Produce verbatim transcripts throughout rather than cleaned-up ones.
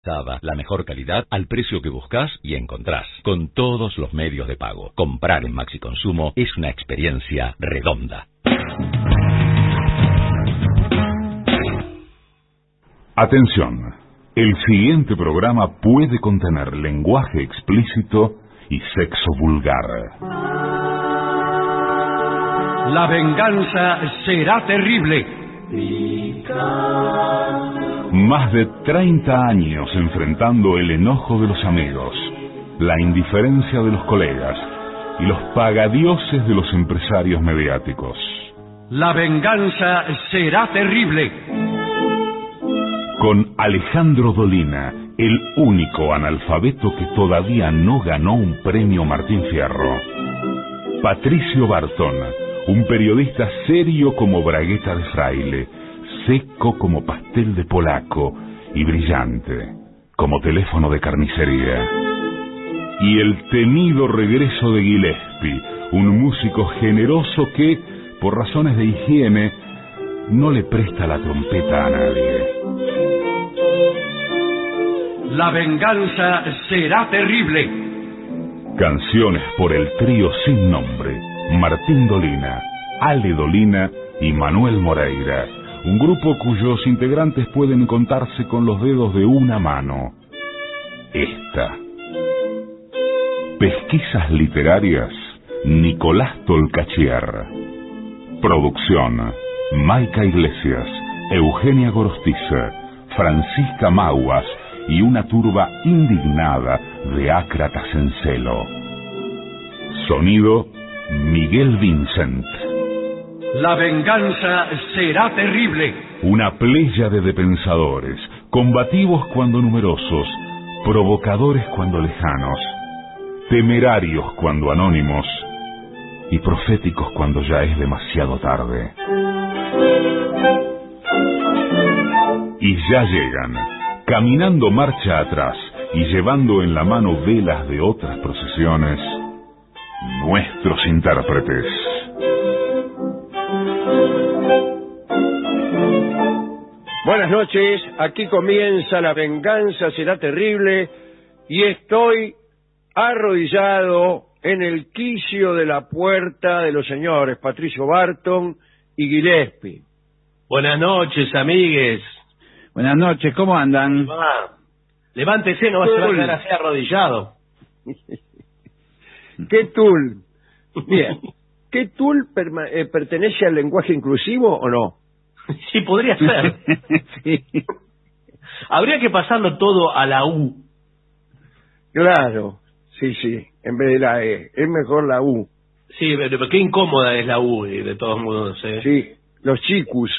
Saba, la mejor calidad al precio que buscas y encontrás, con todos los medios de pago. Comprar en Maxi Consumo es una experiencia redonda. Atención, el siguiente programa puede contener lenguaje explícito y sexo vulgar. La venganza será terrible. Más de treinta años enfrentando el enojo de los amigos, la indiferencia de los colegas y los pagadioses de los empresarios mediáticos. La venganza será terrible. Con Alejandro Dolina, el único analfabeto que todavía no ganó un premio Martín Fierro. Patricio Barton, un periodista serio como bragueta de fraile, seco como pastel de polaco y brillante como teléfono de carnicería. Y el temido regreso de Gillespie, un músico generoso que, por razones de higiene, no le presta la trompeta a nadie. La venganza será terrible. Canciones por el trío sin nombre, Martín Dolina, Ale Dolina y Manuel Moreira. Un grupo cuyos integrantes pueden contarse con los dedos de una mano. Esta. Pesquisas literarias, Nicolás Tolcachier. Producción, Maica Iglesias, Eugenia Gorostiza, Francisca Maguas y una turba indignada de ácratas en celo. Sonido, Miguel Vincent. La venganza será terrible. Una pléyade de pensadores, combativos cuando numerosos, provocadores cuando lejanos, temerarios cuando anónimos y proféticos cuando ya es demasiado tarde. Y ya llegan, caminando marcha atrás y llevando en la mano velas de otras procesiones, nuestros intérpretes. Buenas noches, aquí comienza La venganza será terrible y estoy arrodillado en el quicio de la puerta de los señores Patricio Barton y Gillespie. Buenas noches, amigues. Buenas noches, ¿cómo andan? Ah, levántese, no va a quedar así arrodillado. ¿Qué tul? Bien, ¿qué tul eh, pertenece al lenguaje inclusivo o no? Sí, podría ser. Sí. Habría que pasarlo todo a la U. Claro, sí, sí, en vez de la E. Es mejor la U. Sí, pero qué incómoda es la U, de todos modos. ¿eh? Sí, los chicos.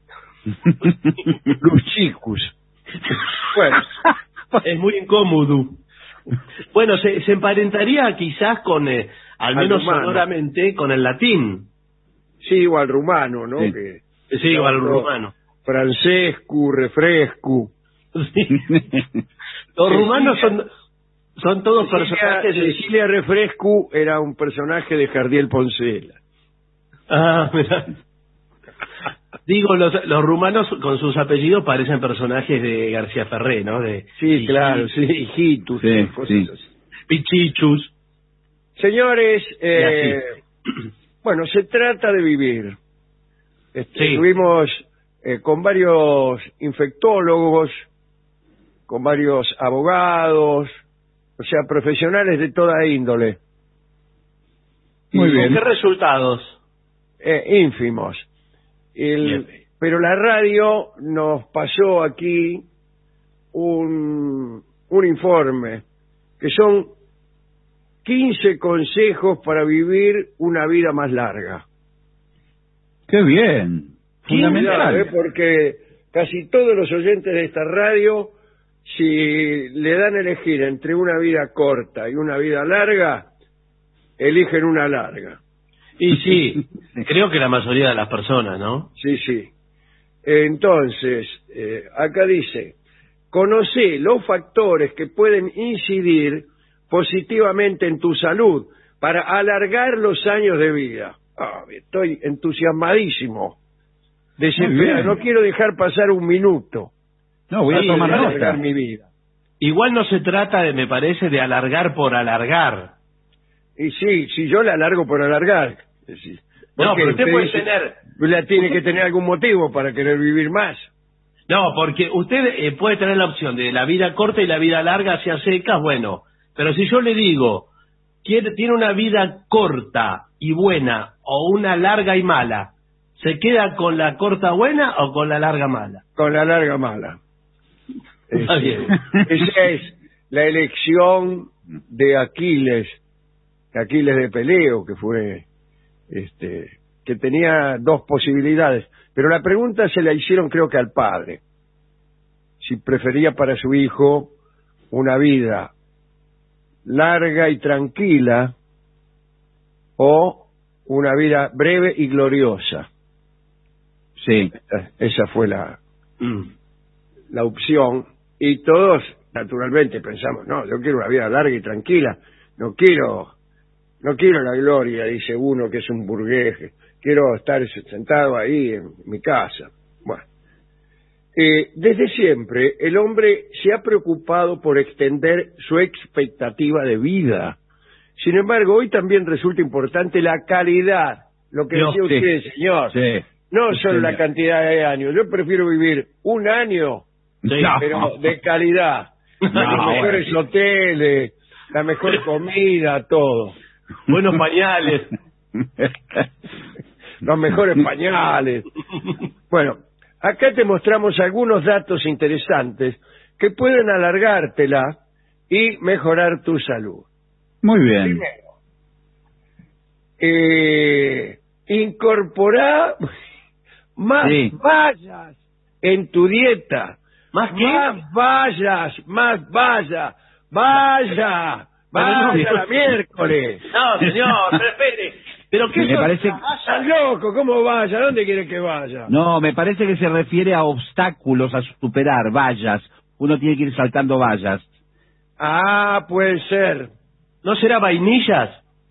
Los chicos. Bueno, es muy incómodo. Bueno, se, se emparentaría quizás con, eh, al menos al sonoramente, con el latín. Sí, o al rumano, ¿no? Sí, que, sí o al rumano. Francescu, refrescu. Sí. Los Cecilia, rumanos son, son todos Cecilia, personajes. De... Cecilia Refrescu era un personaje de Jardiel Poncela. Ah, mira. Digo, los, los rumanos con sus apellidos parecen personajes de García Ferré, ¿no? De sí, claro, sí, hijitus, sí, cosas sí. así. Pichichus. Señores, eh, bueno, se trata de vivir. Este, sí. Estuvimos eh, con varios infectólogos, con varios abogados, o sea, profesionales de toda índole. Muy y, bien. ¿Con qué resultados? Eh, ínfimos. El, pero la radio nos pasó aquí un, un informe que son quince consejos para vivir una vida más larga. ¡Qué bien! Fundamental. ¿eh? Porque casi todos los oyentes de esta radio, si le dan a elegir entre una vida corta y una vida larga, eligen una larga. Y sí, creo que la mayoría de las personas, ¿no? Sí, sí. Entonces, eh, acá dice, conoce los factores que pueden incidir positivamente en tu salud para alargar los años de vida. Ah, estoy entusiasmadísimo. Desesperado, no quiero dejar pasar un minuto. No, voy a Así tomar de nota. alargar mi vida. Igual no se trata, de, me parece, de alargar por alargar. Y sí, si yo la alargo por alargar. Sí. No, pero usted puede dice, tener... La tiene que tener algún motivo para querer vivir más. No, porque usted eh, puede tener la opción de la vida corta y la vida larga hacia secas, bueno. Pero si yo le digo, quiere, tiene una vida corta y buena o una larga y mala, ¿se queda con la corta buena o con la larga mala? Con la larga mala. Está bien. Esa es la elección de Aquiles, Aquiles de Peleo, que fue, este, que tenía dos posibilidades, pero la pregunta se la hicieron creo que al padre, si prefería para su hijo una vida larga y tranquila o una vida breve y gloriosa. Sí. Esa fue la, la opción. Y todos, naturalmente, pensamos, no, yo quiero una vida larga y tranquila, no quiero, no quiero la gloria, dice uno que es un burgués, quiero estar sentado ahí en mi casa. Bueno, eh, desde siempre el hombre se ha preocupado por extender su expectativa de vida. Sin embargo, hoy también resulta importante la calidad, lo que Yo, decía sí. usted, señor. Sí. No Sí, solo la señor. cantidad de años, yo prefiero vivir un año, Sí. No. pero de calidad, No, los mejores bueno. hoteles, la mejor comida, todo, Buenos pañales. los mejores pañales. Bueno, acá te mostramos algunos datos interesantes que pueden alargártela y mejorar tu salud. Muy bien. Primero, eh, incorporá más Sí. vallas en tu dieta. ¿Más qué? Más vallas, más valla, vaya, vaya la miércoles. No, señor, pero espere. ¿Pero qué Me son parece- las vallas? ¿Estás loco? ¿Cómo vaya? ¿Dónde quiere que vaya? No, me parece que se refiere a obstáculos a superar, vallas. Uno tiene que ir saltando vallas. Ah, puede ser. ¿No será vainillas?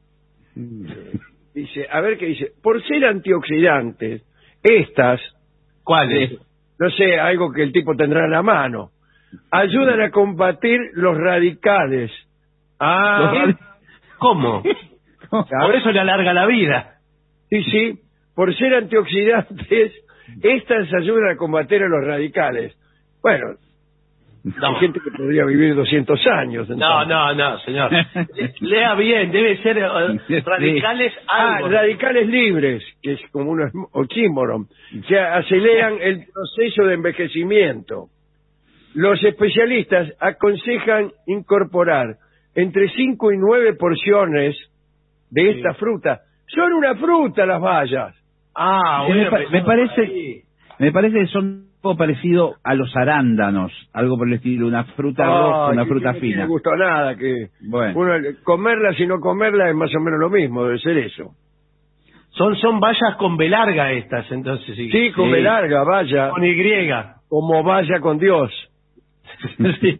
Dice, a ver qué dice. Por ser antioxidantes, estas, ¿Cuáles? no sé, algo que el tipo tendrá en la mano, ayudan a combatir los radicales. Ah, ¿Los radi- ¿Cómo? Por eso le alarga la vida. sí, sí, por ser antioxidantes, estas ayudan a combatir a los radicales. Bueno, No. hay gente que podría vivir doscientos años. No, entonces. no, no, señor. Lea bien, debe ser eh, radicales Ah, algo. radicales libres, que es como un osm- oxímoron, que aceleran el proceso de envejecimiento. Los especialistas aconsejan incorporar entre cinco y nueve porciones de esta Sí. fruta. Son una fruta las bayas. Ah, Sí, bueno, me, pa- pero me no, parece ahí. me parece que son un poco parecido a los arándanos, algo por el estilo, una fruta roja, Ay, una que- fruta que no fina. me gustó nada, que Bueno. uno, comerla si no comerla es más o menos lo mismo, debe ser eso. Son, son vallas con B larga estas, entonces sí. Sí, con Sí. B larga, vaya, Con Y. como vaya con Dios. Sí.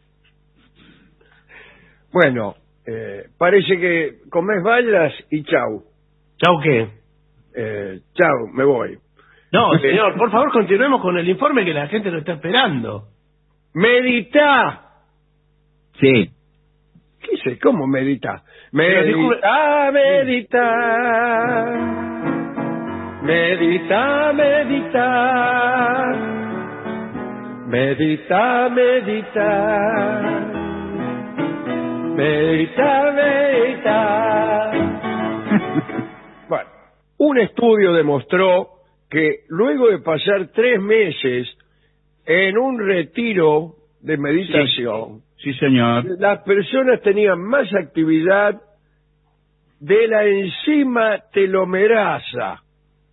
Bueno, eh, parece que comés bayas y chau. ¿Chau qué? Eh, chau, me voy. No, señor, por favor continuemos con el informe que la gente lo está esperando. Medita. Sí. ¿Qué sé? ¿Cómo medita? Pero disculpe- Medita, medita. Medita, medita. Medita, medita. Medita, medita. Bueno, un estudio demostró que luego de pasar tres meses en un retiro de meditación, Sí, señor. las personas tenían más actividad de la enzima telomerasa.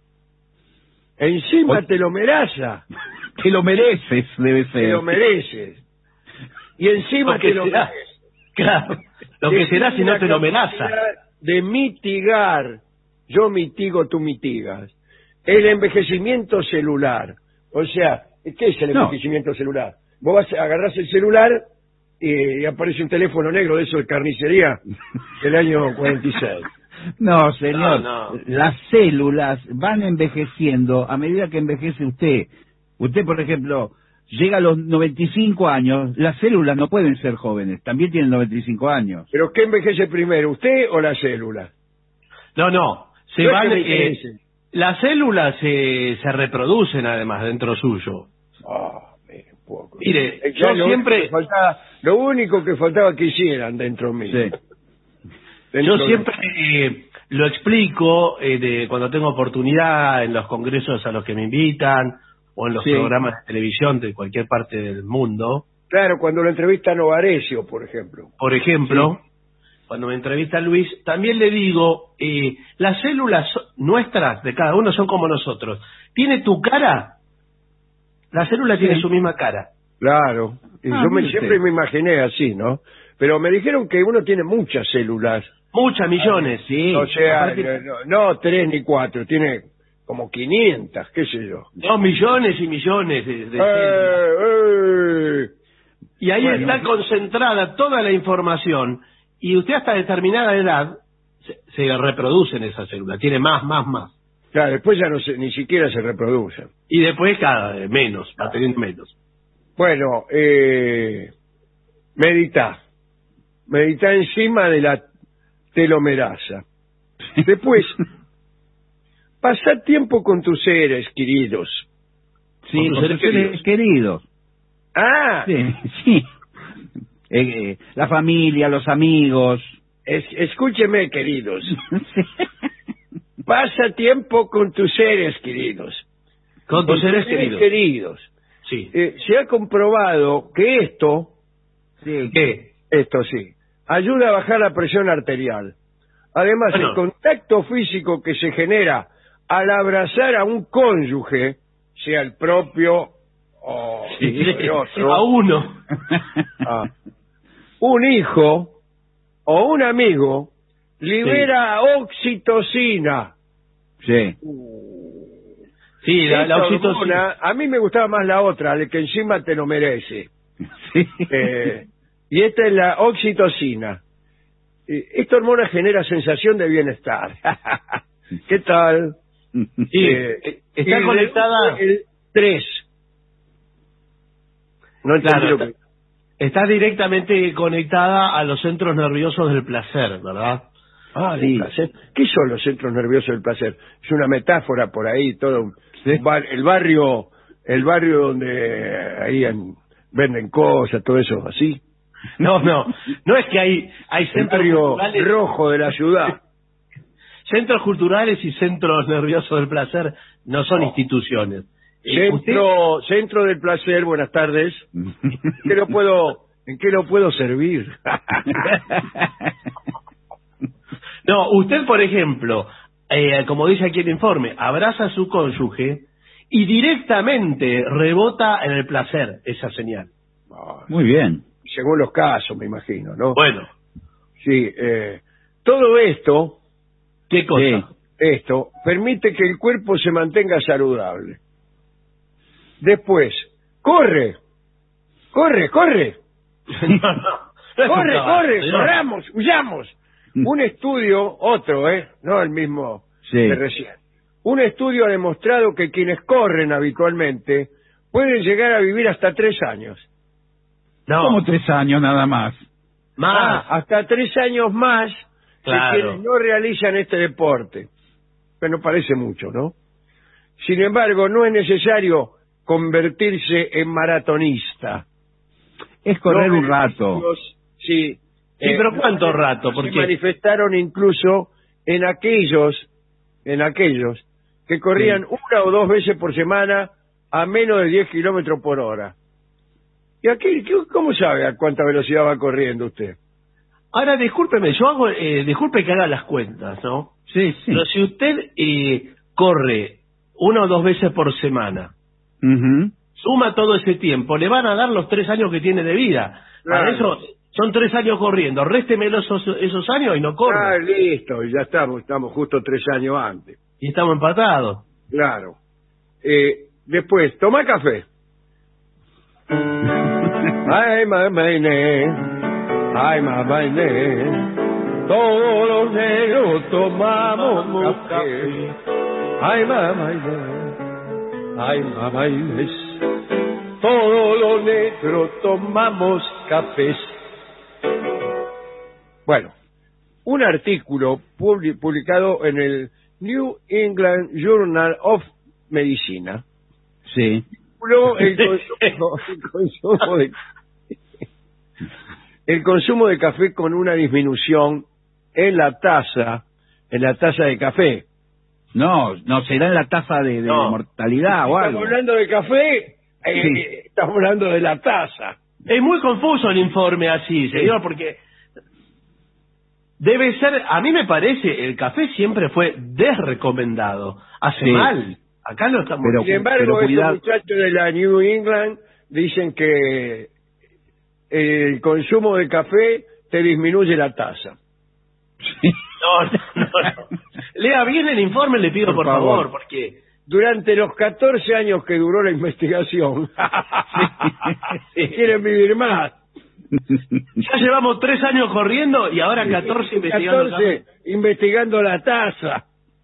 Enzima Oye. telomerasa, Te lo mereces, debe ser. te lo mereces. Y encima Lo que te lo será. mereces. Claro. Lo que será si no te lo melaza. De mitigar, yo mitigo, tú mitigas, el envejecimiento celular. O sea, ¿qué es el No. envejecimiento celular? Vos vas, agarrás el celular y, y aparece un teléfono negro de eso de carnicería del año cuarenta y seis. No, señor. No, no. Las células van envejeciendo a medida que envejece usted. Usted, por ejemplo, llega a los noventa y cinco años, las células no pueden ser jóvenes, también tienen noventa y cinco años. ¿Pero qué envejece primero, usted o la célula? No, no, se No es van, que me eh, interese. las células se, se reproducen además dentro suyo. Ah, mire, un poco. Mire, Es que yo lo siempre- único que faltaba, lo único que faltaba que hicieran dentro mío. Sí. Dentro Yo de- siempre eh, lo explico eh, de, cuando tengo oportunidad en los congresos a los que me invitan o en los Sí. programas de televisión de cualquier parte del mundo. Claro, cuando lo entrevistan Ovarecio, por ejemplo. Por ejemplo, cuando me entrevista Luis, también le digo, eh, las células so- nuestras de cada uno son como nosotros. ¿Tiene tu cara? La célula tiene Sí. su misma cara. Claro. Y Ah, yo me, mire siempre usted. me imaginé así, ¿no? Pero me dijeron que uno tiene muchas células. Muchas millones. Sí. O sea, aparte- no, no tres ni cuatro, tiene como quinientas, qué sé yo. Dos millones y millones de, de células. Eh, eh. Y ahí Bueno. está concentrada toda la información. Y usted hasta determinada edad se, se reproduce en esa célula. Tiene más, más, más. Claro, después ya no se, ni siquiera se reproducen. Y después cada vez menos, va teniendo menos. Bueno, eh, medita. Medita encima de la telomerasa. Después, pasa tiempo con tus seres queridos. Sí, con tus con seres tus seres queridos. Ah, Sí, sí. Eh, eh, la familia, los amigos. es- escúcheme, queridos. Sí. Pasa tiempo con tus seres queridos. Con tus seres queridos. queridos. Sí. Eh, se ha comprobado que esto, Sí. ¿Qué? esto sí, ayuda a bajar la presión arterial. Además, Bueno. el contacto físico que se genera al abrazar a un cónyuge, sea el propio o el otro, A uno. ah, un hijo o un amigo, libera oxitocina. Sí. Sí, la, la Esta oxitocina. hormona, a mí me gustaba más la otra, de que encima te lo merece. Sí. Eh, y esta es la oxitocina. Eh, Esta hormona genera sensación de bienestar. ¿Qué tal? Sí, Eh, está y conectada. reduce el estrés. No entendí Claro, lo que- está directamente conectada a los centros nerviosos del placer, ¿verdad? Ah, del Sí. placer. ¿Qué son los centros nerviosos del placer? Es una metáfora por ahí, todo un- Sí. un bar- el barrio, el barrio donde ahí en- venden cosas, todo eso, así. No, no, no es que hay, hay El centros barrio culturales, rojo de la ciudad. centros culturales y centros nerviosos del placer no son instituciones. Eh, usted- Centro, centro del placer, buenas tardes. ¿En qué lo puedo, en qué lo puedo servir? No, usted, por ejemplo, eh, como dice aquí el informe, abraza a su cónyuge y directamente rebota en el placer esa señal. Ah, Muy bien. según los casos, me imagino, ¿no? Bueno, Sí, eh, todo esto, ¿qué cosa? esto, permite que el cuerpo se mantenga saludable. Después, corre, corre, corre, No, no, no es un corre, caballo, corre, señor. corramos, huyamos. Un estudio, otro, ¿eh? No el mismo Sí. de recién. Un estudio ha demostrado que quienes corren habitualmente pueden llegar a vivir hasta tres años. No, Como tres años nada más. más. Ah, hasta tres años más Claro. que quienes no realizan este deporte. Pero parece mucho, ¿no? Sin embargo, no es necesario convertirse en maratonista. Es correr Los un rato. beneficios, Sí. Sí, pero ¿cuánto rato? Se Porque manifestaron incluso en aquellos, en aquellos que corrían una o dos veces por semana a menos de diez kilómetros por hora. ¿Y aquí qué- cómo sabe a cuánta velocidad va corriendo usted? ahora discúlpeme, yo hago, eh, disculpe que haga las cuentas, ¿no? Sí, sí. Pero si usted eh, corre una o dos veces por semana, Ujú. suma todo ese tiempo, le van a dar los tres años que tiene de vida. Para Claro. eso son tres años corriendo, résteme esos, esos años y no Ah, corre. listo, ya estamos, estamos justo tres años antes. Y estamos empatados. Claro. Eh, después, toma café. Ay, mamainé, ay, mamainé, todos los negros tomamos café. Ay, mamainé, ay, mamainé, todo lo negro tomamos cafés. Bueno, un artículo publi- publicado en el New England Journal of Medicina. Sí. El consumo, el consumo de el consumo de café con una disminución en la tasa, en la tasa de café. No, no, será en la tasa de, de No. mortalidad o algo. Estamos hablando de café, eh, Sí. estamos hablando de la tasa. Es muy confuso el informe así, señor, porque debe ser, a mí me parece, el café siempre fue desrecomendado. Hace Sí. mal. Acá no estamos... Pero- Sin embargo, pero estos cuidado. muchachos de la New England dicen que el consumo de café te disminuye la tasa. No, no, no, no. Lea bien el informe, le pido por, Por favor, favor. porque... Durante los catorce años que duró la investigación, quieren vivir más. Ya llevamos tres años corriendo y ahora catorce investigando. catorce investigando la tasa.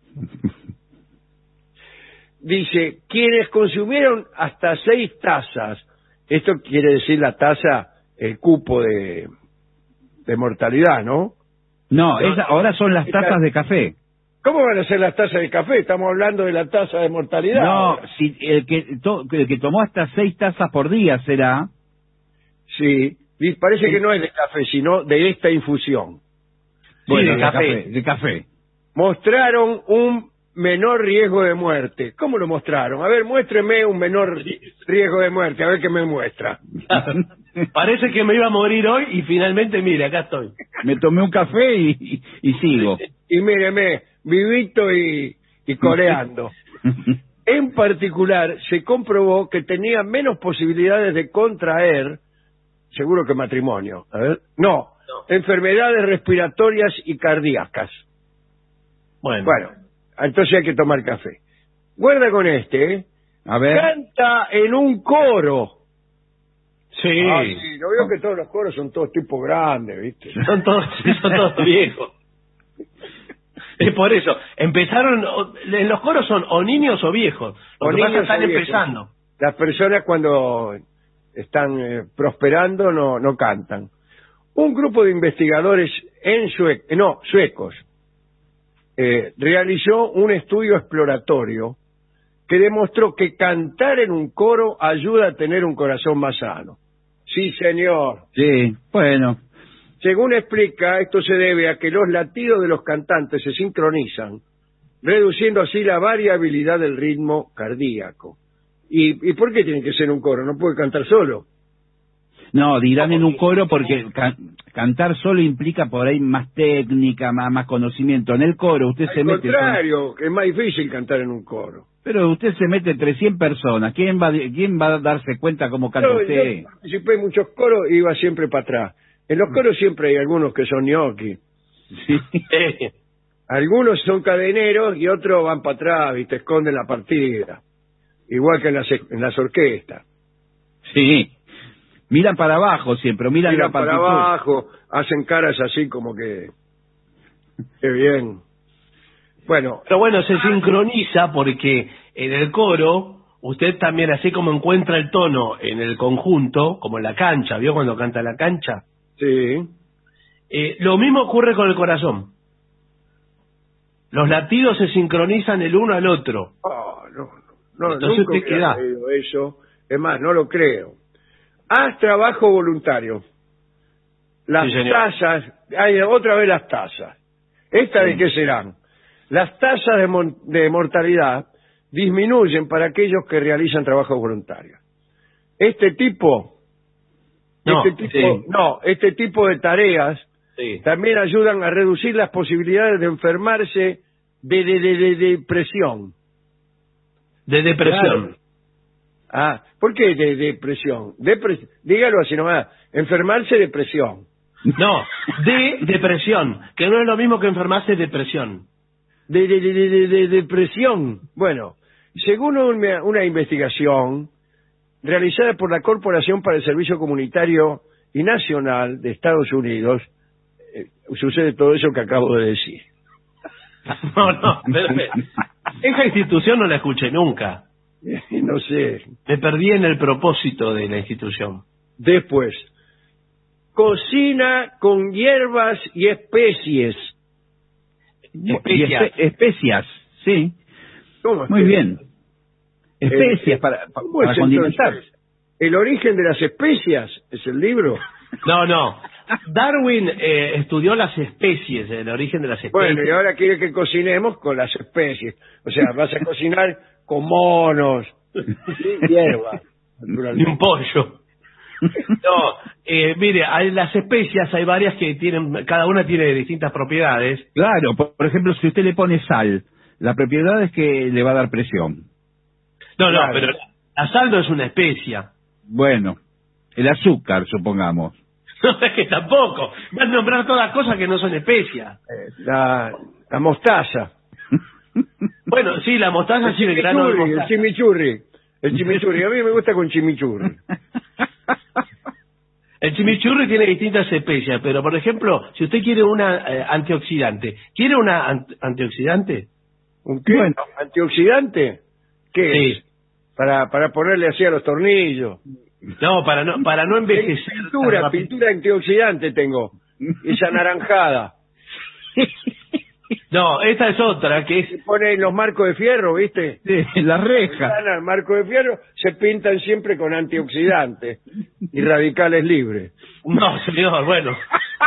Dice, quienes consumieron hasta seis tazas, esto quiere decir la tasa, el cupo de, de mortalidad, ¿no? No, esa- ahora son las tazas de café. ¿Cómo van a ser las tazas de café? Estamos hablando de la tasa de mortalidad. No, ahora. si el que, to- el que tomó hasta seis tazas por día será. Sí, y parece que no es de café, sino de esta infusión. Bueno, de café. De café. Mostraron un menor riesgo de muerte. ¿Cómo lo mostraron? A ver, muéstreme un menor riesgo de muerte, a ver qué me muestra. Parece que me iba a morir hoy y finalmente, mire, acá estoy. Me tomé un café y, y, y sigo. Y míreme, vivito y, y coreando. En particular, se comprobó que tenía menos posibilidades de contraer, seguro que matrimonio, a ver, no, No. enfermedades respiratorias y cardíacas. Bueno, Bueno, entonces hay que tomar café. Guarda con este, ¿eh? A ver. Canta en un coro. sí, Ah, sí, no veo que todos los coros son todos tipos grandes, ¿viste? son todos, son todos viejos. Es por eso, empezaron, o- en los coros son o niños o viejos. O Los que pasa niños están o viejos. empezando. Las personas cuando están eh, prosperando no, no cantan. Un grupo de investigadores en Sue no, suecos eh, realizó un estudio exploratorio que demostró que cantar en un coro ayuda a tener un corazón más sano. Sí, señor. Sí, bueno. Según explica, esto se debe a que los latidos de los cantantes se sincronizan, reduciendo así la variabilidad del ritmo cardíaco. ¿Y, y por qué tiene que ser un coro? ¿No puede cantar solo? No, dirán en un coro porque can- cantar solo implica por ahí más técnica, más, más conocimiento. En el coro usted se Al mete... contrario, que es más difícil cantar en un coro. Pero usted se mete entre cien personas. ¿Quién va, a- quién va a darse cuenta cómo canta Yo, usted? yo participé en muchos coros y iba siempre para atrás. En los coros siempre hay algunos que son gnocchi. Sí. Eh, Algunos son cadeneros y otros van para atrás y te esconden la partida. Igual que en las, en las orquestas. Sí. Miran para abajo siempre, miran, Miran la para partitura. abajo, hacen caras así como que... Qué bien. Bueno, Pero bueno, se sincroniza porque en el coro, usted también, así como encuentra el tono en el conjunto, como en la cancha, ¿vio cuando canta en la cancha? sí. Eh, lo mismo ocurre con el corazón. Los latidos se sincronizan el uno al otro. Oh, no, no, no, Entonces nunca usted hubiera queda. creído eso. Es más, no lo creo. Haz trabajo voluntario. Las Sí, señor. tasas, hay otra vez las tasas. ¿Estas de qué serán? Las tasas de, mon- de mortalidad disminuyen para aquellos que realizan trabajo voluntario. Este tipo, No, este tipo, sí. no, este tipo de tareas Sí. también ayudan a reducir las posibilidades de enfermarse de, de, de, de depresión. De depresión. Ah, ¿por qué de depresión? Depres- dígalo así nomás, enfermarse de depresión. No, de depresión, que no es lo mismo que enfermarse de depresión. De, de, de, de, de- de depresión. Bueno, según una, una investigación realizada por la Corporación para el Servicio Comunitario y Nacional de Estados Unidos, eh, sucede todo eso que acabo de decir. No, no, pero, pero, esa institución no la escuché nunca. No sé. Me perdí en el propósito de la institución. Después, cocina con hierbas y especies. Especias. Y espe- especias, sí. ¿Cómo Muy es? bien. Especias Eh, para, pa- ¿cómo para es condimentar. entonces? El origen de las especias es el libro. No, no. Darwin eh, estudió las especies, el origen de las especies. Bueno, y ahora quiere que cocinemos con las especies. O sea, vas a cocinar con monos, sin hierba, Ni naturalmente. un pollo. No, eh, mire, hay las especias, hay varias que tienen, cada una tiene distintas propiedades. Claro, por, por ejemplo, si usted le pone sal, la propiedad es que le va a dar presión. No, no, Claro. pero la sal no es una especia. Bueno, el azúcar, supongamos. No, es que tampoco. Van a nombrar todas cosas que no son especias. Eh, La, la mostaza. Bueno, sí, la mostaza El sí, el grano de chimichurri, el mostaza. chimichurri. El chimichurri. A mí me gusta con chimichurri. El chimichurri tiene distintas especias, pero por ejemplo, si usted quiere una eh, antioxidante, ¿quiere una ant- antioxidante? ¿Un qué? Bueno. ¿Antioxidante? ¿Qué Sí. es? Para, para ponerle así a los tornillos. No, para no para no envejecer. Pintura, tan rápido. pintura antioxidante tengo. Esa naranjada. No, esta es otra, que es... Se pone en los marcos de fierro, ¿viste? Sí, la reja. Están al marco de fierro, se pintan siempre con antioxidantes y radicales libres. No, señor, bueno.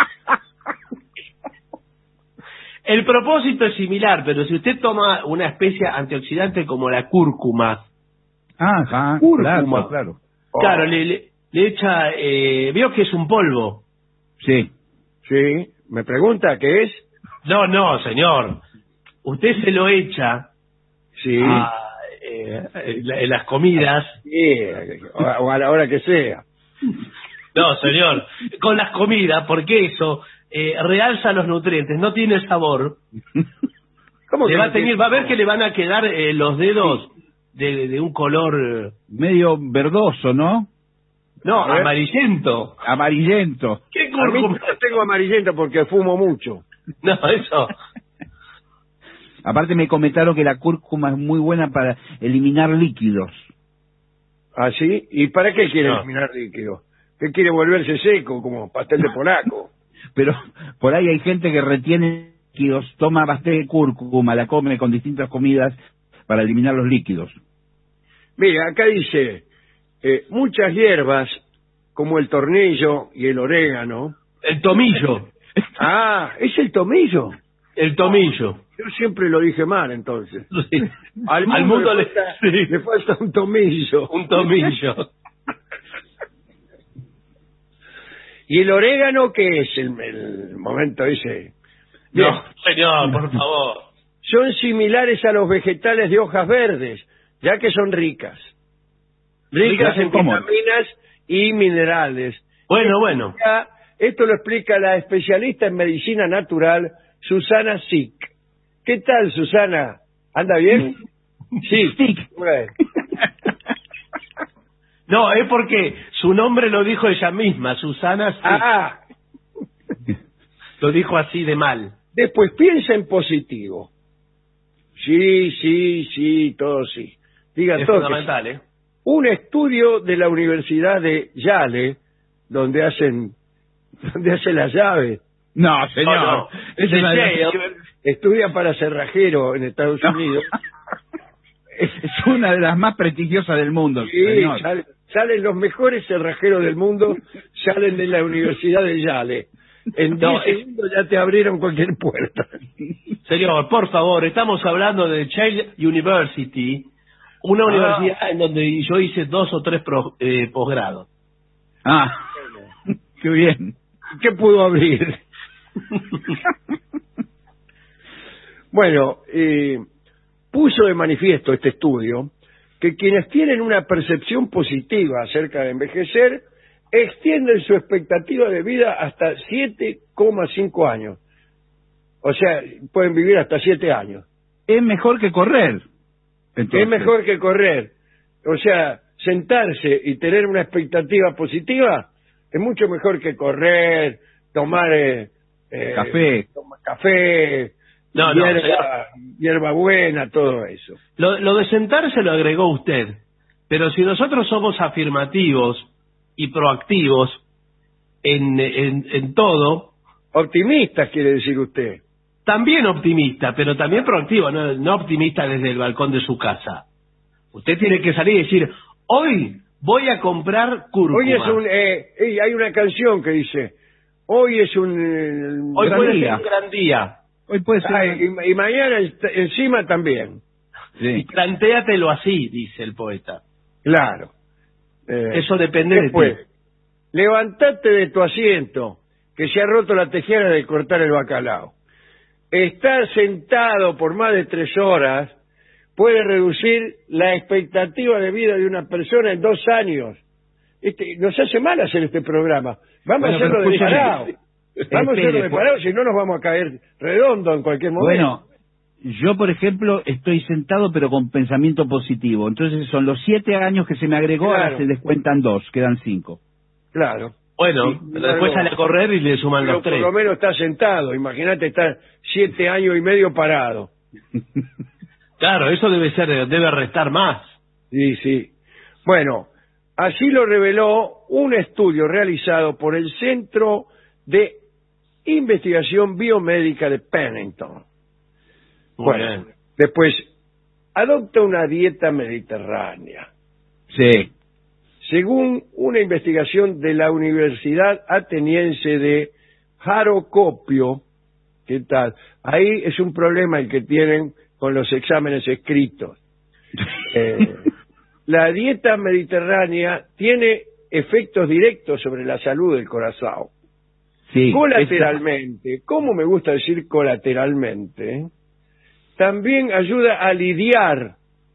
El propósito es similar, pero si usted toma una especie antioxidante como la cúrcuma, Ajá, Cúrcuma. claro, claro. Oh, claro, le, le, le echa... Eh, veo que es un polvo. Sí. Sí, me pregunta qué es. No, no, señor. Usted se lo echa Sí, a, eh, en la- en las comidas. sí, o a, o a la hora que sea. No, señor. Con las comidas, porque eso eh, realza los nutrientes, no tiene sabor. ¿Cómo Le que va no a tener, tiene va a ver sabor? que le van a quedar eh, los dedos de, de un color... Medio verdoso, ¿no? No, A ver. amarillento. Amarillento. ¿Qué A mí cúrcuma? no tengo amarillenta porque fumo mucho. No, eso. Aparte me comentaron que la cúrcuma es muy buena para eliminar líquidos. ¿Ah, sí? ¿Y para qué quiere No. eliminar líquido? ¿Qué quiere volverse seco como pastel de polaco? Pero por ahí hay gente que retiene líquidos, toma bastante cúrcuma, la come con distintas comidas para eliminar los líquidos. Mira, acá dice, eh, muchas hierbas, como el tornillo y el orégano. El tomillo. Ah, ¿es el tomillo? El tomillo. Yo siempre lo dije mal, entonces. Sí. Al mundo, Al mundo le, le, falta, sí, le falta un tomillo. un tomillo. ¿Y el orégano qué es el, el momento ese? Bien, No, señor, por favor. son similares a los vegetales de hojas verdes, ya que son ricas. Ricas Ricas en en cómo. vitaminas y minerales. Bueno, bueno. Ya, esto lo explica la especialista en medicina natural, Susana Sick. ¿Qué tal, Susana? ¿Anda bien? Sí. Sick. Bueno. No, es porque su nombre lo dijo ella misma, Susana. Sí. Ah, Lo dijo así de mal. después piensa en positivo. Sí, sí, sí, todo sí. Diga Es todo. que sí. fundamental, ¿eh? Un estudio de la Universidad de Yale, donde hacen, donde hacen las llaves. No, señor. No, no. Es De una de las- Yale. Estudia para cerrajero en Estados No. Unidos. Es una de las más prestigiosas del mundo, Sí, señor. sale- salen los mejores cerrajeros del mundo, salen de la Universidad de Yale. En No, diez es- segundos ya te abrieron cualquier puerta. Señor, por favor, estamos hablando de Yale University, una Ah. universidad en donde yo hice dos o tres pro- eh, posgrados. Ah, qué bien. ¿Qué pudo abrir? Bueno, eh, puso de manifiesto este estudio que quienes tienen una percepción positiva acerca de envejecer extienden su expectativa de vida hasta siete coma cinco años. O sea, pueden vivir hasta siete años. Es mejor que correr. Entonces. Es mejor que correr. O sea, sentarse y tener una expectativa positiva es mucho mejor que correr, tomar eh, eh, Café. tomar café, No, no, hierba, señor. hierba buena, todo eso. Lo, lo de sentarse lo agregó usted, pero si nosotros somos afirmativos y proactivos en, en, en todo, Optimistas, quiere decir usted. también optimista, pero también proactivo, no, no optimista desde el balcón de su casa. Usted tiene que salir y decir, hoy voy a comprar cúrcuma. Hoy es un... Eh, eh, hay una canción que dice, hoy es un... eh, Hoy gran puede día. ser un gran día. Hoy puede ser... ah, y, y mañana est- encima también. Sí. Y plantéatelo así, dice el poeta. Claro. Eh, Eso depende de después, ti. levantate de tu asiento, que se ha roto la tejera de cortar el bacalao. Estar sentado por más de tres horas puede reducir la expectativa de vida de una persona en dos años. Este, nos hace mal hacer este programa. Vamos Bueno, a hacerlo pero de escúcheme. parado. Vamos a hacerlo Espere, de por- parado, si no nos vamos a caer redondo en cualquier momento. Bueno, yo, por ejemplo, estoy sentado pero con pensamiento positivo. Entonces son los siete años que se me agregó, Claro. ahora se descuentan dos, quedan cinco. Claro. Bueno, Sí, pero después claro. sale a correr y le suman Pero los por tres. lo menos está sentado. Imagínate estar siete años y medio parado. Claro, eso debe ser, debe restar más. Sí, sí. Bueno, así lo reveló un estudio realizado por el Centro de Investigación Biomédica de Pennington. Muy Bueno, bien. después, adopta una dieta mediterránea. Sí. Según una investigación de la Universidad Ateniense de Jarocopio, ¿qué tal? Ahí es un problema el que tienen con los exámenes escritos. Eh, la dieta mediterránea tiene efectos directos sobre la salud del corazón. Sí. Colateralmente, ¿cómo me gusta decir colateralmente? También ayuda a lidiar,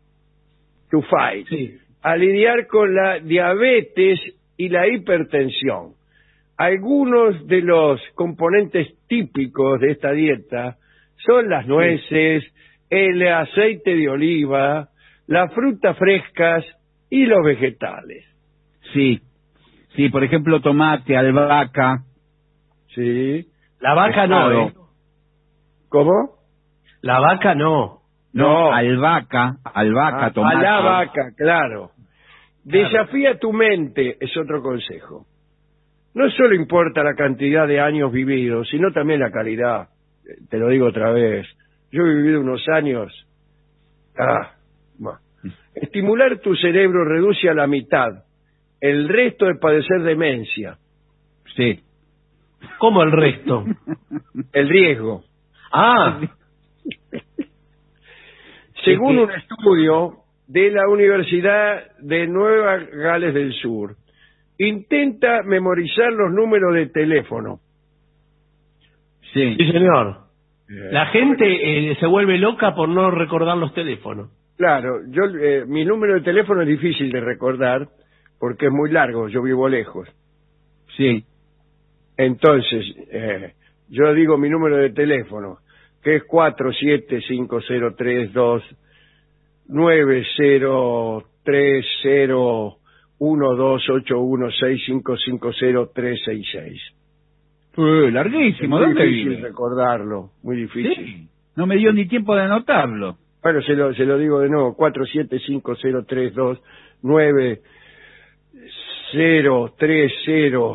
to fight, Sí. a lidiar con la diabetes y la hipertensión. Algunos de los componentes típicos de esta dieta son las nueces, el aceite de oliva, las frutas frescas y los vegetales. Sí. Sí, por ejemplo, tomate, albahaca. ¿Sí? La vaca no, Pescado. ¿eh? ¿Cómo? La vaca no. No, No. albahaca, albahaca, Ah, a tomate. la vaca, claro. Claro. Desafía tu mente, es otro consejo. No solo importa la cantidad de años vividos, sino también la calidad. Eh, Te lo digo otra vez. Yo he vivido unos años. Ah, bueno. Estimular tu cerebro reduce a la mitad el resto de padecer demencia, Sí. ¿Cómo el resto? el riesgo. Ah, Según Es un estudio de la Universidad de Nueva Gales del Sur, intenta memorizar los números de teléfono. Sí. sí, señor. La gente eh, se vuelve loca por no recordar los teléfonos. Claro, yo eh, mi número de teléfono es difícil de recordar porque es muy largo, yo vivo lejos. Sí. Entonces, eh, yo digo mi número de teléfono, que es cuatro siete cinco cero tres dos nueve cero tres cero uno dos ocho uno seis cinco cinco cero tres seis seis. Uh, larguísimo, Muy ¿dónde difícil vive? recordarlo, muy difícil. Sí. No me dio ni tiempo de anotarlo. Bueno, se lo, se lo digo de nuevo, cuatro siete cinco cero tres dos nueve cero tres cero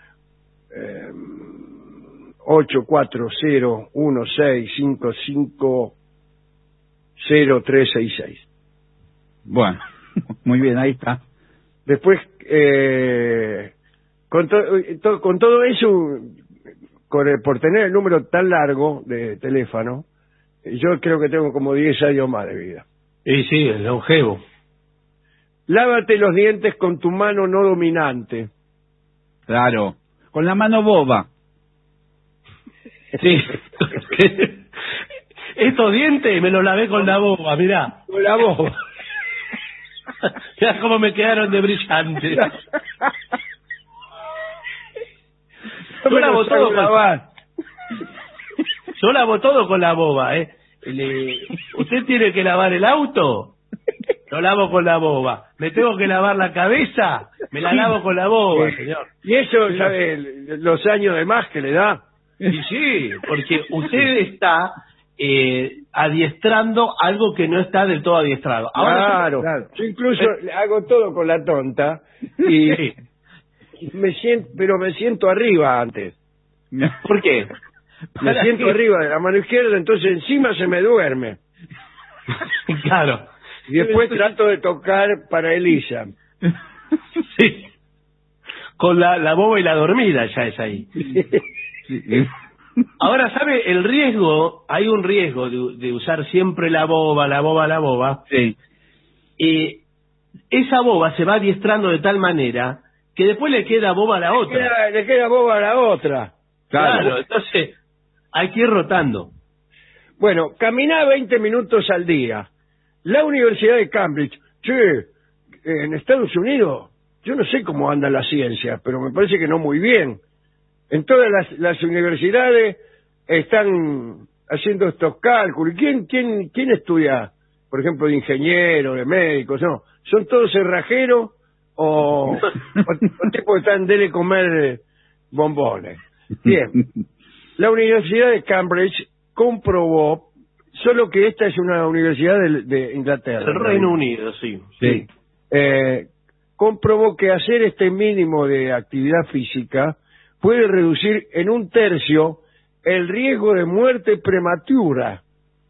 ocho cuatro cero uno seis cinco cinco cero tres seis seis. Bueno, muy bien, ahí está. Después, eh, con, to- to- con todo eso, con el- por tener el número tan largo de teléfono, yo creo que tengo como diez años más de vida. Y sí, el longevo. Lávate los dientes con tu mano no dominante. Claro. Con la mano boba. Sí. Estos dientes me los lavé con la boba, mirá. Con la boba. Mirá cómo me quedaron de brillantes. Yo lavo todo con, yo lavo todo con la boba, ¿eh? Le- ¿Usted tiene que lavar el auto? Lo lavo con la boba. ¿Me tengo que lavar la cabeza? Me la lavo con la boba, señor. Y eso, ¿sabe? Los años de más que le da. Y sí, porque usted está eh, adiestrando algo que no está del todo adiestrado. Ahora, claro, claro. Yo incluso eh, hago todo con la tonta y, sí. y me siento, pero me siento arriba antes. ¿Por qué? Me siento qué? arriba de la mano izquierda, entonces encima se me duerme. Claro. Y después trato de tocar para Elisa. Sí. Con la, la boba y la dormida ya es ahí. Ahora, ¿sabe? El riesgo, hay un riesgo de, de usar siempre la boba, la boba, la boba. Sí. Eh, esa boba se va adiestrando de tal manera que después le queda boba a la otra. Le queda, le queda boba a la otra. Claro. Claro, entonces hay que ir rotando. Bueno, caminá veinte minutos al día. La Universidad de Cambridge, che, en Estados Unidos, yo no sé cómo anda la ciencia, pero me parece que no muy bien. En todas las, las universidades están haciendo estos cálculos. ¿Quién, quién, quién estudia, por ejemplo, de ingeniero, de médicos? No, son todos cerrajeros o, o, o tipos que están dele comer bombones. Bien, la Universidad de Cambridge comprobó, solo que esta es una universidad de, de Inglaterra. El Reino Unido, sí. Sí. Eh, comprobó que hacer este mínimo de actividad física puede reducir en un tercio el riesgo de muerte prematura.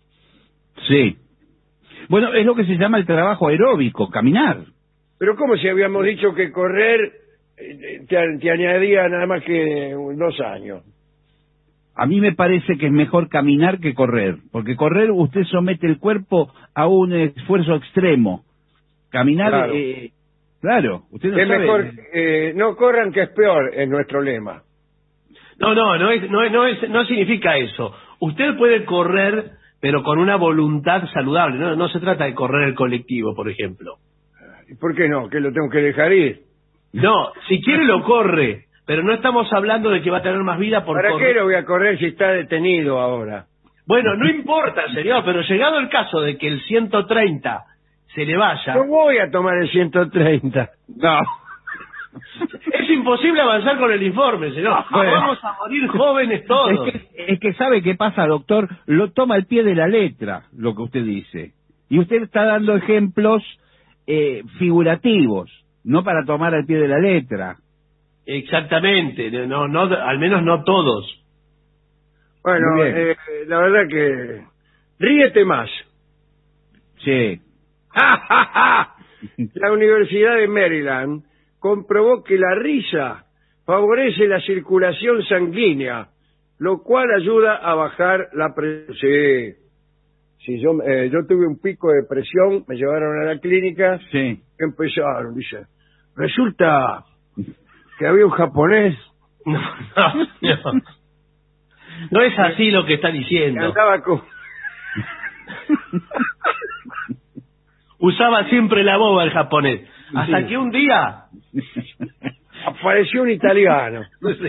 Sí. Bueno, es lo que se llama el trabajo aeróbico, caminar. Pero ¿cómo si habíamos dicho que correr eh, te, te añadía nada más que dos años? A mí me parece que es mejor caminar que correr, porque correr usted somete el cuerpo a un esfuerzo extremo. Caminar, claro, eh, claro usted no es sabe. mejor, eh, no corran que es peor, es nuestro lema. No, no, no es, no es, no es, no significa eso. Usted puede correr, pero con una voluntad saludable. No, no se trata de correr el colectivo, por ejemplo. ¿Y por qué no? ¿Que lo tengo que dejar ir? No, si quiere lo corre, pero no estamos hablando de que va a tener más vida por ¿Para correr. qué lo voy a correr si está detenido ahora? Bueno, no importa, señor, pero llegado el caso de que el ciento treinta se le vaya... No voy a tomar el ciento treinta. No. Es imposible avanzar con el informe, señor. Bueno. Vamos a morir jóvenes todos. Es que, es que sabe qué pasa, doctor, lo toma al pie de la letra, lo que usted dice. Y usted está dando ejemplos eh, figurativos, no para tomar al pie de la letra. Exactamente, no, no, al menos no todos. Bueno, eh, la verdad que... Ríete más. Sí. La Universidad de Maryland comprobó que la risa favorece la circulación sanguínea, lo cual ayuda a bajar la presión. Sí, sí yo, eh, yo tuve un pico de presión, me llevaron a la clínica, Sí. empezaron, dice, resulta que había un japonés No, no, no. No es así lo que está que diciendo. andaba con... Usaba siempre la boba el japonés. Hasta Sí. que un día... apareció un italiano.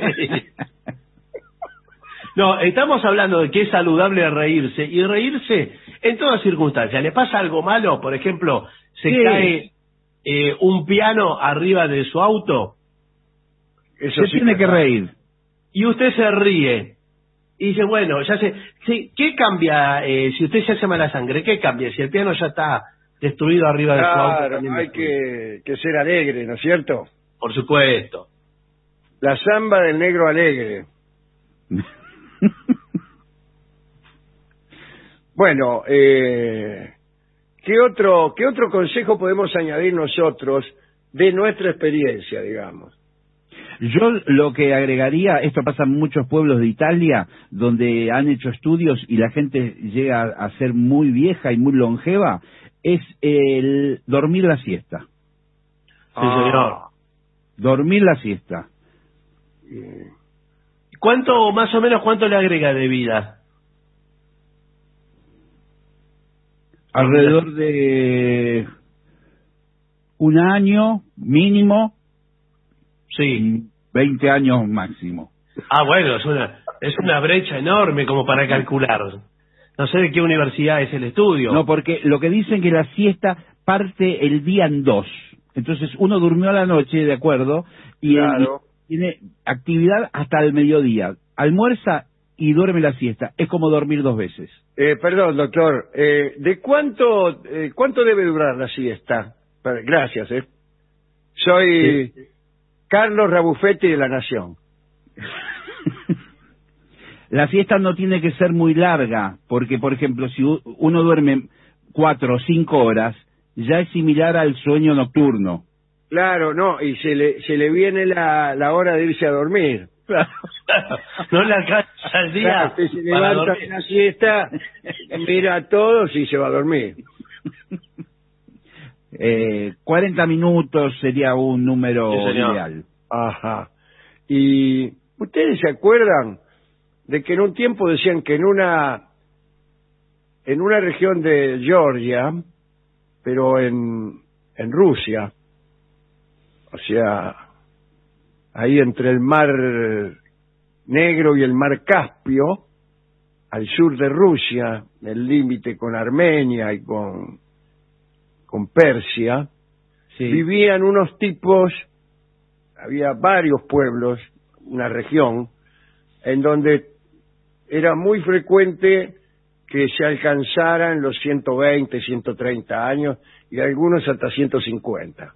No, estamos hablando de que es saludable reírse, y reírse en todas circunstancias. ¿Le pasa algo malo? Por ejemplo, se Sí. cae eh, un piano arriba de su auto Eso Se sí tiene que pasa. reír. y usted se ríe. Y dice, bueno, ya sé, sí, ¿qué cambia eh, si usted se hace mala sangre? ¿Qué cambia? Si el piano ya está destruido arriba de su auto. Claro, también hay destruido. que, que ser alegre, ¿no es cierto? Por supuesto. La samba del negro alegre. Bueno, eh, ¿qué otro, qué otro consejo podemos añadir nosotros de nuestra experiencia, digamos? Yo lo que agregaría, esto pasa en muchos pueblos de Italia, donde han hecho estudios y la gente llega a ser muy vieja y muy longeva, es el dormir la siesta. Sí, señor. Dormir la siesta. Eh, ¿Cuánto, más o menos, cuánto le agrega de vida? Alrededor de un año mínimo, Sí. veinte años máximo. Ah, bueno, es una, es una brecha enorme como para calcular. No sé de qué universidad es el estudio. No, porque lo que dicen que la siesta parte el día en dos. Entonces uno durmió a la noche, de acuerdo, y, Claro. y tiene actividad hasta el mediodía. Almuerza y duerme la siesta. Es como dormir dos veces. Eh, perdón, doctor. Eh, ¿De cuánto eh, cuánto debe durar la siesta? Gracias, eh. Soy sí. Carlos Rabufetti de La Nación. La siesta no tiene que ser muy larga, porque, por ejemplo, si uno duerme cuatro o cinco horas, ya es similar al sueño nocturno. Claro, no, y se le, se le viene la, la hora de irse a dormir. Claro, claro. No le alcanza el día. Claro, usted se levanta en la siesta, mira a todos y se va a dormir. Eh, cuarenta minutos sería un número sí, ideal. Ajá. ¿Y ustedes se acuerdan de que en un tiempo decían que en una en una región de Georgia, pero en en Rusia, o sea, ahí entre el mar Negro y el mar Caspio, al sur de Rusia, el límite con Armenia y con con Persia, sí. Vivían unos tipos, había varios pueblos, una región, en donde era muy frecuente que se alcanzaran los ciento veinte, ciento treinta años y algunos hasta ciento cincuenta.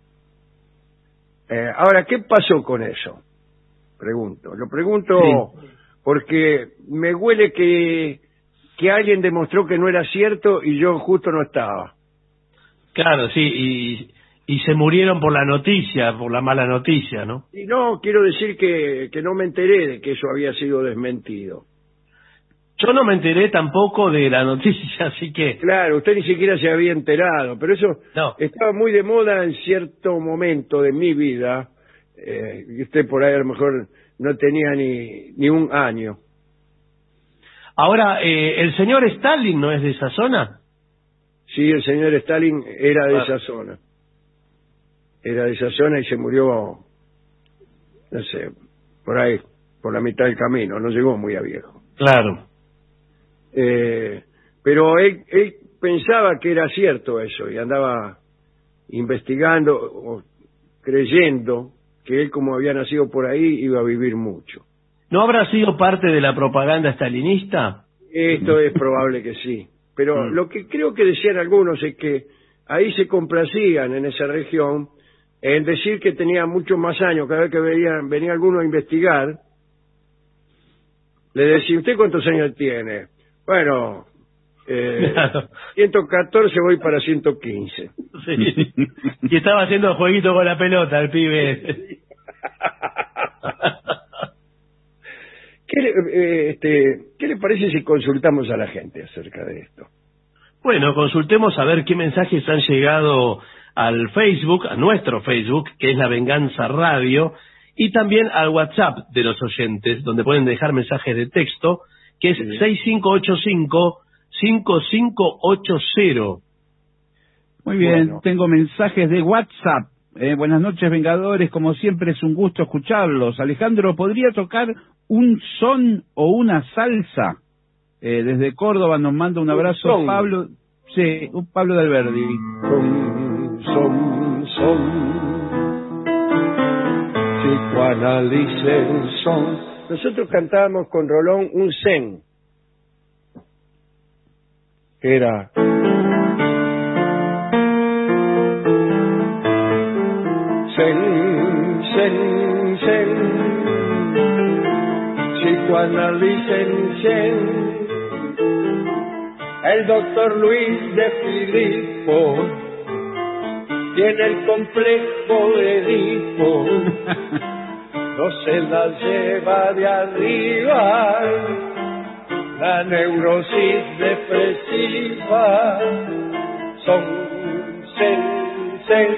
Eh, ahora, ¿qué pasó con eso? Pregunto. Lo pregunto sí. Porque me huele que, que alguien demostró que no era cierto y yo justo no estaba. Claro, sí, y, y se murieron por la noticia, por la mala noticia, ¿no? Y no, quiero decir que, que no me enteré de que eso había sido desmentido. Yo no me enteré tampoco de la noticia, así que... Claro, usted ni siquiera se había enterado, pero eso no. Estaba muy de moda en cierto momento de mi vida, eh, y usted por ahí a lo mejor no tenía ni, ni un año. Ahora, eh, ¿el señor Stalin no es de esa zona? Sí, el señor Stalin era de ah. esa zona. Era de esa zona y se murió, no sé, por ahí, por la mitad del camino, no llegó muy a viejo. Claro. Eh, pero él, él pensaba que era cierto eso y andaba investigando o creyendo que él, como había nacido por ahí, iba a vivir mucho. ¿No habrá sido parte de la propaganda stalinista? Esto es probable que sí. Pero mm. lo que creo que decían algunos es que ahí se complacían en esa región en decir que tenía muchos más años. Cada vez que venía, venía alguno a investigar, le decía, ¿usted cuántos años tiene? Bueno, eh, claro. ciento catorce, voy para ciento quince. Sí. Y estaba haciendo jueguito con la pelota el pibe. ¿Qué le, eh, este, ¿Qué le parece si consultamos a la gente acerca de esto? Bueno, consultemos a ver qué mensajes han llegado al Facebook, a nuestro Facebook, que es La Venganza Radio, y también al WhatsApp de los oyentes, donde pueden dejar mensajes de texto, que es sí. seis cinco ocho cinco, cinco cinco ocho cero. Muy bien, bueno. Tengo mensajes de WhatsApp. Eh, buenas noches, Vengadores, como siempre es un gusto escucharlos. Alejandro, ¿podría tocar un son o una salsa? Eh, desde Córdoba nos manda un abrazo un Pablo, sí, un Pablo de Alberdi. Son, son, son, psicoanalicen son. Nosotros cantábamos con Rolón un zen, que era... Zen, zen, zen, psicoanalicen zen. El doctor Luis de Filipo tiene el complejo de Edipo, no se la lleva de arriba, la neurosis depresiva. Son zen, zen,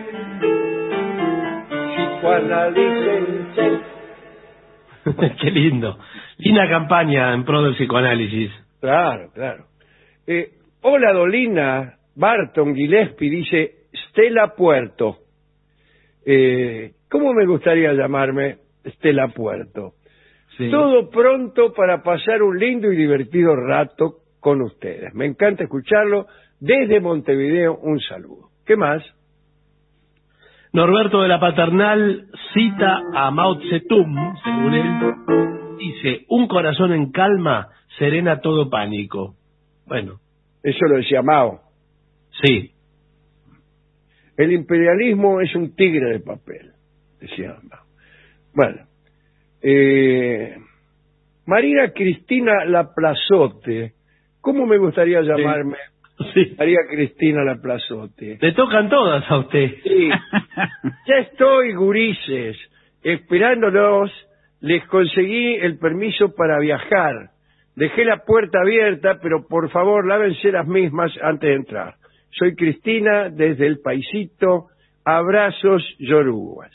psicoanalicen zen. Qué lindo. Linda campaña en pro del psicoanálisis. Claro, claro. Eh, hola, Dolina. Barton Gillespie dice Stella Puerto. Eh, ¿Cómo me gustaría llamarme Stella Puerto? Sí. Todo pronto para pasar un lindo y divertido rato con ustedes. Me encanta escucharlo. Desde Montevideo, un saludo. ¿Qué más? Norberto de la Paternal cita a Mao Zedong, según él, dice, un corazón en calma serena todo pánico. Bueno. Eso lo decía Mao. Sí. El imperialismo es un tigre de papel, decía Mao. Bueno. Eh, María Cristina Laplazote. ¿Cómo me gustaría llamarme? Sí. María Cristina Laplazote. Le tocan todas a usted. Sí. Ya estoy, gurises, esperándolos. Les conseguí el permiso para viajar. Dejé la puerta abierta, pero por favor lávense las mismas antes de entrar. Soy Cristina desde el paisito. Abrazos, yorugas.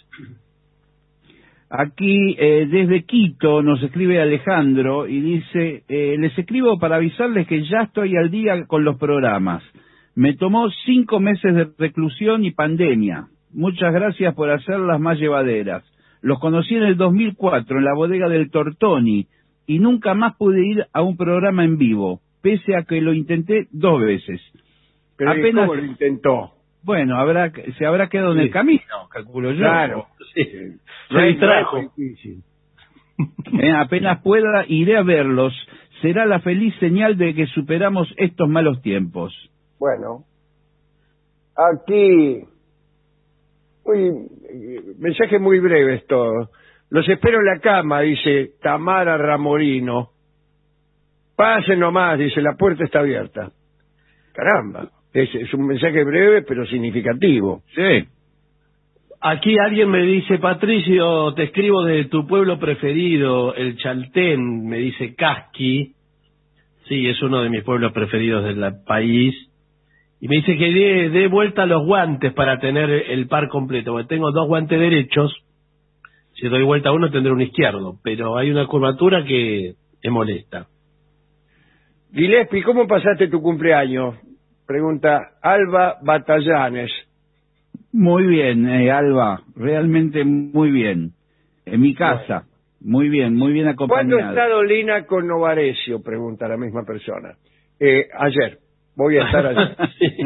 Aquí, eh, desde Quito, nos escribe Alejandro y dice, eh, les escribo para avisarles que ya estoy al día con los programas. Me tomó cinco meses de reclusión y pandemia. Muchas gracias por hacerlas más llevaderas. Los conocí en el dos mil cuatro en la bodega del Tortoni y nunca más pude ir a un programa en vivo, pese a que lo intenté dos veces. Pero Apenas ¿cómo lo intentó? Bueno, habrá se habrá quedado sí. en el camino, calculo yo. Claro. Sí. No Se hay distrajo. difícil. Eh, apenas pueda, iré a verlos. Será la feliz señal de que superamos estos malos tiempos. Bueno, aquí, muy, mensaje muy breve todo. Los espero en la cama, dice Tamara Ramorino. Pasen nomás, dice, la puerta está abierta. Caramba, es, es un mensaje breve pero significativo. Sí. Aquí alguien me dice, Patricio, te escribo de tu pueblo preferido, el Chaltén, me dice Casqui. Sí, es uno de mis pueblos preferidos del país. Y me dice que dé, dé vuelta los guantes para tener el par completo, porque tengo dos guantes derechos. Si doy vuelta a uno tendré un izquierdo, pero hay una curvatura que me molesta. Gillespie, ¿cómo pasaste tu cumpleaños? Pregunta Alba Batallanes. Muy bien, eh, Alba, realmente muy bien. En mi casa, bueno. muy bien, muy bien acompañado. ¿Cuándo está Dolina con Novarecio? Pregunta la misma persona. Eh, ayer, voy a estar ayer. Sí.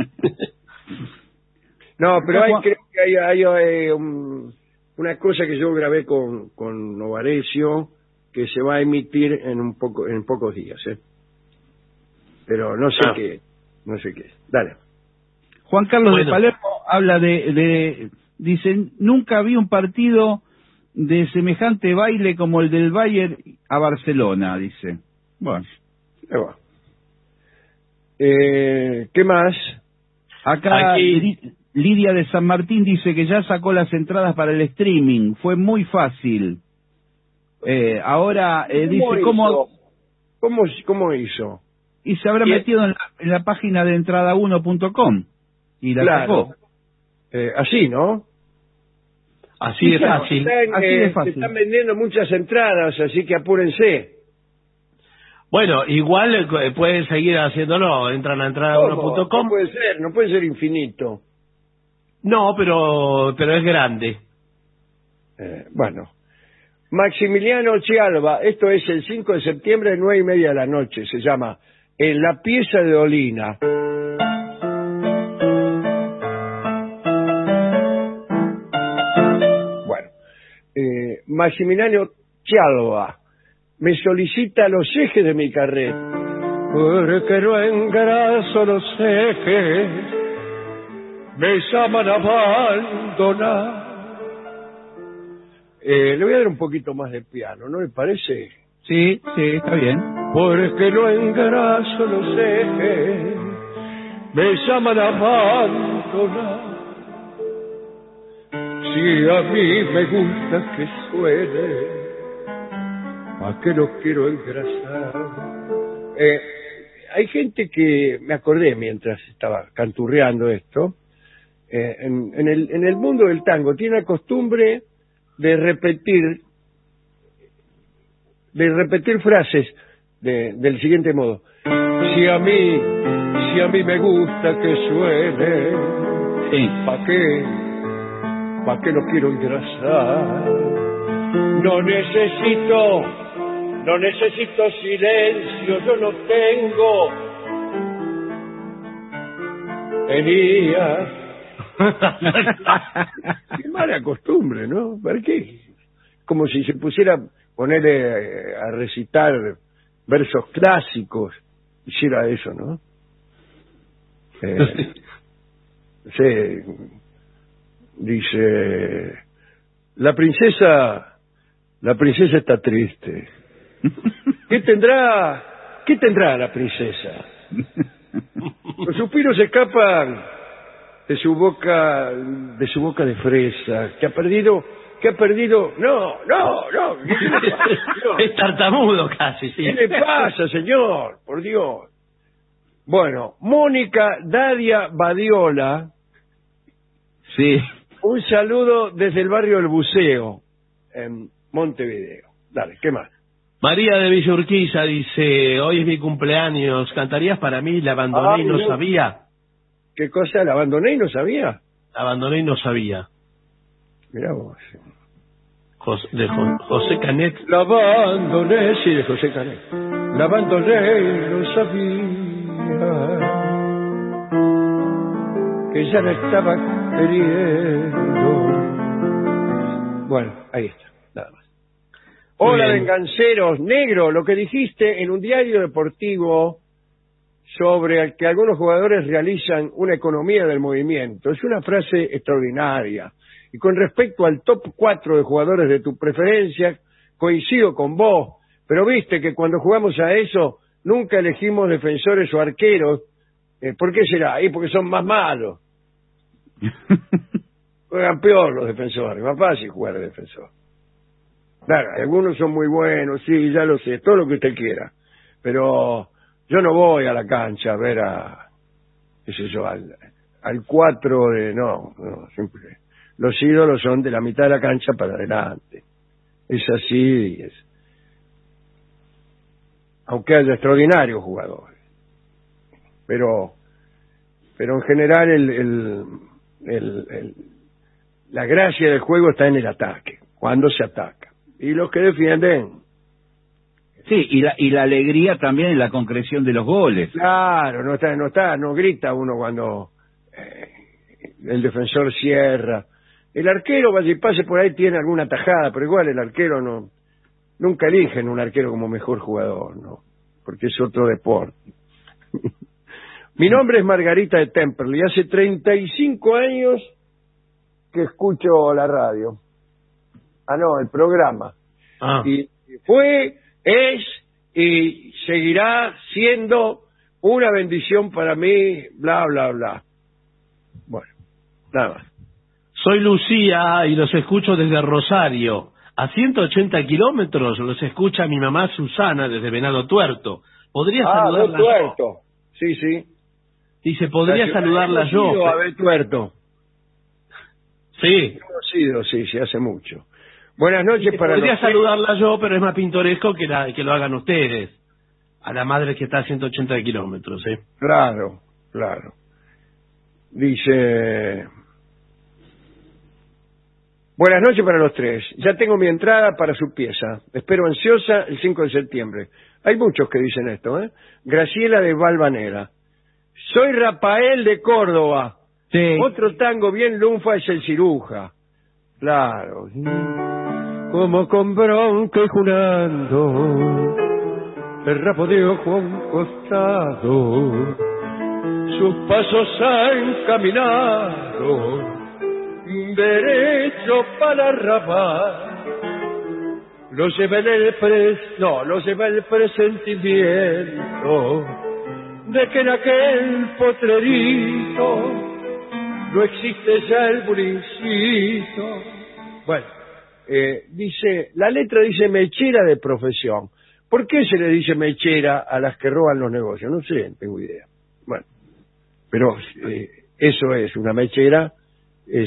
No, pero hay, creo que hay, hay, hay um, una cosa que yo grabé con, con Novarecio que se va a emitir en un poco en pocos días, ¿eh? Pero no sé ah. qué, no sé qué. Dale. Juan Carlos bueno. de Palermo habla de, de, dicen, nunca vi un partido de semejante baile como el del Bayern a Barcelona, dice. Bueno. Eh, ¿Qué más? Acá Aquí... Lidia de San Martín dice que ya sacó las entradas para el streaming, fue muy fácil. Eh, ahora eh, dice, ¿Cómo ¿cómo, hizo? ¿Cómo, cómo hizo? Y se habrá y metido en la, en la página de entrada uno punto com y la claro. sacó. Eh, así, ¿no? Así de claro, fácil. Están, Así eh, de fácil. Se están vendiendo muchas entradas, así que apúrense. Bueno, igual eh, pueden seguir haciéndolo. Entran a entrada uno punto com. No puede ser, no puede ser infinito. No, pero pero es grande. Eh, bueno. Maximiliano Chialba, esto es el cinco de septiembre, nueve y media de la noche, se llama En la pieza de Dolina. Bueno, eh, Maximiliano Chialba me solicita los ejes de mi carreta. Porque no engraso los ejes, me llaman a abandonar. Eh, le voy a dar un poquito más de piano, ¿no le parece? Sí, sí, está bien. Porque no engraso los ejes, me llaman a abandonar. Si a mí me gusta que suene, ¿a qué no quiero engrasar? Eh, hay gente que, me acordé mientras estaba canturreando esto, eh, en, en, el, en el mundo del tango tiene la costumbre de repetir de repetir frases de, del siguiente modo: si a mí si a mí me gusta que suene, sí. ¿pa' qué? ¿pa' qué no quiero engrasar? No necesito no necesito silencio, yo no tengo venía. Qué mala costumbre, ¿no? ¿Para qué? Como si se pusiera a ponerle a recitar versos clásicos hiciera eso, ¿no? Eh, sí, dice, la princesa, la princesa está triste. ¿Qué tendrá, qué tendrá la princesa? Los suspiros escapan de su boca, de su boca de fresa, que ha perdido, que ha perdido, no, no, no, ¿qué le pasa? Es tartamudo casi, sí. ¿Qué le pasa, señor? Por Dios. Bueno, Mónica Dadia Badiola. Sí. Un saludo desde el barrio El Buceo, en Montevideo. Dale, ¿qué más? María de Villa Urquiza dice, hoy es mi cumpleaños, ¿cantarías para mí? La abandoné y no Ay, no. sabía. ¿Qué cosa? ¿La abandoné y no sabía? La abandoné y no sabía. Mirá vos. Jos- de Jo- José Canet. La abandoné, sí, de José Canet. La abandoné y no sabía que ya la estaba queriendo. Bueno, ahí está, nada más. Hola, Muy bien. venganceros. Negro, lo que dijiste en un diario deportivo sobre el que algunos jugadores realizan una economía del movimiento es una frase extraordinaria. Y con respecto al top cuatro de jugadores de tu preferencia, coincido con vos, pero viste que cuando jugamos a eso nunca elegimos defensores o arqueros. Eh, ¿Por qué será? Y porque son más malos. Juegan peor los defensores, más fácil jugar de defensor. Claro, algunos son muy buenos, sí, ya lo sé, todo lo que usted quiera. Pero yo no voy a la cancha a ver a, qué sé yo, al, al cuatro de, no, no, siempre. Los ídolos son de la mitad de la cancha para adelante. Es así, es. Aunque haya extraordinarios jugadores. Pero, pero en general el, el, el, el, la gracia del juego está en el ataque, cuando se ataca. Y los que defienden. Sí, y la, y la alegría también en la concreción de los goles. Claro, no está, no está, no grita uno cuando eh, el defensor cierra. El arquero, vaya y pase por ahí, tiene alguna tajada, pero igual el arquero no, nunca eligen un arquero como mejor jugador, ¿no? Porque es otro deporte. Mi nombre es Margarita de Temperley, hace treinta y cinco años que escucho la radio. Ah, no, el programa. Ah. Y fue, es y seguirá siendo una bendición para mí, bla, bla, bla. Bueno, nada más. Soy Lucía y los escucho desde Rosario. A ciento ochenta kilómetros los escucha mi mamá Susana desde Venado Tuerto. ¿Podría Ah, saludarla Abel yo? Tuerto. Sí, sí. Dice, ¿podría La saludarla ciudad yo? conocido, Abel Tuerto. Sí. Conocido, sí, sí, hace mucho. Buenas noches Dice, para podría los... saludarla yo, pero es más pintoresco que, la, que lo hagan ustedes. A la madre que está a ciento ochenta kilómetros, ¿eh? Claro, claro. Dice... Buenas noches para los tres. Ya tengo mi entrada para su pieza. Espero ansiosa el cinco de septiembre. Hay muchos que dicen esto, ¿eh? Graciela de Valvanera. Soy Rafael de Córdoba. Sí. Otro tango bien lunfa es el Ciruja. Claro. Como con bronca y junando, el rabo de ojo a un costado, sus pasos han caminado derecho para Rabat. Lo lleva en el pres... no, lo lleva el presentimiento de que en aquel potrerito no existe ya el bulincito. Bueno, eh, dice, la letra dice mechera de profesión. ¿Por qué se le dice mechera a las que roban los negocios? No sé, no tengo idea. Bueno, pero eh, eso es, una mechera es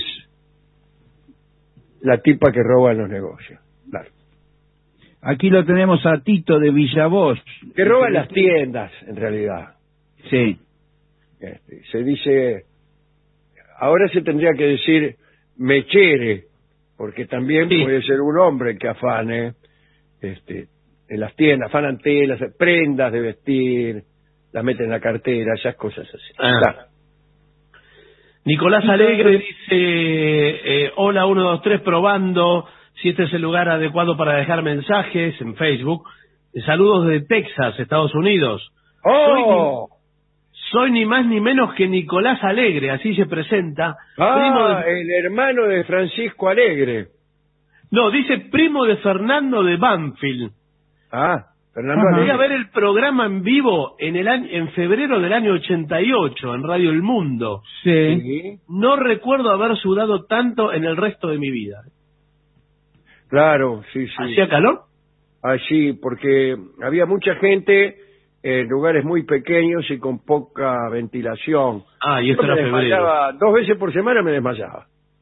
la tipa que roba en los negocios. Claro. Aquí lo tenemos a Tito de Villavoz. Que roba en las tiendas, en realidad. Sí. Este, se dice, ahora se tendría que decir mechere, porque también Sí. puede ser un hombre que afane este, en las tiendas, afanan telas, prendas de vestir, las meten en la cartera, esas cosas así. Ah. Claro. Nicolás Alegre dice, eh, hola uno dos tres probando, si este es el lugar adecuado para dejar mensajes en Facebook. Eh, saludos de Texas, Estados Unidos. ¡Oh! Soy ni más ni menos que Nicolás Alegre, así se presenta. Ah, primo de... el hermano de Francisco Alegre. No, dice primo de Fernando de Banfield. Ah, Fernando Ajá. Voy Alegre. a ver el programa en vivo en el año, en febrero del año ochenta y ocho en Radio El Mundo. Sí. Sí, No recuerdo haber sudado tanto en el resto de mi vida. claro, sí, sí. ¿Hacía calor? Allí, porque había mucha gente en lugares muy pequeños y con poca ventilación. Ah, y Yo esto me era febrero. desmayaba, dos veces por semana me desmayaba.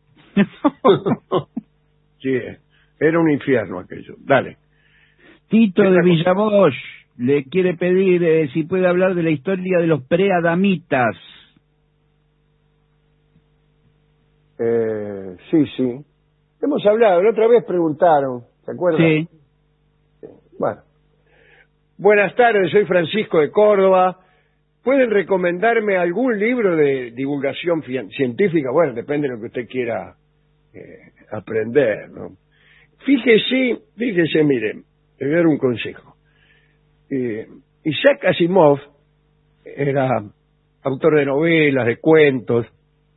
Sí, era un infierno aquello. Dale. Tito de Esta cosa. Villavoz le quiere pedir eh, si puede hablar de la historia de los preadamitas. Eh, sí, sí. Hemos hablado, la otra vez preguntaron, ¿se acuerdan? Sí. Bueno. Buenas tardes, soy Francisco de Córdoba. ¿Pueden recomendarme algún libro de divulgación fi- científica? Bueno, depende de lo que usted quiera eh, aprender, ¿no? Fíjese, fíjese, miren, le voy a dar un consejo. Eh, Isaac Asimov era autor de novelas, de cuentos,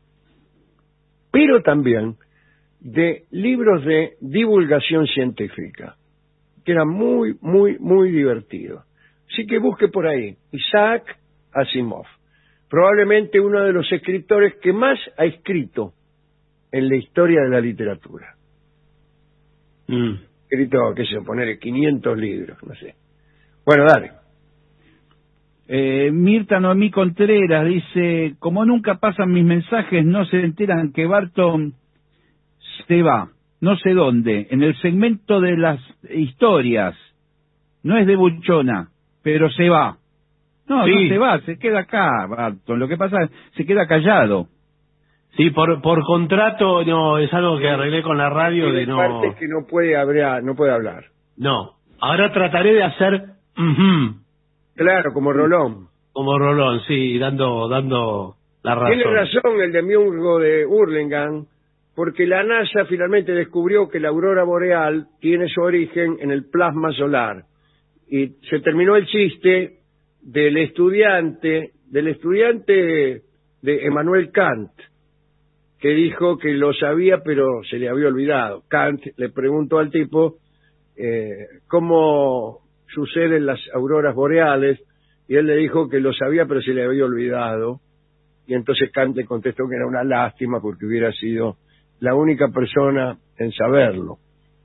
pero también de libros de divulgación científica, que eran muy, muy, muy divertidos. Así que busque por ahí, Isaac Asimov, probablemente uno de los escritores que más ha escrito en la historia de la literatura. Mm. Escrito, qué sé yo, ponerle quinientos libros, no sé. Bueno, dale. Eh, Mirta Noemí Contreras dice, como nunca pasan mis mensajes, no se enteran que Barton se va, no sé dónde, en el segmento de las historias. No es de buchona, pero se va. No, Sí. no se va, se queda acá, Barton. Lo que pasa es se queda callado. Sí, por por contrato no es algo que arreglé con la radio de Hay no. partes que no puede hablar, no puede hablar. No. Ahora trataré de hacer ujú, Claro, como Rolón. como Rolón, sí, dando dando la razón. Tiene razón el demiurgo de Hurlingham, porque la NASA finalmente descubrió que la aurora boreal tiene su origen en el plasma solar. Y se terminó el chiste del estudiante, del estudiante de Emmanuel Kant, que dijo que lo sabía pero se le había olvidado. Kant le preguntó al tipo eh, cómo suceden las auroras boreales, y él le dijo que lo sabía pero se le había olvidado. Y entonces Kant le contestó que era una lástima porque hubiera sido la única persona en saberlo.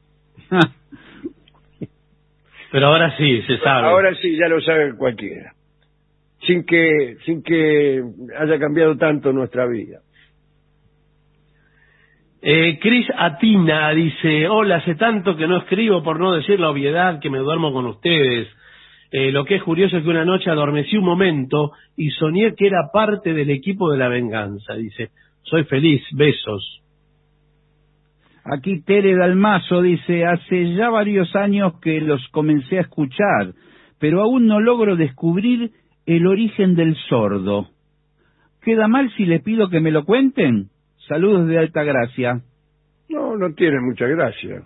Pero ahora sí, se sabe. Ahora sí, ya lo sabe cualquiera. Sin que, sin que haya cambiado tanto nuestra vida. Eh, Cris Atina dice, hola, hace tanto que no escribo por no decir la obviedad que me duermo con ustedes. Eh, lo que es curioso es que una noche adormecí un momento y soñé que era parte del equipo de la venganza. Dice, soy feliz, besos. Aquí Tere Dalmazo dice, hace ya varios años que los comencé a escuchar, pero aún no logro descubrir el origen del sordo. ¿Queda mal si les pido que me lo cuenten? Saludos de Altagracia. No, no tiene mucha gracia.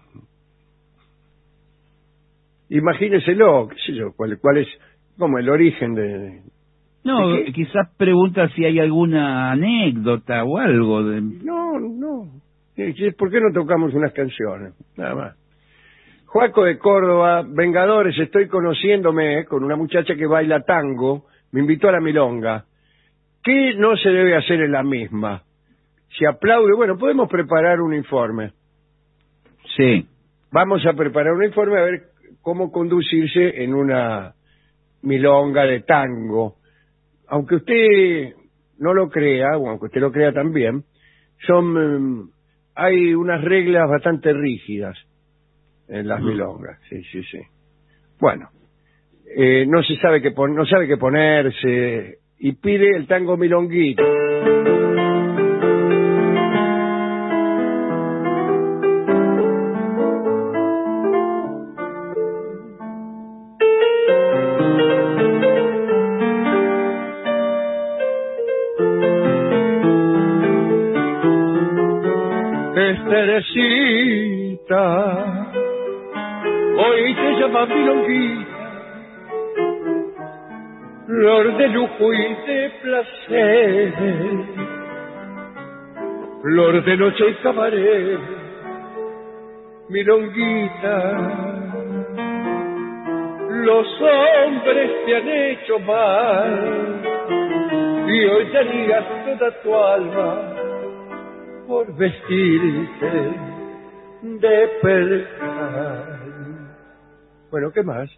Imagíneselo, qué sé yo, cuál, cuál es, como el origen de... No, ¿De qué? quizás pregunta si hay alguna anécdota o algo. De... No, no. ¿Por qué no tocamos unas canciones? Nada más. Joaco de Córdoba, Vengadores, estoy conociéndome con una muchacha que baila tango, me invitó a la milonga. ¿Qué no se debe hacer en la misma? Se aplaude, bueno, podemos preparar un informe. Sí. Vamos a preparar un informe a ver cómo conducirse en una milonga de tango. Aunque usted no lo crea, o aunque usted lo crea también, son um, hay unas reglas bastante rígidas en las milongas. Sí, sí, sí. Bueno, eh, no se sabe qué pon- no sabe qué ponerse y pide el tango milonguito. Teresita, hoy te llama milonguita, flor de lujo y de placer, flor de noche y cabaret, milonguita. Los hombres te han hecho mal y hoy darías toda tu alma por vestirte de percal. Bueno, ¿qué más?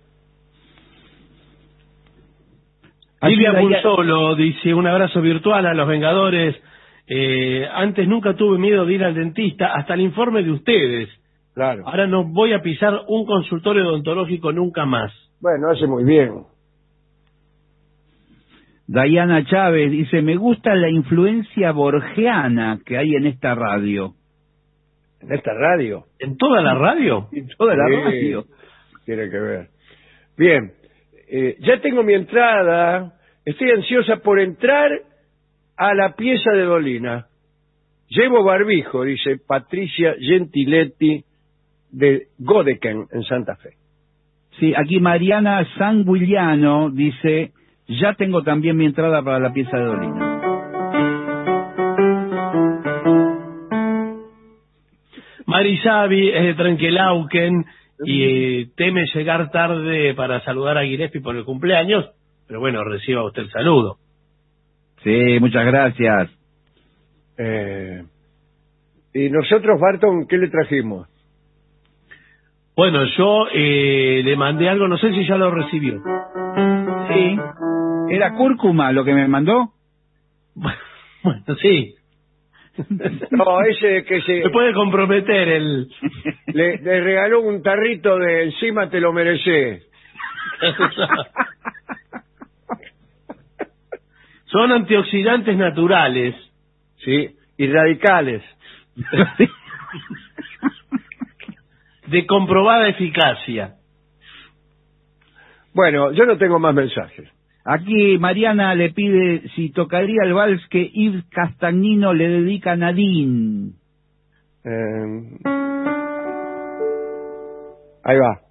Lilia Bursolo dice: un abrazo virtual a los Vengadores. Eh, antes nunca tuve miedo de ir al dentista, hasta el informe de ustedes. Claro. Ahora no voy a pisar un consultorio odontológico nunca más. Bueno, hace muy bien. Diana Chávez dice: me gusta la influencia borgiana que hay en esta radio. ¿En esta radio? ¿En toda la radio? En toda la Sí, radio. Tiene que ver. Bien, eh, ya tengo mi entrada. Estoy ansiosa por entrar a la pieza de Dolina. Llevo barbijo, dice Patricia Gentiletti de Godeken, en Santa Fe. Sí, aquí Mariana Sanguiliano dice: ya tengo también mi entrada para la pieza de Dolina. Marisavi es de Trenquelauquen y eh, teme llegar tarde para saludar a Gillespie por el cumpleaños, pero bueno, reciba usted el saludo. Sí, muchas gracias. Eh, y nosotros, Barton, ¿qué le trajimos? Bueno, yo eh, le mandé algo, no sé si ya lo recibió. Sí. ¿Era cúrcuma lo que me mandó? Bueno, sí. No, ese que se... Se puede comprometer el... Le, le regaló un tarrito de encima te lo mereces. Son antioxidantes naturales. Sí, y radicales. De comprobada eficacia. Bueno, yo no tengo más mensajes. Aquí Mariana le pide si tocaría el vals que Yves Castagnino le dedica a Nadine. Eh, ahí va.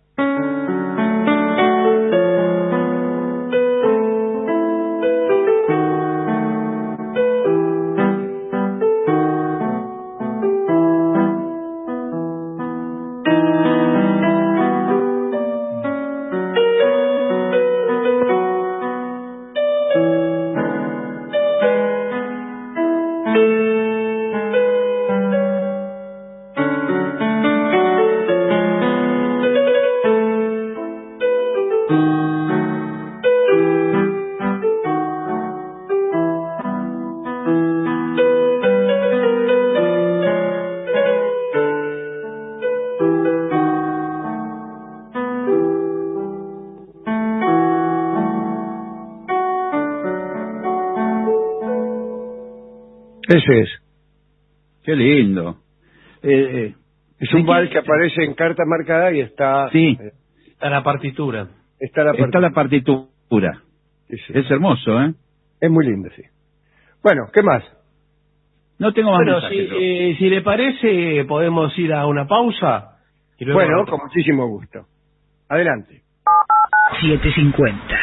Ese es. Qué lindo. Eh, eh, Es un vals que aparece en carta marcada y está... Sí. eh, Está la partitura. está la está la partitura. Sí, sí. Es hermoso, ¿eh? Es muy lindo, sí. Bueno, ¿qué más? No tengo más Bueno, si, mensajes. yo. eh, si le parece, podemos ir a una pausa. Y luego Bueno, retomamos. con muchísimo gusto. Adelante. setecientos cincuenta.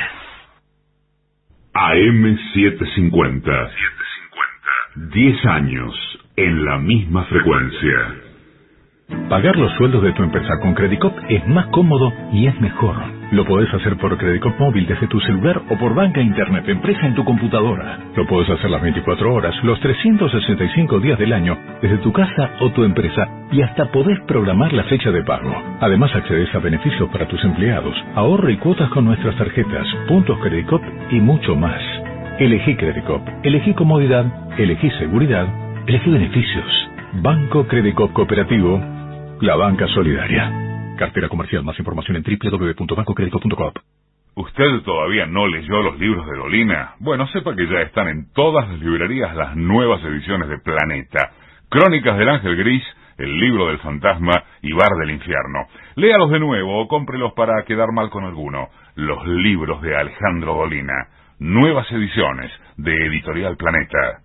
A M setecientos cincuenta. diez años en la misma frecuencia. Pagar los sueldos de tu empresa con Credicop es más cómodo y es mejor. Lo podés hacer por Credicop móvil desde tu celular o por banca internet empresa en tu computadora. Lo podés hacer las veinticuatro horas, los trescientos sesenta y cinco días del año, desde tu casa o tu empresa, y hasta podés programar la fecha de pago. Además accedes a beneficios para tus empleados, ahorro y cuotas con nuestras tarjetas, puntos Credicop y mucho más. Elegí Credicop, elegí comodidad, elegí seguridad, elegí beneficios. Banco Credicop Cooperativo, la banca solidaria. Cartera comercial. Más información en doble u doble u doble u punto banco credicop punto com. ¿Usted todavía no leyó los libros de Dolina? Bueno, sepa que ya están en todas las librerías las nuevas ediciones de Planeta. Crónicas del Ángel Gris, El libro del fantasma y Bar del infierno. Léalos de nuevo o cómprelos para quedar mal con alguno. Los libros de Alejandro Dolina. Nuevas ediciones de Editorial Planeta.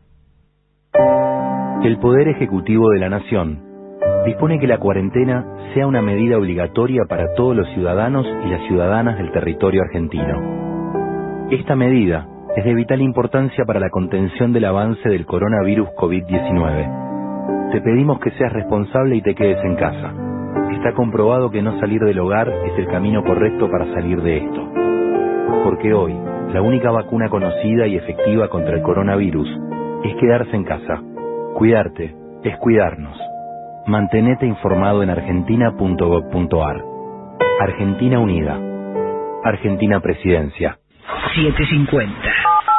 El Poder Ejecutivo de la Nación dispone que la cuarentena sea una medida obligatoria para todos los ciudadanos y las ciudadanas del territorio argentino. Esta medida es de vital importancia para la contención del avance del coronavirus COVID diecinueve. Te pedimos que seas responsable y te quedes en casa. Está comprobado que no salir del hogar es el camino correcto para salir de esto. Porque hoy, la única vacuna conocida y efectiva contra el coronavirus es quedarse en casa. Cuidarte es cuidarnos. Mantenete informado en argentina punto gob punto ar. Argentina Unida. Argentina Presidencia. setecientos cincuenta.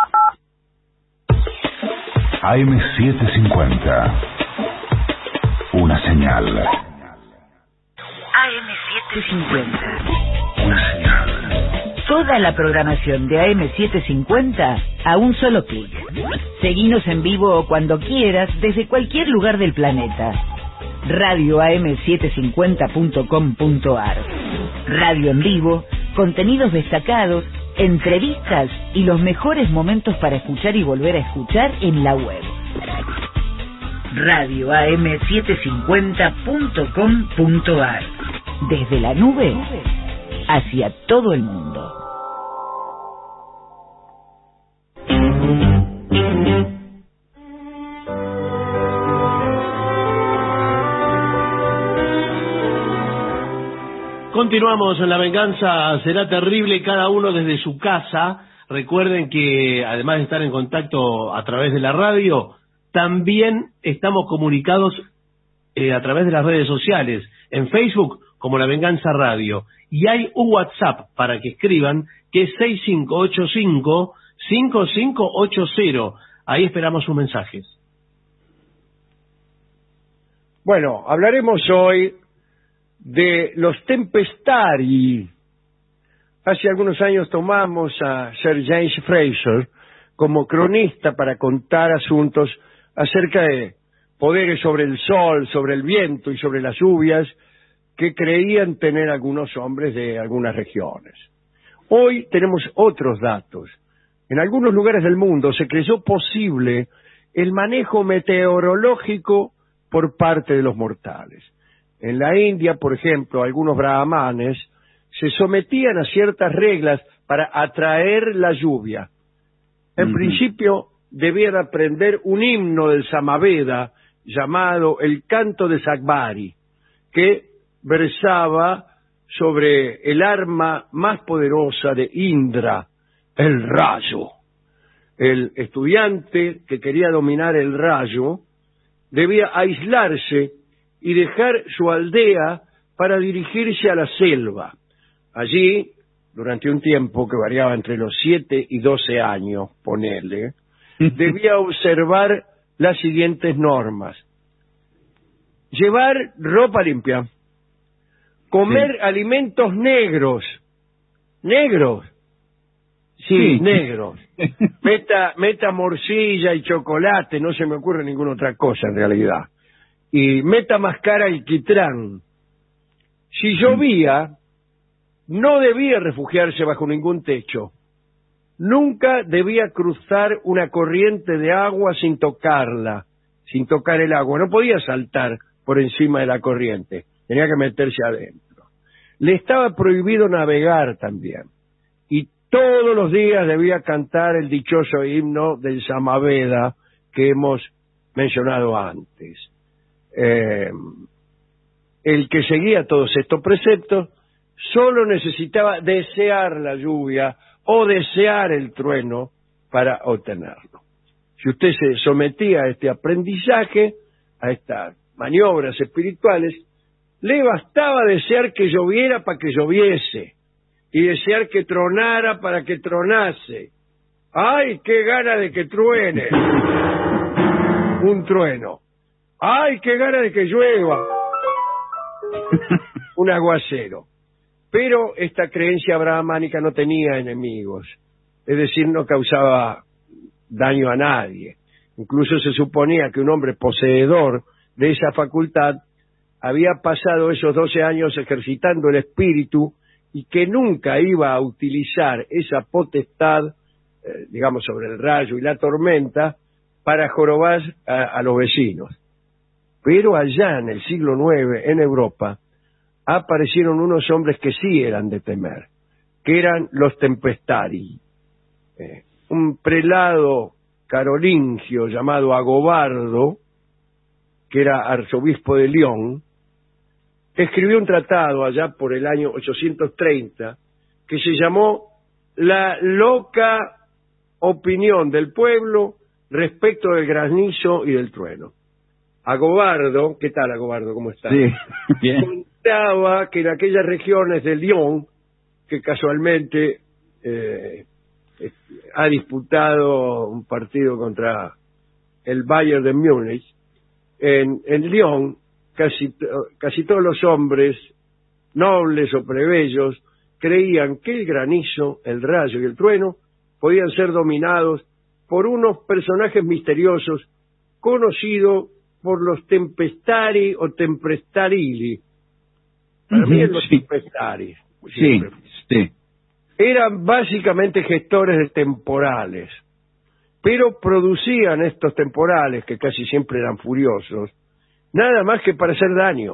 A M setecientos cincuenta. Una señal. A M setecientos cincuenta. Una señal. Toda la programación de A M setecientos cincuenta a un solo clic. Seguinos en vivo o cuando quieras desde cualquier lugar del planeta. radio a m setecientos cincuenta punto com punto ar. Radio en vivo, contenidos destacados, entrevistas y los mejores momentos para escuchar y volver a escuchar en la web. radio a m setecientos cincuenta punto com punto ar. Desde la nube hacia todo el mundo. Continuamos en La Venganza Será Terrible, cada uno desde su casa. Recuerden que además de estar en contacto a través de la radio, también estamos comunicados eh, a través de las redes sociales, en Facebook como La Venganza Radio. Y hay un WhatsApp para que escriban, que es seis cinco ocho cinco, cinco cinco ocho cero. Ahí esperamos sus mensajes. Bueno, hablaremos hoy de los Tempestari. Hace algunos años tomamos a Sir James Fraser como cronista para contar asuntos acerca de poderes sobre el sol, sobre el viento y sobre las lluvias que creían tener algunos hombres de algunas regiones. Hoy tenemos otros datos. En algunos lugares del mundo se creyó posible el manejo meteorológico por parte de los mortales. En la India, por ejemplo, algunos brahmanes se sometían a ciertas reglas para atraer la lluvia. En uh-huh. principio, debían aprender un himno del Samaveda llamado el Canto de Sagbari, que versaba sobre el arma más poderosa de Indra, el rayo. El estudiante que quería dominar el rayo debía aislarse y dejar su aldea para dirigirse a la selva. Allí, durante un tiempo que variaba entre los siete y doce años, ponele, debía observar las siguientes normas. Llevar ropa limpia, comer sí. alimentos negros, negros, sí, sí. negros, meta, meta morcilla y chocolate, no se me ocurre ninguna otra cosa en realidad. Y meta más cara alquitrán. Si llovía, no debía refugiarse bajo ningún techo. Nunca debía cruzar una corriente de agua sin tocarla, sin tocar el agua. No podía saltar por encima de la corriente, tenía que meterse adentro. Le estaba prohibido navegar también. Y todos los días debía cantar el dichoso himno del Samaveda que hemos mencionado antes. Eh, el que seguía todos estos preceptos solo necesitaba desear la lluvia o desear el trueno para obtenerlo. Si usted se sometía a este aprendizaje, a estas maniobras espirituales, le bastaba desear que lloviera para que lloviese y desear que tronara para que tronase. ¡Ay, qué gana de que truene! Un trueno. ¡Ay, qué gana de que llueva! Un aguacero. Pero esta creencia brahmánica no tenía enemigos, es decir, no causaba daño a nadie. Incluso se suponía que un hombre poseedor de esa facultad había pasado esos doce años ejercitando el espíritu y que nunca iba a utilizar esa potestad, eh, digamos, sobre el rayo y la tormenta para jorobar a, a los vecinos. Pero allá en el siglo nueve, en Europa, aparecieron unos hombres que sí eran de temer, que eran los Tempestari. eh, un prelado carolingio llamado Agobardo, que era arzobispo de León, escribió un tratado allá por el año ochocientos treinta que se llamó La loca opinión del pueblo respecto del granizo y del trueno. Agobardo, ¿qué tal Agobardo? ¿Cómo está? Sí, bien. Contaba que en aquellas regiones de León, que casualmente eh, ha disputado un partido contra el Bayern de Múnich, en, en León casi, casi todos los hombres, nobles o plebeyos, creían que el granizo, el rayo y el trueno podían ser dominados por unos personajes misteriosos conocidos por los tempestari o temprestarili. Para mí los sí. tempestari. Sí, sí. Eran básicamente gestores de temporales, pero producían estos temporales, que casi siempre eran furiosos, nada más que para hacer daño.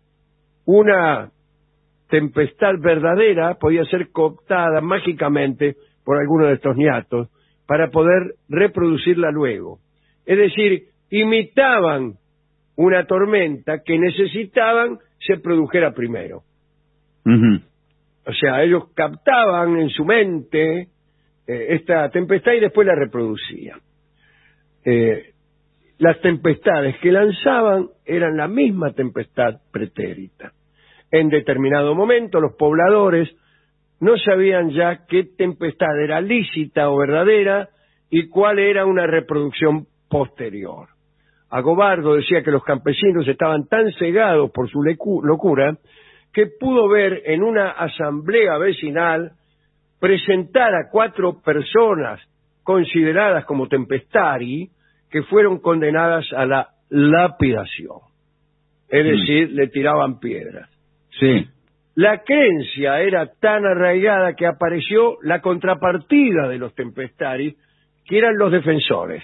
Una tempestad verdadera podía ser cooptada mágicamente por alguno de estos ñatos para poder reproducirla luego. Es decir, imitaban una tormenta que necesitaban se produjera primero. Uh-huh. O sea, ellos captaban en su mente eh, esta tempestad y después la reproducían. Eh, las tempestades que lanzaban eran la misma tempestad pretérita. En determinado momento los pobladores no sabían ya qué tempestad era lícita o verdadera y cuál era una reproducción posterior. Agobardo decía que los campesinos estaban tan cegados por su locura que pudo ver en una asamblea vecinal presentar a cuatro personas consideradas como tempestari que fueron condenadas a la lapidación. Es decir, mm. le tiraban piedras. Sí. La creencia era tan arraigada que apareció la contrapartida de los tempestari, que eran los defensores.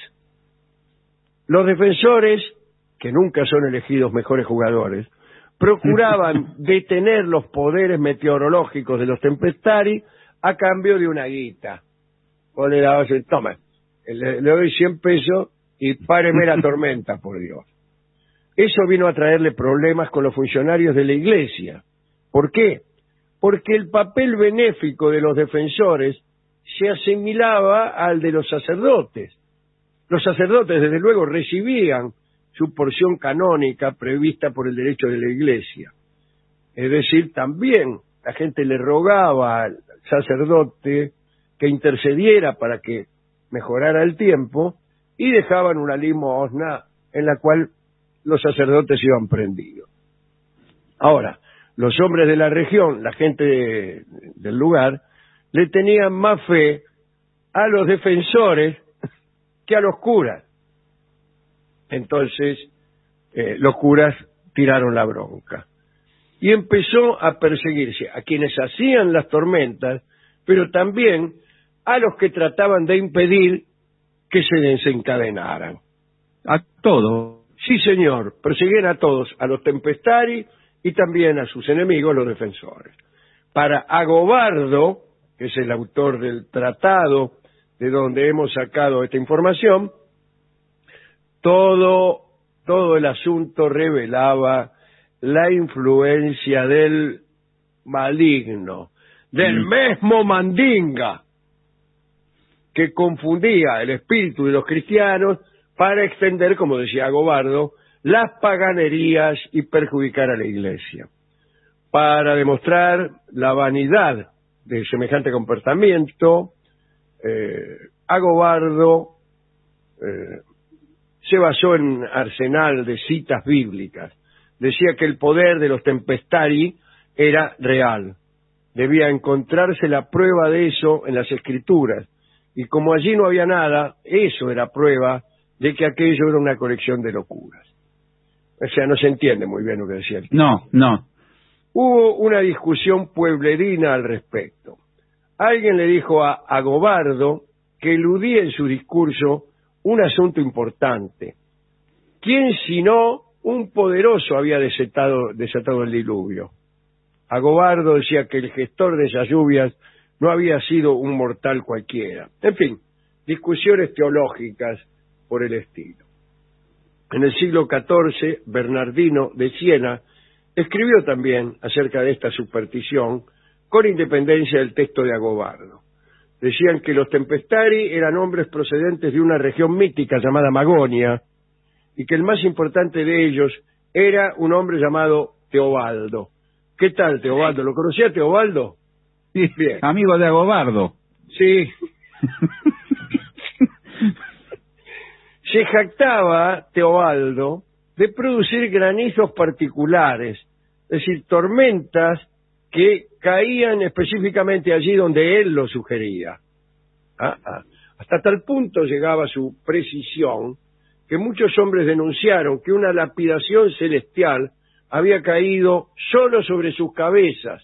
Los defensores, que nunca son elegidos mejores jugadores, procuraban detener los poderes meteorológicos de los tempestari a cambio de una guita. O le dabas el, toma, le, le doy cien pesos y páreme la tormenta, por Dios. Eso vino a traerle problemas con los funcionarios de la iglesia. ¿Por qué? Porque el papel benéfico de los defensores se asimilaba al de los sacerdotes. Los sacerdotes, desde luego, recibían su porción canónica prevista por el derecho de la iglesia. Es decir, también la gente le rogaba al sacerdote que intercediera para que mejorara el tiempo y dejaban una limosna en la cual los sacerdotes iban prendidos. Ahora, los hombres de la región, la gente de, del lugar, le tenían más fe a los defensores que a los curas. Entonces, eh, los curas tiraron la bronca. Y empezó a perseguirse a quienes hacían las tormentas, pero también a los que trataban de impedir que se desencadenaran. A todos. Sí, señor, perseguían a todos, a los tempestari y también a sus enemigos, los defensores. Para Agobardo, que es el autor del tratado de donde hemos sacado esta información, todo, todo el asunto revelaba la influencia del maligno, del mismo Mandinga, que confundía el espíritu de los cristianos para extender, como decía Agobardo, las paganerías y perjudicar a la iglesia. Para demostrar la vanidad de semejante comportamiento, eh, Agobardo eh, se basó en un arsenal de citas bíblicas. Decía que el poder de los tempestari era real. Debía encontrarse la prueba de eso en las escrituras. Y como allí no había nada, eso era prueba de que aquello era una colección de locuras. O sea, no se entiende muy bien lo que decía el tipo. No, no. Hubo una discusión pueblerina al respecto. Alguien le dijo a Agobardo que eludía en su discurso un asunto importante. ¿Quién sino un poderoso había desatado, desatado el diluvio? Agobardo decía que el gestor de esas lluvias no había sido un mortal cualquiera. En fin, discusiones teológicas por el estilo. En el siglo catorce, Bernardino de Siena escribió también acerca de esta superstición, con independencia del texto de Agobardo. Decían que los Tempestari eran hombres procedentes de una región mítica llamada Magonia, y que el más importante de ellos era un hombre llamado Teobaldo. ¿Qué tal, Teobaldo? ¿Lo conocía Teobaldo? Sí, bien. Amigo de Agobardo. Sí. Se jactaba Teobaldo de producir granizos particulares, es decir, tormentas que caían específicamente allí donde él lo sugería. Ah, ah. Hasta tal punto llegaba su precisión que muchos hombres denunciaron que una lapidación celestial había caído solo sobre sus cabezas.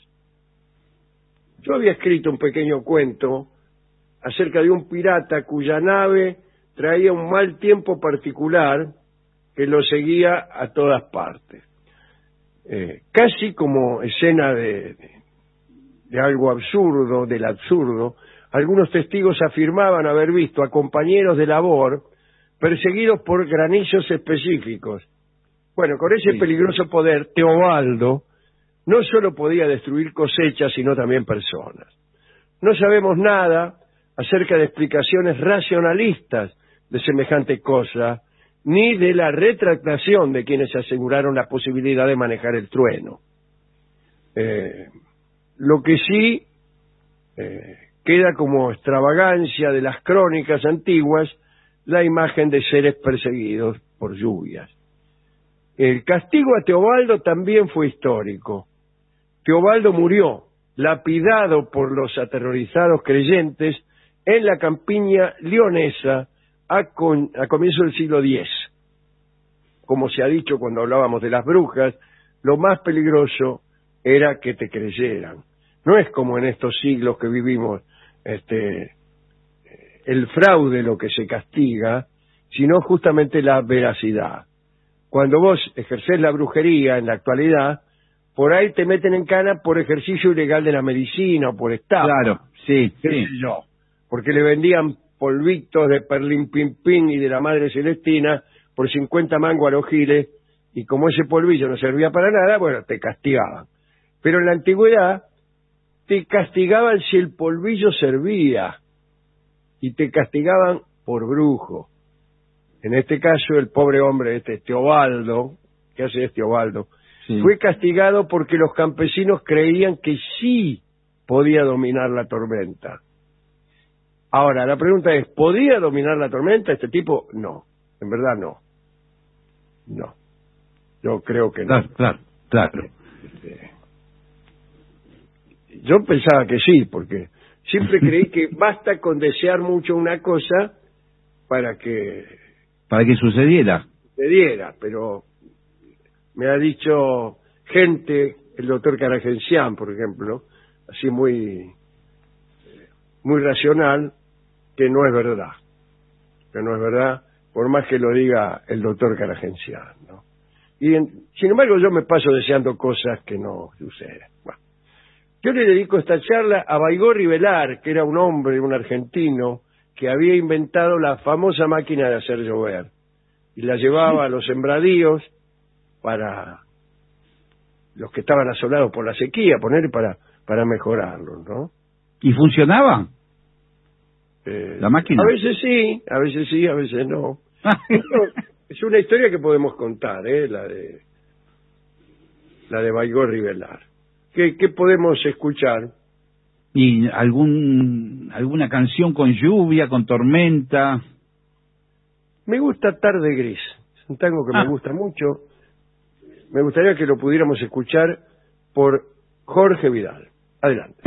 Yo había escrito un pequeño cuento acerca de un pirata cuya nave traía un mal tiempo particular que lo seguía a todas partes. Eh, casi como escena de, de, de algo absurdo, del absurdo, algunos testigos afirmaban haber visto a compañeros de labor perseguidos por granizos específicos. Bueno, con ese sí. peligroso poder, Teobaldo no solo podía destruir cosechas, sino también personas. No sabemos nada acerca de explicaciones racionalistas de semejante cosa, ni de la retractación de quienes aseguraron la posibilidad de manejar el trueno. Eh, lo que sí eh, queda como extravagancia de las crónicas antiguas, la imagen de seres perseguidos por lluvias. El castigo a Teobaldo también fue histórico. Teobaldo murió, lapidado por los aterrorizados creyentes en la campiña leonesa a, con, a comienzo del siglo diez. Como se ha dicho cuando hablábamos de las brujas, lo más peligroso era que te creyeran. No es como en estos siglos que vivimos, este, el fraude lo que se castiga, sino justamente la veracidad. Cuando vos ejercés la brujería en la actualidad, por ahí te meten en cana por ejercicio ilegal de la medicina o por estafa. Claro, sí, ¿Qué sí. sé yo? Porque le vendían polvitos de Perlín Pin Pin y de la Madre Celestina por cincuenta mangos a los giles, y como ese polvillo no servía para nada, bueno, te castigaban. Pero en la antigüedad te castigaban si el polvillo servía, y te castigaban por brujo. En este caso, el pobre hombre, este Teobaldo, ¿qué hace este Teobaldo? Sí. Fue castigado porque los campesinos creían que sí podía dominar la tormenta. Ahora, la pregunta es, ¿podía dominar la tormenta este tipo? No, en verdad no. No. Yo creo que no. Claro, claro, claro. Este, yo pensaba que sí, porque siempre creí que basta con desear mucho una cosa para que... Para que sucediera. Sucediera, pero me ha dicho gente, el doctor Caragencián, por ejemplo, así muy, muy racional, que no es verdad. Que no es verdad, por más que lo diga el doctor Caragencián, ¿no? Y en, sin embargo yo me paso deseando cosas que no suceden. Bueno, yo le dedico esta charla a Baigorri Velar, que era un hombre, un argentino, que había inventado la famosa máquina de hacer llover, y la llevaba a los sembradíos para los que estaban asolados por la sequía, poner para, para mejorarlos, ¿no? ¿Y funcionaba? Eh, ¿La máquina? A veces sí, a veces sí, a veces no. Es una historia que podemos contar, ¿eh? La de la de Baigorri Velar. ¿Qué, ¿Qué podemos escuchar? ¿Y algún alguna canción con lluvia, con tormenta? Me gusta Tarde Gris, es un tango que ah. me gusta mucho. Me gustaría que lo pudiéramos escuchar por Jorge Vidal. Adelante.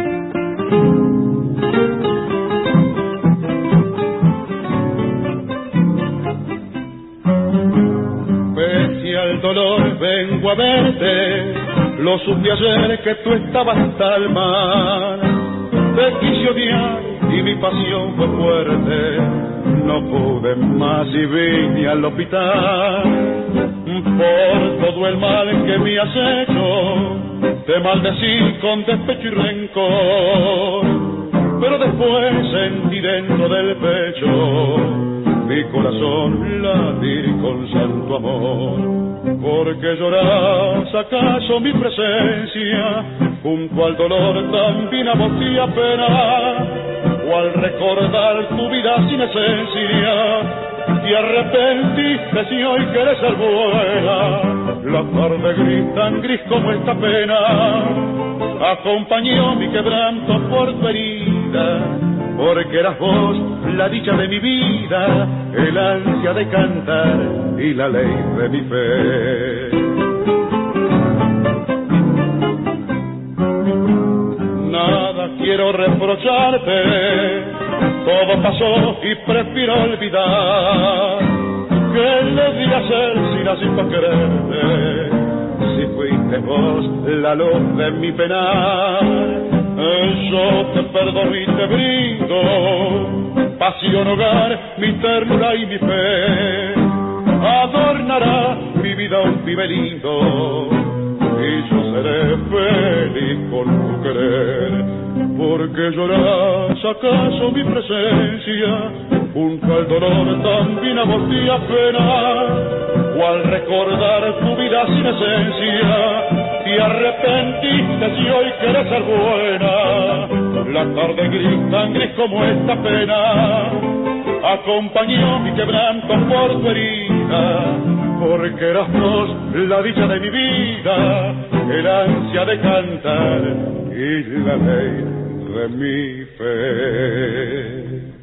Pese al dolor vengo a verte, lo supe ayer que tú estabas tal mal. Te quise odiar y mi pasión fue fuerte, no pude más y vine al hospital. Por todo el mal que me has hecho, te maldecí con despecho y rencor. pero después sentí dentro del pecho mi corazón latir con santo amor. Porque llorás acaso mi presencia, junto al dolor también a vos te apena, o al recordar tu vida sin esencia, te arrepentiste si hoy querés ser buena. La tarde gris, tan gris como esta pena, acompañó mi quebranto por tu herida, porque eras vos la dicha de mi vida, el ansia de cantar y la ley de mi fe. Nada quiero reprocharte, todo pasó y prefiero olvidar que le di a ser si nací pa' quererte, si fuiste vos la luz de mi penar. Yo te perdono y te brindo pasión, hogar, mi ternura y mi fe. Adornará mi vida un pibe lindo y yo seré feliz con tu querer. Porque llorás acaso mi presencia, junto al dolor también a vos te apena, o al recordar tu vida sin esencia, te arrepentiste si hoy querés ser buena. La tarde gris, tan gris como esta pena, acompañó mi quebranto por tu herida, porque eras vos la dicha de mi vida, el ansia de cantar y la ley de mi fe.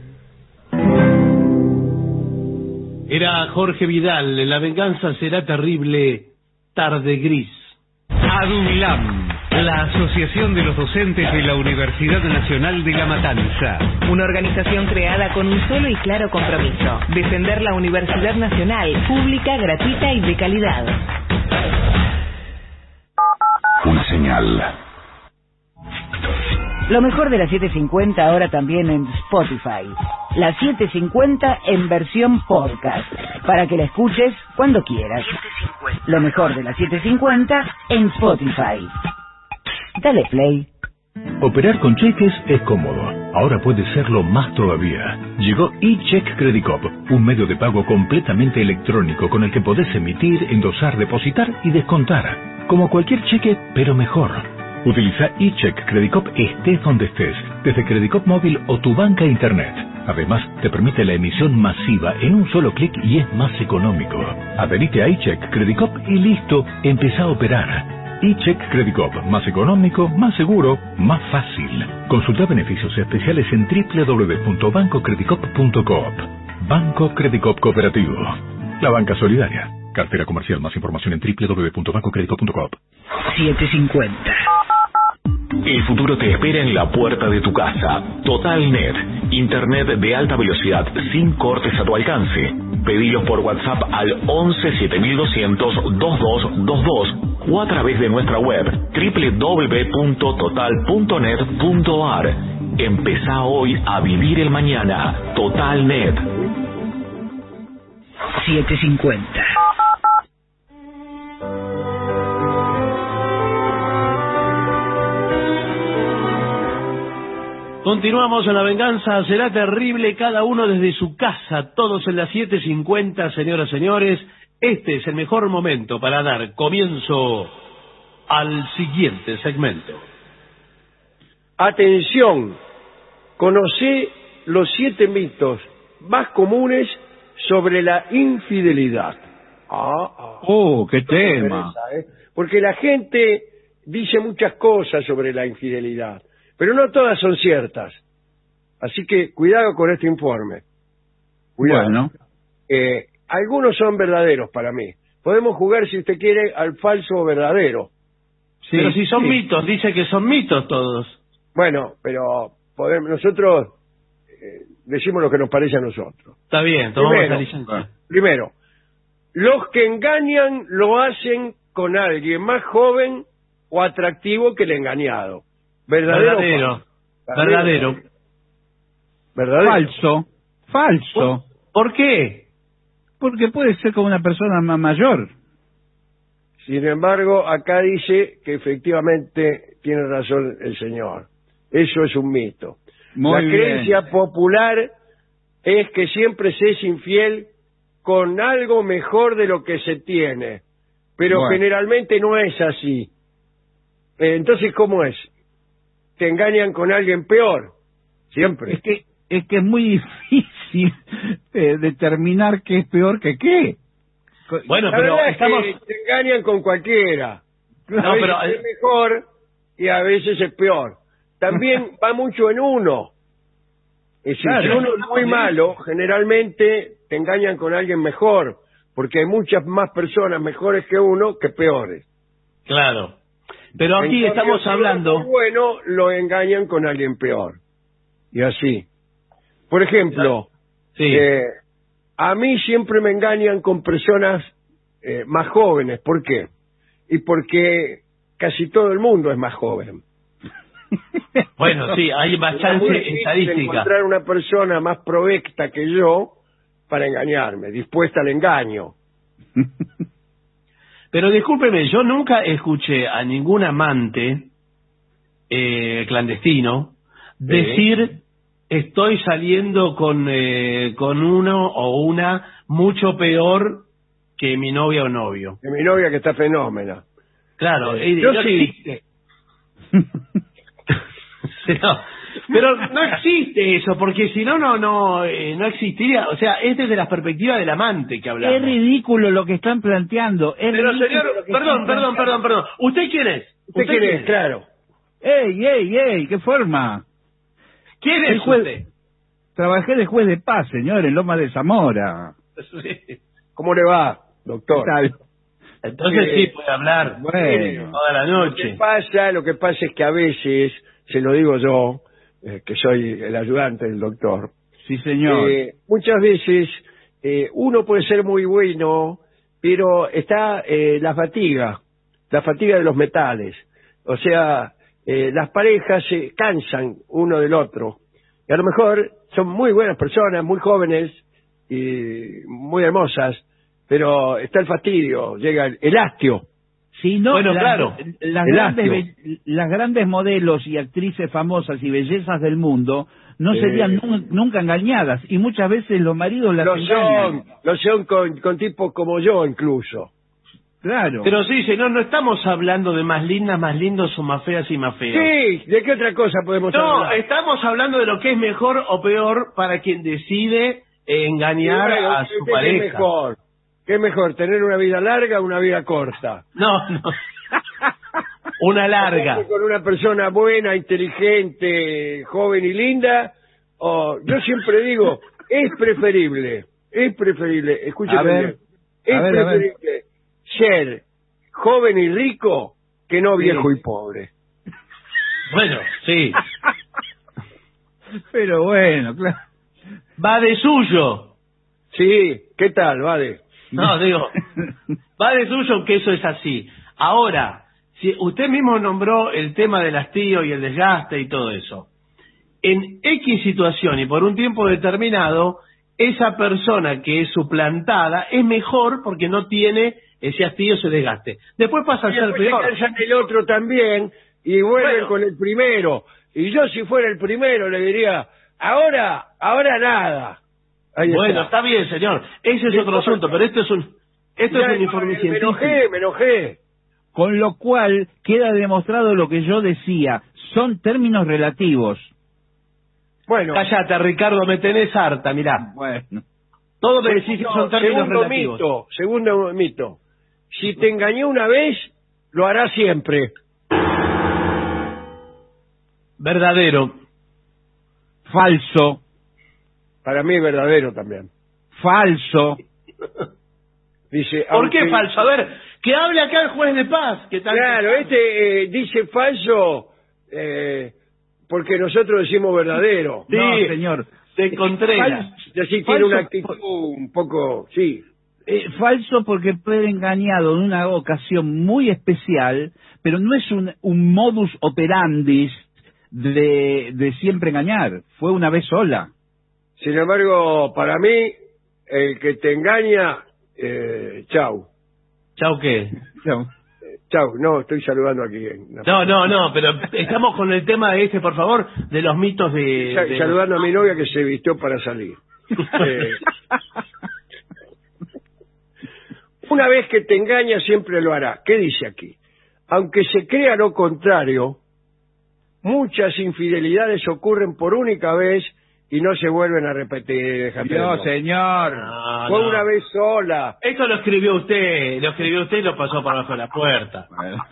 Era Jorge Vidal, La venganza será terrible, Tarde Gris. ADUNLAM, la Asociación de los Docentes de la Universidad Nacional de La Matanza. Una organización creada con un solo y claro compromiso: defender la Universidad Nacional, pública, gratuita y de calidad. Una señal. Lo mejor de la setecientos cincuenta ahora también en Spotify. La setecientos cincuenta en versión podcast, para que la escuches cuando quieras. Lo mejor de la setecientos cincuenta en Spotify. Dale play. Operar con cheques es cómodo. Ahora puede serlo más todavía. Llegó eCheck Credit Cop, un medio de pago completamente electrónico con el que podés emitir, endosar, depositar y descontar. Como cualquier cheque, pero mejor. Utiliza eCheck Credit Cop estés donde estés, desde Credit Cop móvil o tu banca internet. Además, te permite la emisión masiva en un solo clic y es más económico. Adherite a eCheck Credit Cop y listo, empezá a operar. eCheck Credit Cop, más económico, más seguro, más fácil. Consulta beneficios especiales en doble u doble u doble u punto banco credit cop punto coop. Banco Credit Cop Cooperativo. La banca solidaria. Cartera comercial. Más información en doble u doble u doble u punto banco credit cop punto coop. setecientos cincuenta. El futuro te espera en la puerta de tu casa. TotalNet, internet de alta velocidad sin cortes a tu alcance. Pedilos por WhatsApp al once siete mil doscientos veintidós veintidós o a través de nuestra web doble u doble u doble u punto total punto net punto a r. Empezá hoy a vivir el mañana. TotalNet. setecientos cincuenta. Continuamos en La venganza será terrible, cada uno desde su casa, todos en las siete cincuenta, señoras y señores. Este es el mejor momento para dar comienzo al siguiente segmento. Atención, conocé los siete mitos más comunes sobre la infidelidad. Ah, ah. Oh, qué tema. ¿Eh? Porque la gente dice muchas cosas sobre la infidelidad, pero no todas son ciertas. Así que cuidado con este informe. Cuidado. Bueno. Eh, algunos son verdaderos para mí. Podemos jugar, si usted quiere, al falso o verdadero. Sí, pero si son sí. mitos, dice que son mitos todos. Bueno, pero podemos, nosotros eh, decimos lo que nos parece a nosotros. Está bien, tomamos primero, la licencia. Primero, los que engañan lo hacen con alguien más joven o atractivo que el engañado. ¿Verdadero? Verdadero. Verdadero. ¿Verdadero? Falso. Falso. ¿Por qué? Porque puede ser como una persona más mayor. Sin embargo, acá dice que efectivamente tiene razón el señor. Eso es un mito. Muy La bien. creencia popular es que siempre se es infiel con algo mejor de lo que se tiene, pero Bueno. generalmente no es así. Eh, Entonces, ¿cómo es? Te engañan con alguien peor, siempre. Es que es que es muy difícil eh, determinar qué es peor que qué. Bueno, La pero verdad es estamos... que te engañan con cualquiera. No, a veces pero- es mejor y a veces es peor. También va mucho en uno. Es decir, Claro. si uno es muy malo, generalmente te engañan con alguien mejor, porque hay muchas más personas mejores que uno que peores. Claro. Pero En aquí cambio, estamos si uno hablando... es muy bueno, lo engañan con alguien peor. Y así. Por ejemplo, Sí. eh, a mí siempre me engañan con personas eh, más jóvenes. ¿Por qué? Y porque casi todo el mundo es más joven. Bueno, sí, hay Es muy bastante difícil estadística. encontrar una persona más provecta que yo para engañarme, dispuesta al engaño. Pero discúlpeme, yo nunca escuché a ningún amante eh, clandestino decir estoy saliendo con, eh, con uno o una mucho peor que mi novia o novio. De mi novia que está fenómena. Claro, Eh, y- yo no sí. existe. No, pero no existe eso, porque si no, no, no, eh, no existiría. O sea, es desde la perspectiva del amante que hablamos. Es ridículo lo que están planteando. Es Pero ridículo señor, lo que perdón, están perdón, perdón, planteando. perdón. ¿Usted quién es? ¿Usted quién es? Claro. ¡Ey, ey, ey! ¿Qué forma? ¿Quién El es juez- usted? Trabajé de juez de paz, señor, en Loma de Zamora. ¿Cómo le va, doctor? ¿Qué tal? Entonces Eh, sí puede hablar Bueno. toda la Lo que noche. pasa, lo que pasa es que a veces, se lo digo yo, eh, que soy el ayudante del doctor, Sí, señor. eh, muchas veces eh, uno puede ser muy bueno, pero está eh, la fatiga, la fatiga de los metales. O sea, eh, las parejas se cansan uno del otro. Y a lo mejor son muy buenas personas, muy jóvenes y muy hermosas, pero está el fastidio, llega el, el hastio. Sí, no, Bueno, las, claro. las El grandes, hastio. be- las grandes modelos y actrices famosas y bellezas del mundo no Eh. serían nu- nunca engañadas, y muchas veces los maridos las Lo engañan. son, lo son con, con tipos como yo incluso. Claro. Pero sí, señor, no estamos hablando de más lindas, más lindos o más feas y más feos. Sí, ¿de qué otra cosa podemos No, hablar? estamos hablando de lo que es mejor o peor para quien decide engañar Y bueno, a ¿qué- su qué pareja. es mejor? ¿Qué es mejor, tener una vida larga o una vida corta? No, no. Una larga. Con una persona buena, inteligente, joven y linda, o yo siempre digo, es preferible, es preferible, escúcheme A ver, bien, es a ver, a ver. preferible ser joven y rico que no Sí. viejo y pobre. Bueno, sí. Pero bueno, claro. Va de suyo. Sí, ¿qué tal, Vade? No, digo, va de suyo que eso es así. Ahora, si usted mismo nombró el tema del hastío y el desgaste y todo eso, en X situación y por un tiempo determinado, esa persona que es suplantada es mejor porque no tiene ese hastío, ese desgaste. Después pasa a Y ser después se peor. cansan el otro también y vuelven Bueno. con el primero. Y yo si fuera el primero le diría, ahora, ahora nada. Ahí Bueno, está. está bien, señor. Ese es Sí, otro asunto, pero esto es un esto Ya, es un informe me científico. enojé, me enojé. Con lo cual queda demostrado lo que yo decía, son términos relativos. Bueno, Cállate, Ricardo, me tenés harta, mirá. Bueno. Todo me decís que segundo- son términos segundo relativos. mito, segundo mito. Si te engañó una vez, lo hará siempre. Verdadero. Falso, Para mí es verdadero también. falso. Dice, ¿Por qué aunque- falso? A ver, que hable acá el juez de paz. Que tal Claro, este eh, dice falso eh, porque nosotros decimos verdadero. Sí, No, señor. de Contreras. Fal- Y así tiene falso una actitud un poco, sí. Eh, falso porque fue engañado en una ocasión muy especial, pero no es un, un modus operandi de, de siempre engañar. Fue una vez sola. Sin embargo, para mí, el que te engaña, eh, chau. ¿Chau qué? No. Chau, no, estoy saludando aquí. No, no, no, pero estamos con el tema de este, por favor, de los mitos de... Sa- de... Saludando a mi novia que se vistió para salir. Eh, una vez que te engaña siempre lo hará. ¿Qué dice aquí? Aunque se crea lo contrario, muchas infidelidades ocurren por única vez y no se vuelven a repetir. No, señor. No, Fue no. una vez sola. Esto lo escribió usted, lo escribió usted y lo pasó por abajo de la puerta.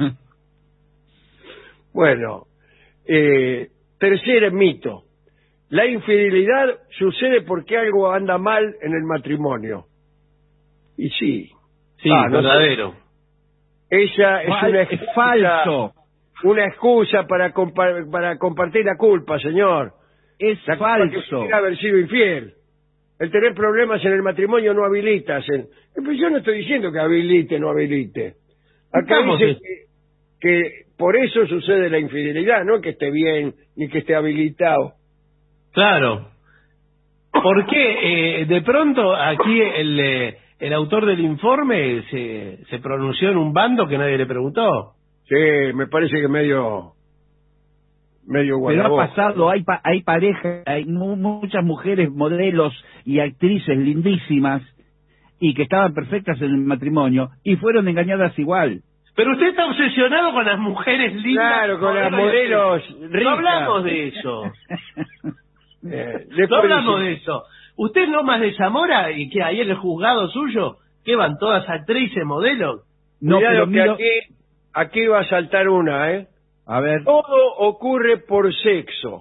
Bueno, eh, tercer mito. La infidelidad sucede porque algo anda mal en el matrimonio. Y sí. Sí, Ah, no verdadero. sé. Ella es Fal- una es excusa, falso. una excusa para, compa- para compartir la culpa, señor. Es La culpa que falso. pudiera haber sido infiel. El tener problemas en el matrimonio no habilita. se- Pero yo no estoy diciendo que habilite, no habilite. Acá Estamos dice en- que, que por eso sucede la infidelidad, no que esté bien ni que esté habilitado. Claro. ¿Por qué? Eh, de pronto aquí el, eh, el autor del informe se, se pronunció en un bando que nadie le preguntó. Sí, me parece que medio... medio Pero guanaboja. ha pasado, hay pa- hay parejas, hay mu- muchas mujeres, modelos y actrices lindísimas y que estaban perfectas en el matrimonio y fueron engañadas igual. Pero usted está obsesionado con las mujeres lindas. Claro, con las modelos ricas. No hablamos de eso. Eh, No después hablamos dice- de eso. ¿Usted no más de Zamora y que ahí en el juzgado suyo que van todas actrices, modelos? No, Cuidado pero que miro- aquí, aquí va a saltar una, ¿eh? A ver, Todo ocurre por sexo.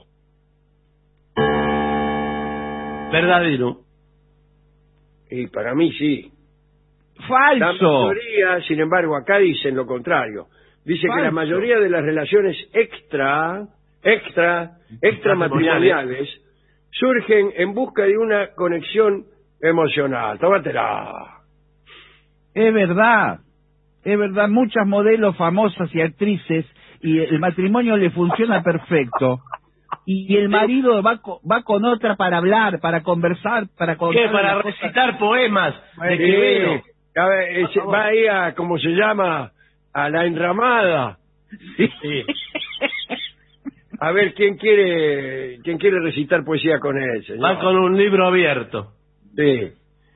Verdadero. Y para mí sí. La falso. mayoría, sin embargo, acá dicen lo contrario. Dice que la Falso. mayoría de las relaciones extra, extra, extramatrimoniales surgen en busca de una conexión emocional. Tómatela. Es verdad, es verdad, muchas modelos famosas y actrices y el matrimonio le funciona perfecto y el marido va co- va con otra para hablar, para conversar, para contar ¿Qué? Para las cosas. recitar poemas de Sí, Quevedo. a ver, eh, se- va ahí a, ¿cómo se llama? A la enramada. Sí. A ver quién quiere quién quiere recitar poesía con él, señor. Va con un libro abierto. Sí.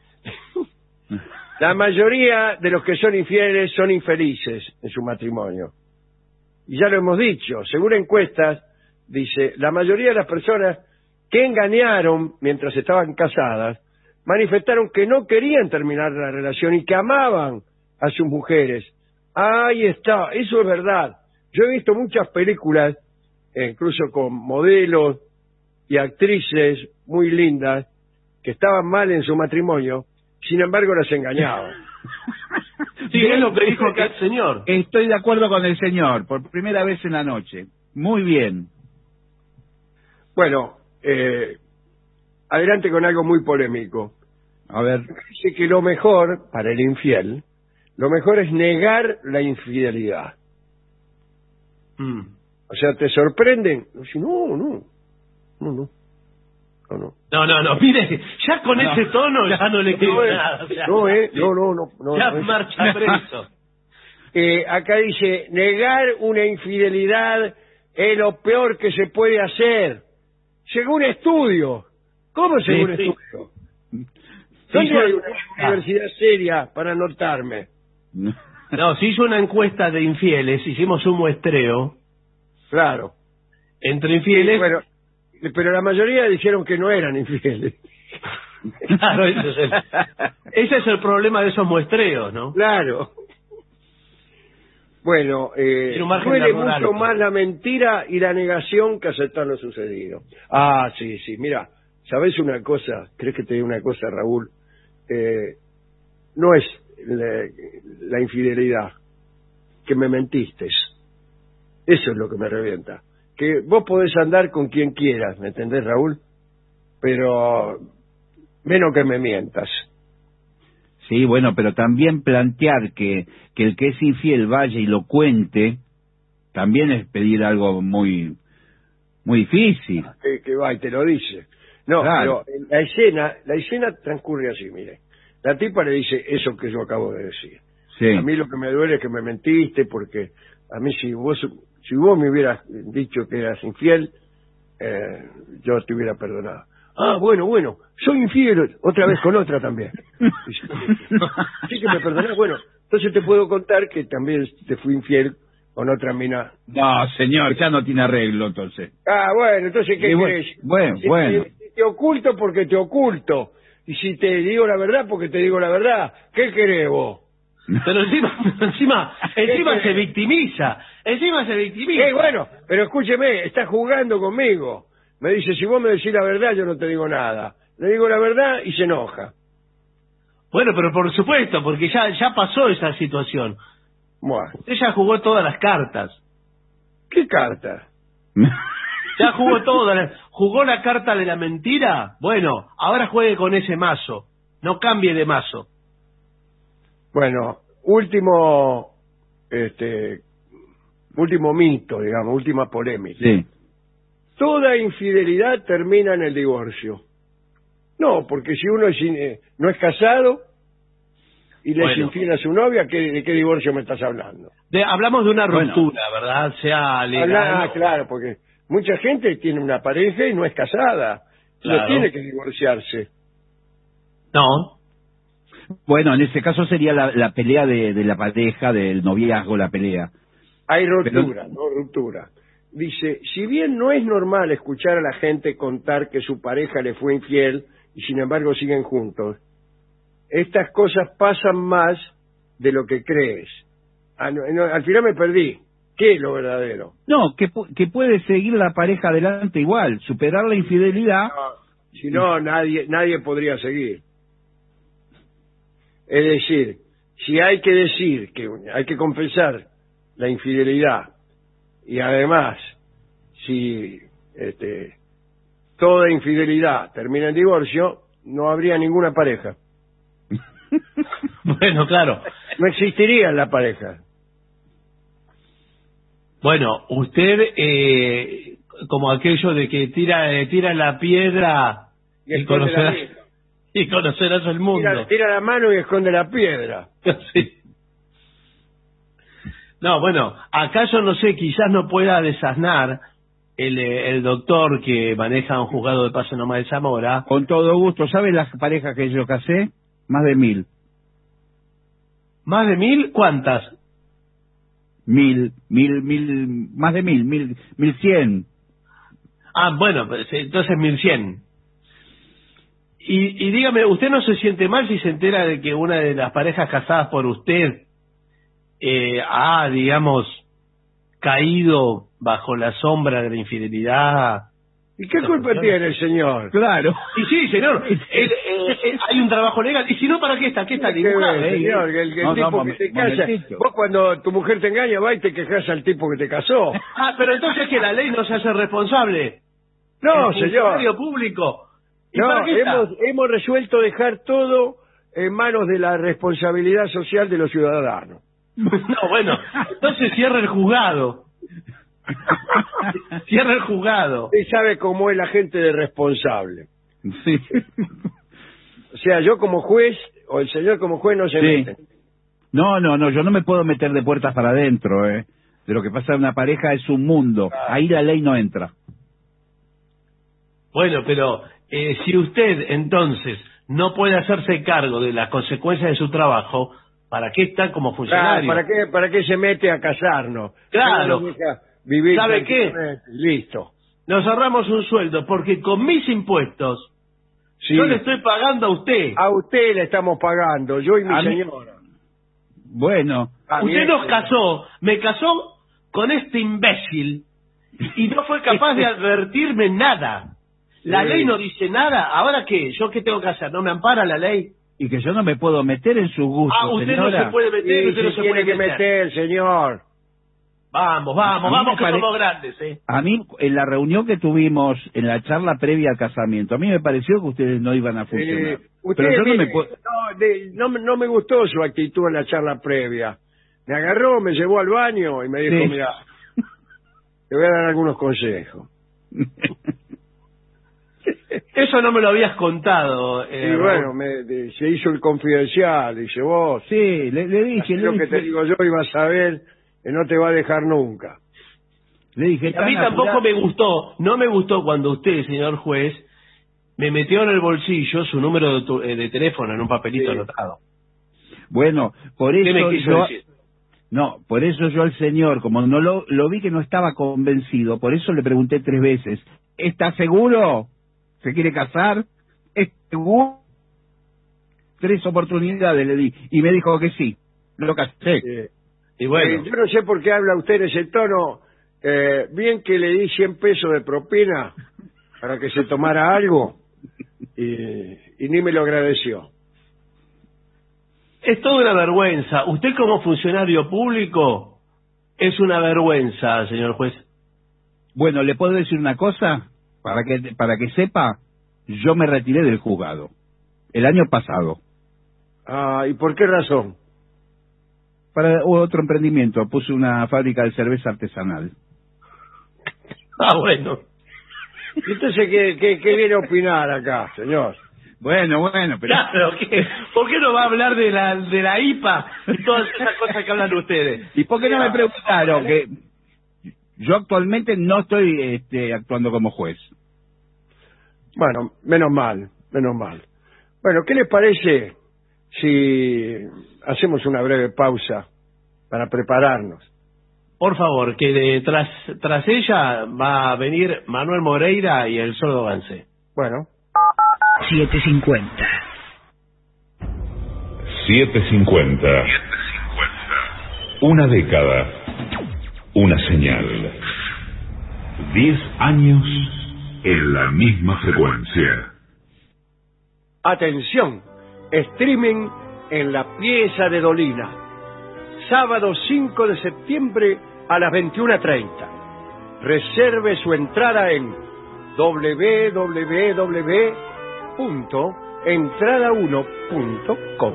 La mayoría de los que son infieles son infelices en su matrimonio. Y ya lo hemos dicho, según encuestas, dice, la mayoría de las personas que engañaron mientras estaban casadas manifestaron que no querían terminar la relación y que amaban a sus mujeres. Ahí está, eso es verdad. Yo he visto muchas películas, eh, incluso con modelos y actrices muy lindas, que estaban mal en su matrimonio, sin embargo las engañaban. Sí, es lo que dijo acá el señor. Estoy de acuerdo con el señor, por primera vez en la noche. Muy bien. Bueno, eh, adelante con algo muy polémico. A ver, Dice que lo mejor para el infiel, lo mejor es negar la infidelidad. Mm. O sea, ¿te sorprenden? Dice, No, no, no, no, no, no. No, no, no, mire, ya con No. ese tono ya no le queda No, eh, nada. o sea, no, eh, no, no, no, no, ya no es- marcha preso. Eh, acá dice, negar una infidelidad es lo peor que se puede hacer. Según estudio. ¿Cómo según Sí, sí. estudio? Sí, ¿Dónde yo- hay una universidad seria para anotarme? No, se hizo una encuesta de infieles, hicimos un muestreo Claro. entre infieles. Bueno, pero la mayoría dijeron que no eran infieles. Claro, ese es, el, ese es el problema de esos muestreos, ¿no? Claro. Bueno, eh, Tiene un margen de duele error mucho alto. más la mentira y la negación que aceptar lo sucedido. Ah, sí, sí, mira, ¿sabes una cosa? ¿Crees que te diga una cosa, Raúl? Eh, no es la, la infidelidad, que me mentiste. Eso es lo que me revienta. Que vos podés andar con quien quieras, ¿me entendés, Raúl? Pero menos que me mientas. sí, bueno, pero también plantear que, que el que es infiel vaya y lo cuente, también es pedir algo muy, muy difícil. Que, que va y te lo dice. No, Claro. pero la escena, la escena transcurre así, mire. La tipa le dice eso que yo acabo de decir. Sí. A mí lo que me duele es que me mentiste, porque a mí si vos si vos me hubieras dicho que eras infiel, eh, yo te hubiera perdonado. Ah, bueno, bueno, soy infiel, otra vez con otra también. Sí que me perdonás, bueno, entonces te puedo contar que también te fui infiel con otra mina. No, señor, ya no tiene arreglo, entonces. Ah, bueno, entonces, ¿qué bueno, crees? Bueno, si bueno. Te, si te oculto porque te oculto. Y si te digo la verdad porque te digo la verdad. ¿Qué querés vos? Pero encima, encima, encima se victimiza. Encima se victimiza. Eh, bueno, pero escúcheme, está jugando conmigo. Me dice, si vos me decís la verdad, yo no te digo nada. Le digo la verdad y se enoja. Bueno, pero por supuesto, porque ya, ya pasó esa situación. Bueno. Ella jugó todas las cartas. ¿Qué cartas? Ya jugó todas las... ¿Jugó la carta de la mentira? Bueno, ahora juegue con ese mazo. No cambie de mazo. Bueno, último, este, último mito, digamos, última polémica. Sí. Toda infidelidad termina en el divorcio. No, porque si uno es, eh, no es casado y le bueno. es infiel a su novia, ¿qué, ¿de qué divorcio me estás hablando? De, hablamos de una bueno. ruptura, ¿verdad? Sea legal. Habla, ah, claro, porque mucha gente tiene una pareja y no es casada. Claro. No tiene que divorciarse. No. Bueno, en ese caso sería la, la pelea de, de la pareja, del noviazgo, la pelea. Hay ruptura, Pero... no ruptura. Dice, si bien no es normal escuchar a la gente contar que su pareja le fue infiel y sin embargo siguen juntos, estas cosas pasan más de lo que crees. Ah, no, no, al final me perdí. ¿Qué es lo verdadero? No, que, pu que puede seguir la pareja adelante igual, superar la infidelidad. No, si no, nadie, nadie podría seguir. Es decir, si hay que decir que hay que confesar la infidelidad y además, si este, toda infidelidad termina en divorcio, no habría ninguna pareja. Bueno, claro. No existiría la pareja. Bueno, usted, eh, como aquello de que tira eh, tira la piedra Y y, esconde conocerás, la piedra. y conocerás el mundo. Tira, tira la mano y esconde la piedra. Sí. No, bueno, acá yo no sé, quizás no pueda desasnar el, eh, el doctor que maneja un juzgado de Paso Nomás de Zamora. Con todo gusto. ¿Sabes las parejas que yo casé? Más de mil. ¿Más de mil? ¿Cuántas? Mil, mil, mil, más de mil, mil, mil cien. Ah, bueno, pues, entonces mil cien. Y, y dígame, ¿usted no se siente mal si se entera de que una de las parejas casadas por usted eh, ha, digamos, caído bajo la sombra de la infidelidad? ¿Y qué culpa tiene el señor? Claro. Y sí, señor, el, el, el, hay un trabajo legal. Y si no, ¿para qué está? ¿Qué está dibujado? Ver, señor, el, el no, tipo no, que te casa. Vos cuando tu mujer te engaña, vas y te quejas al tipo que te casó. Ah, pero entonces que la ley no se hace responsable. No, el señor. funcionario público. ¿Y no, para qué está? hemos, hemos resuelto dejar todo en manos de la responsabilidad social de los ciudadanos. No, bueno, entonces cierra el juzgado. Cierra el juzgado. Usted sabe cómo es la gente de responsable. Sí. O sea, yo como juez, o el señor como juez no se Sí. mete. No, no, no, yo no me puedo meter de puertas para adentro, ¿eh? De lo que pasa en una pareja es un mundo. Ahí la ley no entra. Bueno, pero eh, si usted entonces no puede hacerse cargo de las consecuencias de su trabajo, ¿para qué está como funcionario? Ah, ¿para qué, para qué se mete a casarnos? Claro. No nos deja vivir ¿Sabe qué? tranquilamente. Listo. Nos ahorramos un sueldo porque con mis impuestos Sí. yo le estoy pagando a usted. A usted le estamos pagando, yo y mi A mí- señora. Bueno, Ah, Usted bien, nos señor. casó, me casó con este imbécil y no fue capaz de advertirme nada. La Sí. ley no dice nada. ¿Ahora qué? ¿Yo qué tengo que hacer? ¿No me ampara la ley? y que yo no me puedo meter en su gusto, Ah, usted señora. no se puede meter, Sí, usted no sí se tiene puede que meter. meter, señor. Vamos, A vamos, mí vamos me que pare- somos grandes, ¿eh? A mí, en la reunión que tuvimos, en la charla previa al casamiento, a mí me pareció que ustedes no iban a funcionar. Eh, usted, Pero yo no mire, me puedo... no, de- no me- no me gustó su actitud en la charla previa. Me agarró, me llevó al baño y me dijo, Sí. mira, te voy a dar algunos consejos. Eso no me lo habías contado. Eh, y bueno, me, de, se hizo el confidencial, dice vos. Sí, le, le dije. Le lo dije, que te digo yo, ibas a ver que no te va a dejar nunca. Le dije, a mí tampoco apurado. me gustó, no me gustó cuando usted, señor juez, me metió en el bolsillo su número de, tu, de teléfono en un papelito sí. anotado. Bueno, por eso ¿Qué me quiso yo... decir? No, por eso yo al señor, como no lo, lo vi que no estaba convencido, por eso le pregunté tres veces, ¿está seguro? ¿Se quiere casar? ¿Es seguro? Tres oportunidades le di, y me dijo que sí, lo casé. Sí. Y bueno. Eh, yo no sé por qué habla usted en ese tono, eh, bien que le di cien pesos de propina para que se tomara algo, y, y ni me lo agradeció. Es toda una vergüenza. Usted como funcionario público es una vergüenza, señor juez. Bueno, ¿le puedo decir una cosa? Para que para que sepa, yo me retiré del juzgado el año pasado. Ah, ¿y por qué razón? Para otro emprendimiento, puse una fábrica de cerveza artesanal. Ah, bueno. Entonces, ¿qué, qué, qué viene a opinar acá, señor? Bueno, bueno, pero... Claro, ¿qué? ¿Por qué no va a hablar de la de la I P A y todas esas cosas que hablan ustedes? ¿Y por qué no me preguntaron que yo actualmente no estoy este, actuando como juez? Bueno, menos mal, menos mal. Bueno, ¿qué les parece si hacemos una breve pausa para prepararnos? Por favor, que de, tras, tras ella va a venir Manuel Moreira y el Sordo Gansé. Bueno. siete cincuenta. siete cincuenta. Una década. Una señal. Diez años en la misma frecuencia. Atención, streaming en la pieza de Dolina. Sábado cinco de septiembre a las veintiuna treinta. Reserve su entrada en doble u doble u doble u punto entrada uno punto com.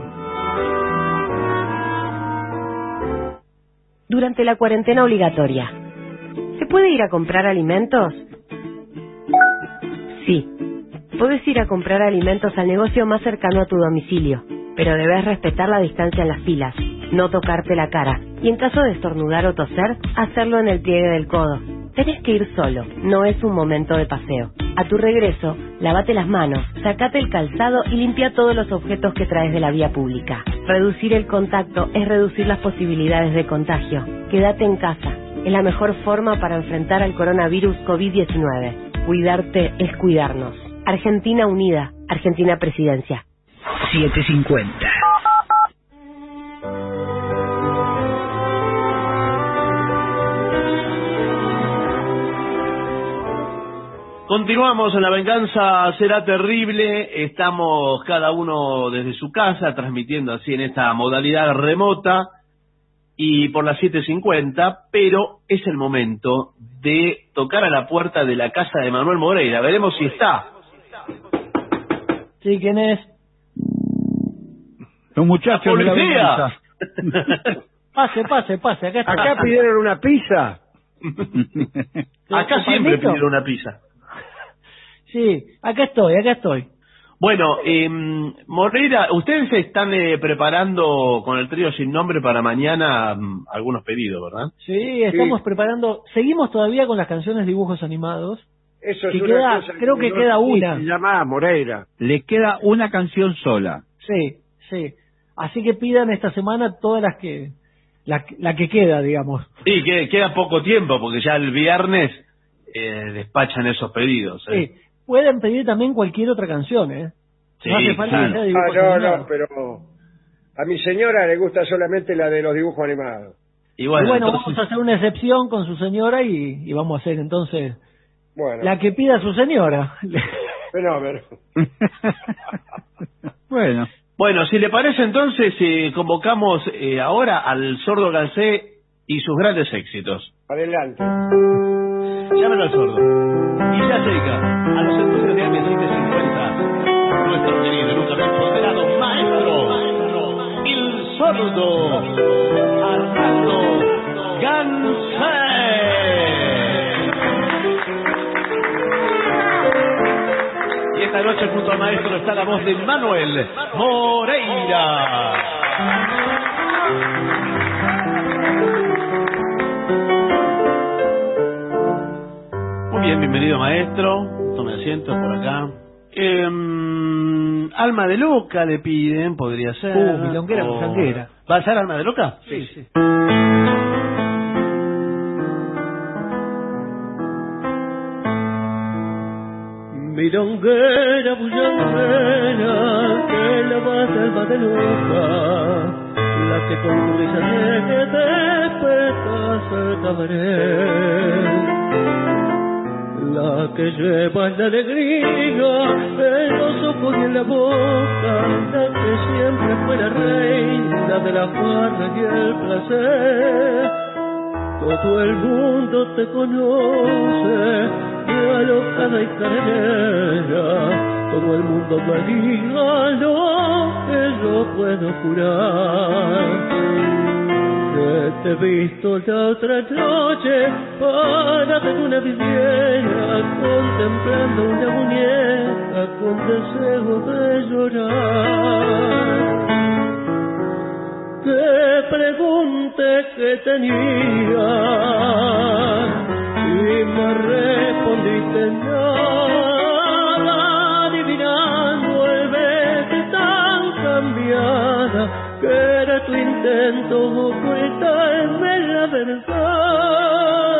Durante la cuarentena obligatoria, ¿se puede ir a comprar alimentos? Sí, puedes ir a comprar alimentos al negocio más cercano a tu domicilio, pero debes respetar la distancia en las filas, no tocarte la cara, y en caso de estornudar o toser, hacerlo en el pliegue del codo. Tenés que ir solo, no es un momento de paseo. A tu regreso, lávate las manos, sacate el calzado y limpia todos los objetos que traes de la vía pública. Reducir el contacto es reducir las posibilidades de contagio. Quédate en casa, es la mejor forma para enfrentar al coronavirus COVID diecinueve. Cuidarte es cuidarnos. Argentina Unida, Argentina Presidencia. siete cincuenta. Continuamos en La Venganza Será Terrible. Estamos cada uno desde su casa transmitiendo así en esta modalidad remota y por las siete cincuenta, pero es el momento de tocar a la puerta de la casa de Manuel Moreira. Veremos si está. Sí, ¿quién es? Un muchacho de La Venganza. Pase, pase, pase. Acá, está. ¿Acá pidieron una pizza? Acá siempre pidieron una pizza. Sí, acá estoy, acá estoy. Bueno, eh, Moreira, ustedes se están eh, preparando con el trío sin nombre para mañana um, algunos pedidos, ¿verdad? Sí, estamos sí. preparando, seguimos todavía con las canciones dibujos animados. Eso es que una queda, cosa creo que que no queda una. Se llama Moreira. Le queda una canción sola. Sí, sí. Así que pidan esta semana todas las que, la, la que queda, digamos. Sí, que queda poco tiempo porque ya el viernes eh, despachan esos pedidos. ¿eh? Sí. Pueden pedir también cualquier otra canción, ¿eh? Sí, no hace falta claro. que sea dibujos ah, no, animados. no, pero a mi señora le gusta solamente la de los dibujos animados. Y bueno, y bueno entonces... vamos a hacer una excepción con su señora y, y vamos a hacer entonces bueno. la que pida su señora. Fenómeno. Bueno. Bueno, si le parece entonces eh, convocamos eh, ahora al Sordo Gansé y sus grandes éxitos. Adelante. Llámenlo al sordo. Y ya llega a los estudios de A M siete cincuenta nuestro querido y nunca bien ponderado maestro, el Sordo Armando Gansé. junto al maestro está la voz de Manuel Moreira. Muy bien, bienvenido maestro. Tome asiento por acá. Eh, alma de loca le piden, podría ser. Uh, milonguera o... musanguera. ¿Va a ser alma de loca? Sí, sí. Milonguera, bullanguera, que la vas alma de loca, la que con tu risa que te despertas el cabaret. La que lleva la alegría en los ojos y en la boca, la que siempre fue la reina de la farra y el placer. Todo el mundo te conoce, de alocada y carenera. Todo el mundo me diga lo que yo puedo jurar. Que te he visto la otra noche parada en una vidriera, contemplando una muñeca con deseo de llorar. Te pregunté qué tenía y me respondiste nada, adivinando el verte tan cambiada, que era tu intento ocultarme la verdad.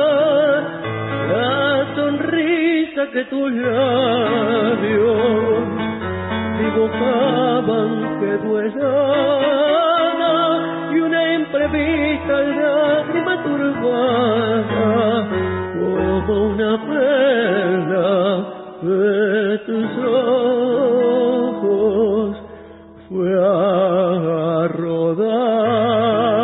La sonrisa que tus labios dibujaban quedó helada, y una imprevista lágrima turbada como una perla de tus ojos fue a rodar.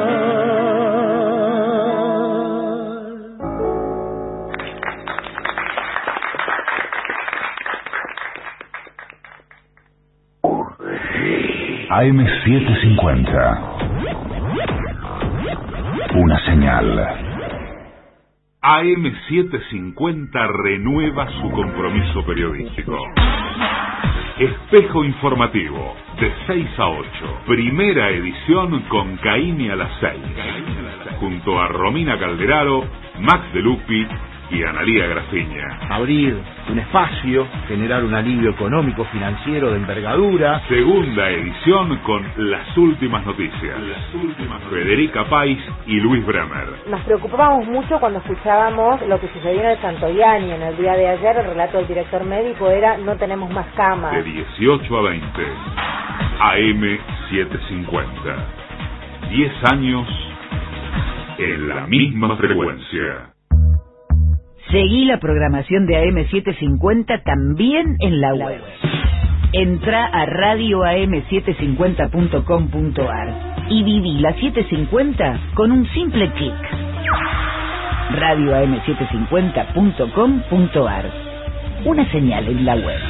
A M setecientos cincuenta. Una señal. A M setecientos cincuenta renueva su compromiso periodístico. Espejo Informativo, de seis a ocho. Primera edición con Caimi a las seis. Junto a Romina Calderaro, Max de Lupi y Analía Graciña. Abrir un espacio, generar un alivio económico, financiero de envergadura. Segunda edición con Las Últimas Noticias. Las últimas Federica Pais y Luis Bremer. Nos preocupábamos mucho cuando escuchábamos lo que sucedió en el Santoyani en el día de ayer. El relato del director médico era: no tenemos más camas. De dieciocho a veinte. A M setecientos cincuenta. diez años en la misma frecuencia. Seguí la programación de A M setecientos cincuenta también en la web. Entra a radio a m setecientos cincuenta punto com punto a r y viví la setecientos cincuenta con un simple clic. radio a m setecientos cincuenta punto com punto a r. Una señal en la web.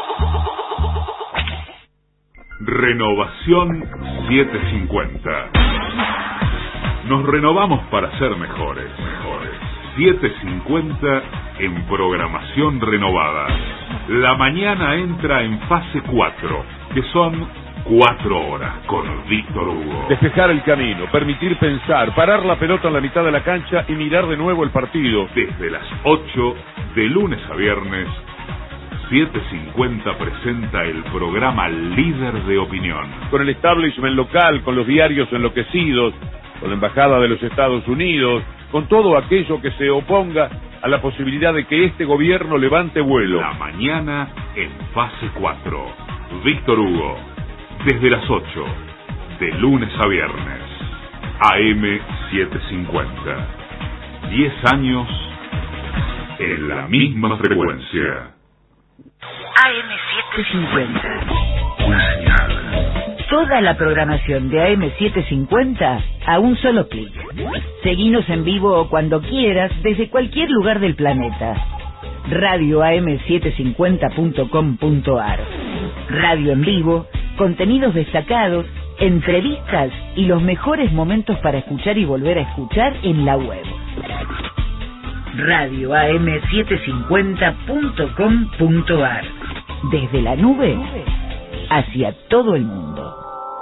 Renovación setecientos cincuenta. Nos renovamos para ser mejores. Mejores. setecientos cincuenta en programación renovada. La mañana entra en fase cuatro, que son cuatro horas con Víctor Hugo. Despejar el camino, permitir pensar, parar la pelota en la mitad de la cancha y mirar de nuevo el partido. Desde las ocho, de lunes a viernes, setecientos cincuenta presenta el programa Líder de Opinión. Con el establishment local, con los diarios enloquecidos, con la Embajada de los Estados Unidos, con todo aquello que se oponga a la posibilidad de que este gobierno levante vuelo. La mañana en fase cuatro. Víctor Hugo, desde las ocho, de lunes a viernes. A M setecientos cincuenta. diez años en la misma frecuencia. A M setecientos cincuenta. Una señal. Toda la programación de A M setecientos cincuenta a un solo clic. Seguinos en vivo cuando quieras desde cualquier lugar del planeta. radio a m setecientos cincuenta punto com punto a r. Radio en vivo, contenidos destacados, entrevistas y los mejores momentos para escuchar y volver a escuchar en la web. radio a m setecientos cincuenta punto com punto a r. Desde la nube hacia todo el mundo.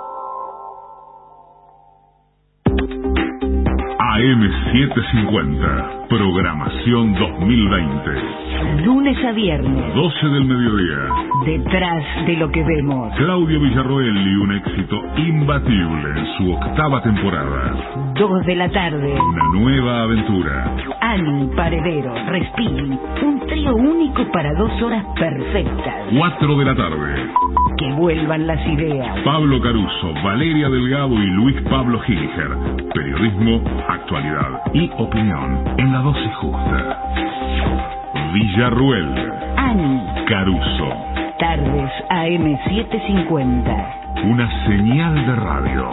A M setecientos cincuenta, programación dos mil veinte. Lunes a viernes. doce del mediodía. Detrás de lo que vemos. Claudio Villarroel y un éxito imbatible en su octava temporada. Dos de la tarde. Una nueva aventura. Ani, Paredero, Respin. Un trío único para dos horas perfectas. Cuatro de la tarde. Que vuelvan las ideas. Pablo Caruso, Valeria Delgado y Luis Pablo Gilger. Periodismo, actualidad y opinión en la dosis justa. Villarruel. Ani. Caruso. Tardes A M setecientos cincuenta. Una señal de radio.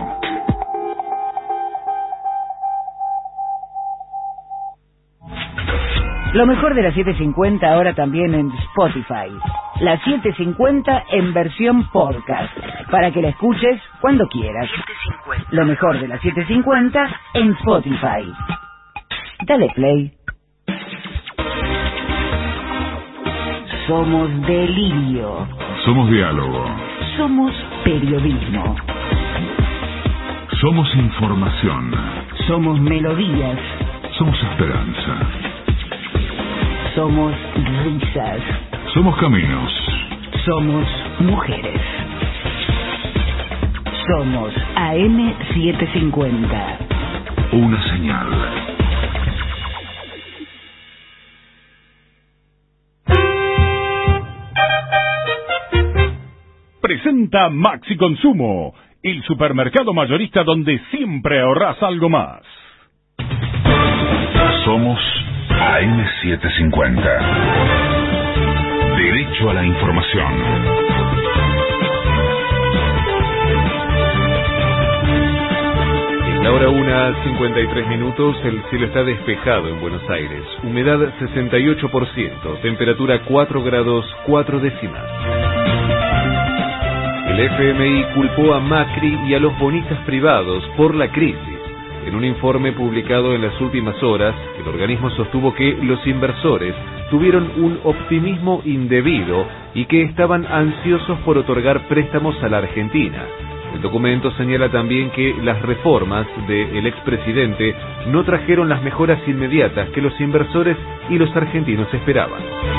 Lo mejor de la setecientos cincuenta ahora también en Spotify. La setecientos cincuenta en versión podcast, para que la escuches cuando quieras. Lo mejor de la setecientos cincuenta en Spotify. Dale play. Somos delirio. Somos diálogo. Somos periodismo. Somos información. Somos melodías. Somos esperanza. Somos risas. Somos caminos. Somos mujeres. Somos A M setecientos cincuenta. Una señal. Presenta Maxi Consumo, el supermercado mayorista donde siempre ahorras algo más. Somos A M setecientos cincuenta. Derecho a la información. La hora una, cincuenta y tres minutos, el cielo está despejado en Buenos Aires. Humedad sesenta y ocho por ciento, temperatura cuatro grados cuatro décimas. El F M I culpó a Macri y a los bonistas privados por la crisis. En un informe publicado en las últimas horas, el organismo sostuvo que los inversores tuvieron un optimismo indebido y que estaban ansiosos por otorgar préstamos a la Argentina. El documento señala también que las reformas del expresidente no trajeron las mejoras inmediatas que los inversores y los argentinos esperaban.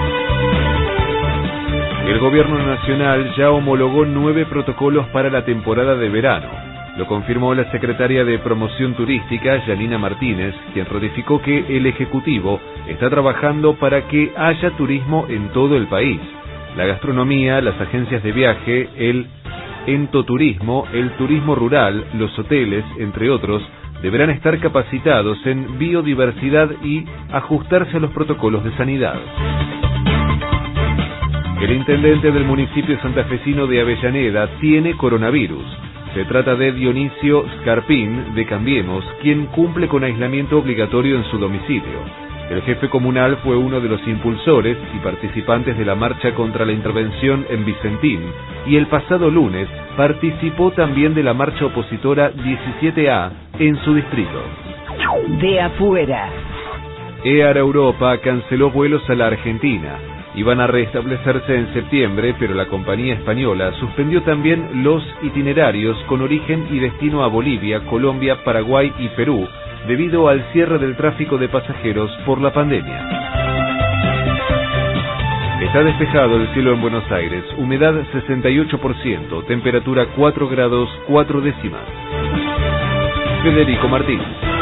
El gobierno nacional ya homologó nueve protocolos para la temporada de verano. Lo confirmó la secretaria de Promoción Turística, Yanina Martínez, quien ratificó que el Ejecutivo está trabajando para que haya turismo en todo el país. La gastronomía, las agencias de viaje, el entoturismo, el turismo rural, los hoteles, entre otros, deberán estar capacitados en biodiversidad y ajustarse a los protocolos de sanidad. El intendente del municipio santafesino de Avellaneda tiene coronavirus. Se trata de Dionisio Scarpín, de Cambiemos, quien cumple con aislamiento obligatorio en su domicilio. El jefe comunal fue uno de los impulsores y participantes de la marcha contra la intervención en Vicentín, y el pasado lunes participó también de la marcha opositora diecisiete A en su distrito. De afuera. Air Europa canceló vuelos a la Argentina. Iban a restablecerse en septiembre, pero la compañía española suspendió también los itinerarios con origen y destino a Bolivia, Colombia, Paraguay y Perú, debido al cierre del tráfico de pasajeros por la pandemia. Está despejado el cielo en Buenos Aires, humedad sesenta y ocho por ciento, temperatura cuatro grados cuatro décimas. Federico Martín.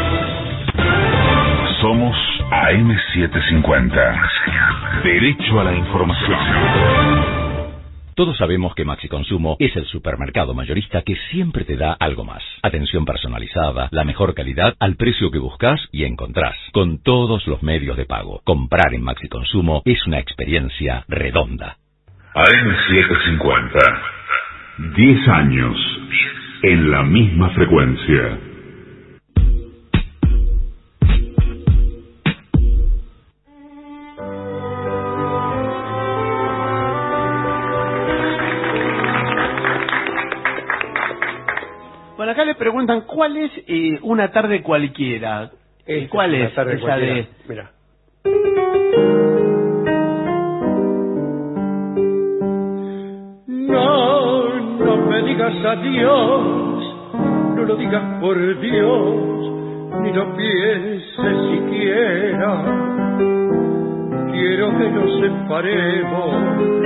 Somos A M setecientos cincuenta. Derecho a la información. Todos sabemos que Maxi Consumo es el supermercado mayorista que siempre te da algo más. Atención personalizada, la mejor calidad al precio que buscas y encontrás, con todos los medios de pago. Comprar en Maxi Consumo es una experiencia redonda. A M setecientos cincuenta. Diez años en la misma frecuencia. Bueno, acá le preguntan, ¿cuál es eh, una tarde cualquiera? Esta ¿Cuál es es? una tarde esa cualquiera. de... Mira. digas adiós, no lo digas por Dios, ni lo pienses siquiera. Quiero que nos separemos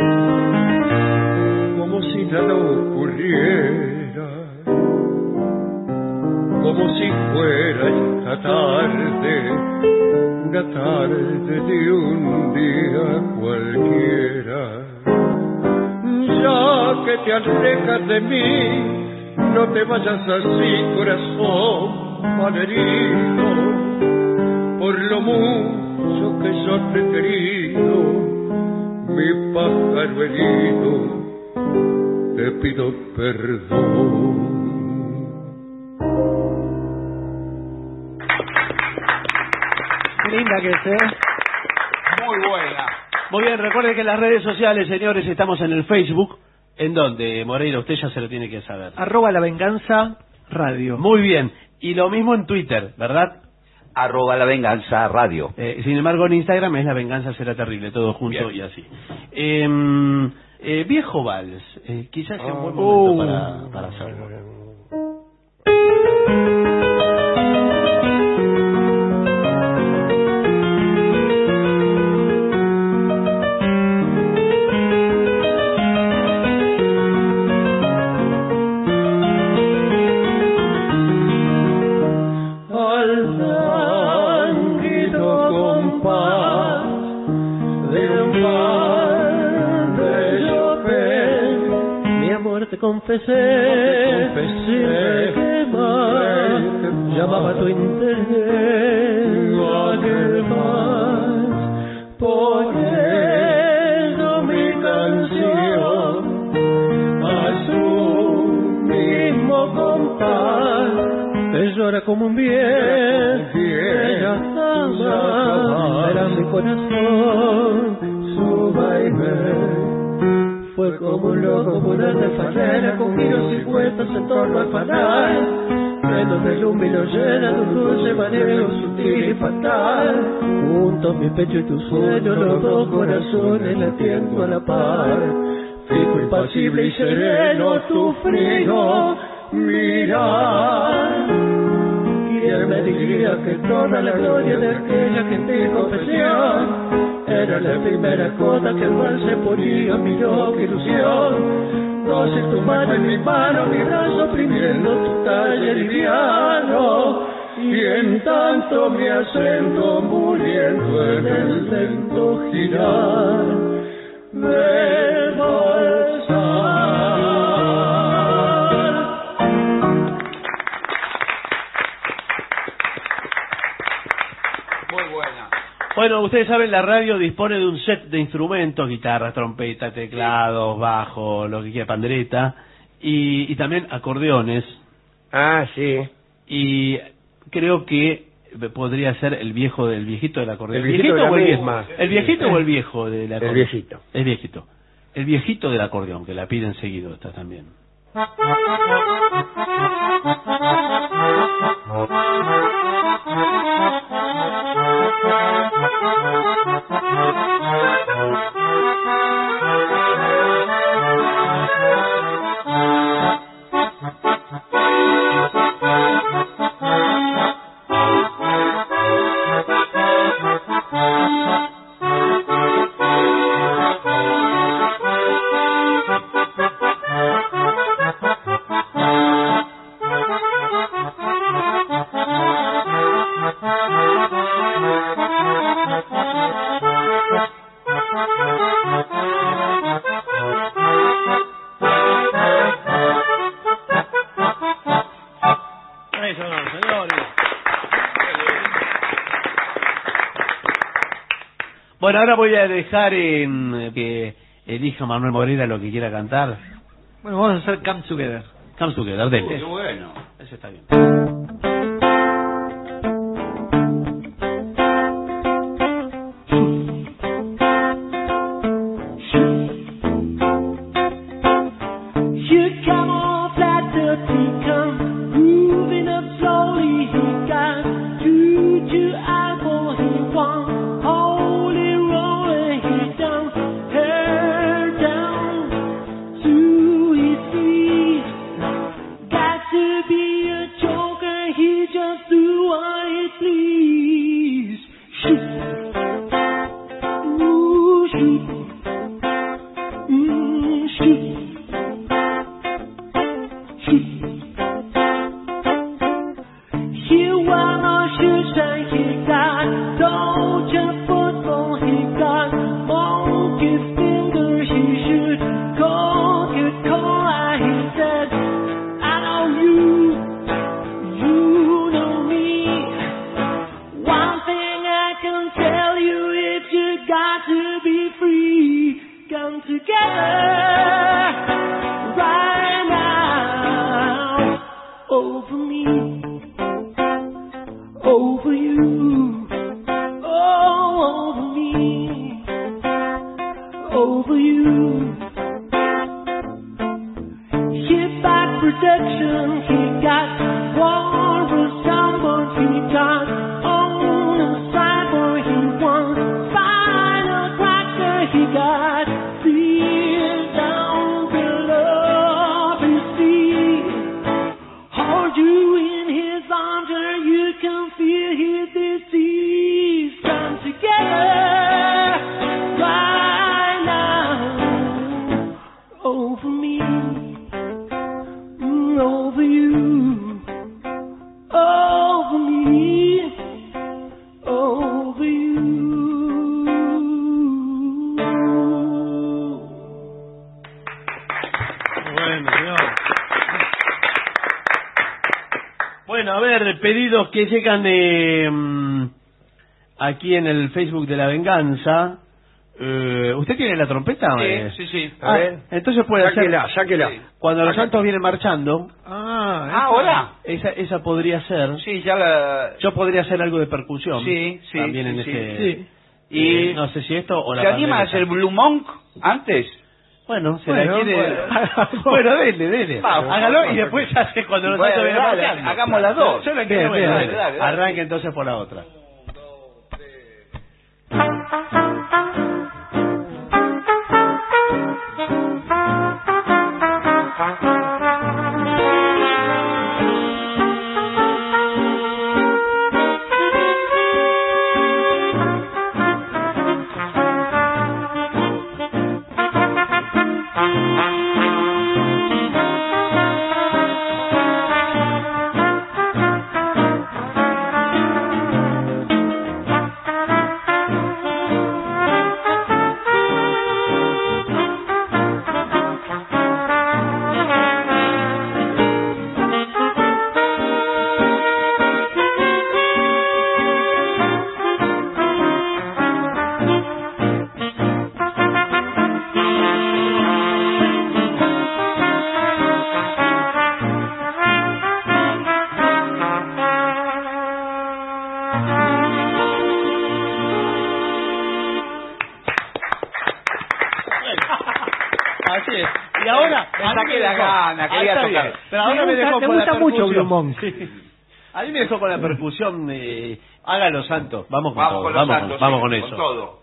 como si nada ocurriera, como si fuera esta tarde, una tarde de un día cualquiera. Ya que te alejas de mí, no te vayas así, corazón malherido, por lo mucho que yo te he querido, mi pájaro herido, te pido perdón. Qué linda que es, ¿eh? Muy buena. Muy bien, recuerden que en las redes sociales, señores, estamos en el Facebook. ¿En donde, Moreira? Usted ya se lo tiene que saber. Arroba La Venganza Radio. Muy bien. Y lo mismo en Twitter, ¿verdad? Arroba La Venganza Radio. Eh, sin embargo, en Instagram es La Venganza Será Terrible, todo junto bien. Y así. Eh, eh, viejo Vals, eh, quizás sea un buen momento uh, para, para hacerlo. Confesé, no te confesé, sin quemar, llamaba tu interés, aquel más, por eso mi canción, a su mismo compás, te llora como un bien, ella ama, era mi corazón, su baile. Fue como un loco por la farrera, con giros y vueltas en torno al fanal, lleno de luz y lo llena de un dulce mareo sutil y fatal. Junto a mi pecho y tu sueño, los dos corazones latiendo a la par. Fijo, impasible y sereno, tu frío mirar. ¿Quién me diría que toda la gloria de aquella gentil confesión era la primera gota que el mal se ponía, miró qué ilusión? Dos en tu mano en mi mano, mi brazo oprimiendo tu talle liviano, y en tanto mi acento muriendo en el lento girar del balsar. Bueno, ustedes saben, la radio dispone de un set de instrumentos, guitarra, trompeta, teclados, bajo, lo que quiera, pandereta, y, y también acordeones. Ah, sí. Y creo que podría ser el viejo del viejito del acordeón. El viejito, ¿Viejito o el viejo? misma. ¿El viejito o el viejo del acordeón? El viejito. El viejito. El viejito del acordeón, que la piden seguido, está también. Bueno, ahora voy a dejar en que elija Manuel Moreira lo que quiera cantar. Bueno, vamos a hacer Come Together. Come Together, dele. Qué bueno. Ese está bien. Her down to his feet. protection. He got war with someone he got on the cyber. He wants firecracker. He got fear down below the sea. Hold you in his arms and you can feel his disease. Come together right now over me, mm, over you, over me, over you. Bueno, señor. Bueno, a ver, pedidos que llegan de mm, aquí en el Facebook de La Venganza. Eh, ¿Usted tiene la trompeta? Sí, eh? sí, sí. Ah, A ver. entonces puede Sáquela, ser. sáquela. Cuando los Sáquela. santos vienen marchando. Ah, esa- ¿ahora? Esa, esa podría ser. Sí, ya la... Yo podría hacer algo de percusión. Sí, sí, También sí, en sí. ese. Sí. Y Y- no sé si esto o la. ¿Se anima a pandemia. hacer Blue Monk antes? Bueno, se Bueno, la quiere. bueno. Bueno, dele, dele. Vamos. Hágalo y después hace cuando los Bueno, santos vienen dale, marchando. hagamos las dos. Yo la Bien, quiero. bien, Bueno, dale, dale, dale. Arranque entonces por la otra. Así es. Y ahora. Me a mí saqué me la dejó. gana, Ah, quería está tocar. bien. Pero ahora Me me gusta- dejó me con la gusta mucho percusión. Blue Monk. Sí. A mí me dejó con la percusión. Eh, hágalo, Santo. Vamos con Vamos todo. con los vamos, santos, vamos sí, con con eso. todo.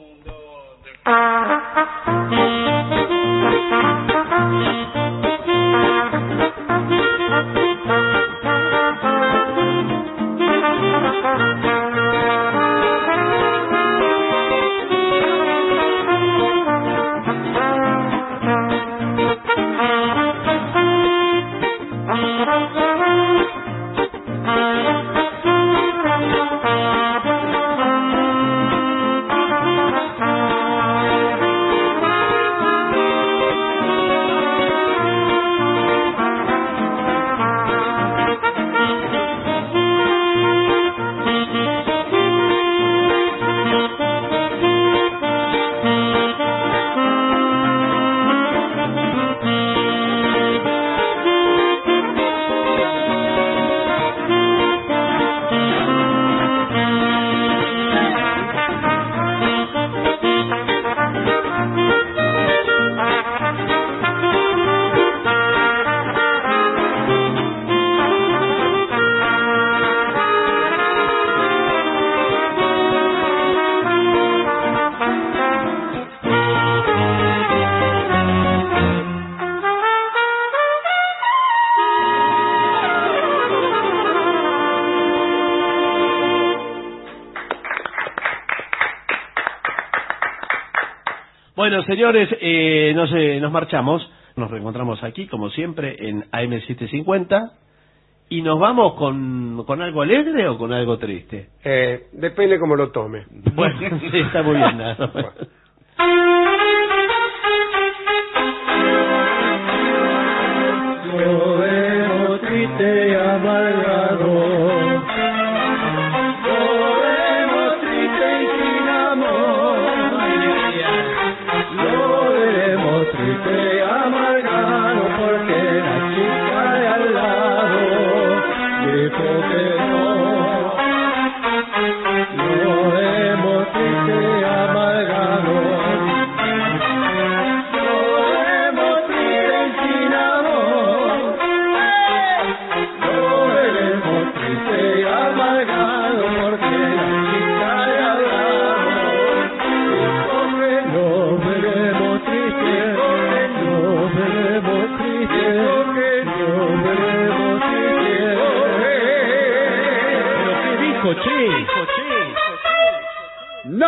Bueno, señores, eh, nos, eh, nos marchamos. Nos reencontramos aquí, como siempre, en A M setecientos cincuenta. ¿Y nos vamos con, con algo alegre o con algo triste? Eh, depende cómo lo tome. Bueno, sí, está muy bien. nada. Lo veo triste y amargado. Lo vemos triste y sin amor. Lo veremos triste y amargado porque la chica de al lado dijo que no. Lo vemos triste y amargado.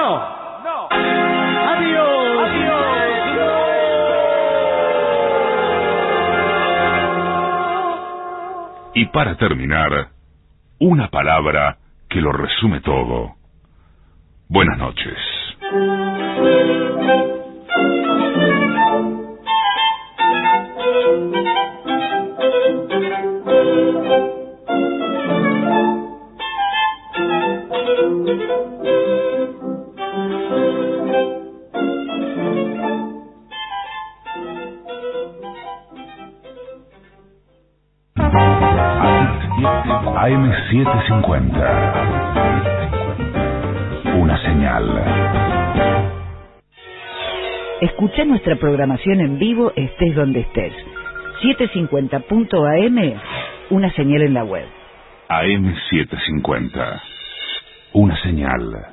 No. No. Adiós. Adiós. Y para terminar, una palabra que lo resume todo. Buenas noches. A M setecientos cincuenta. Una señal. Escucha nuestra programación en vivo estés donde estés. setecientos cincuenta punto a eme, una señal en la web. A M setecientos cincuenta. Una señal.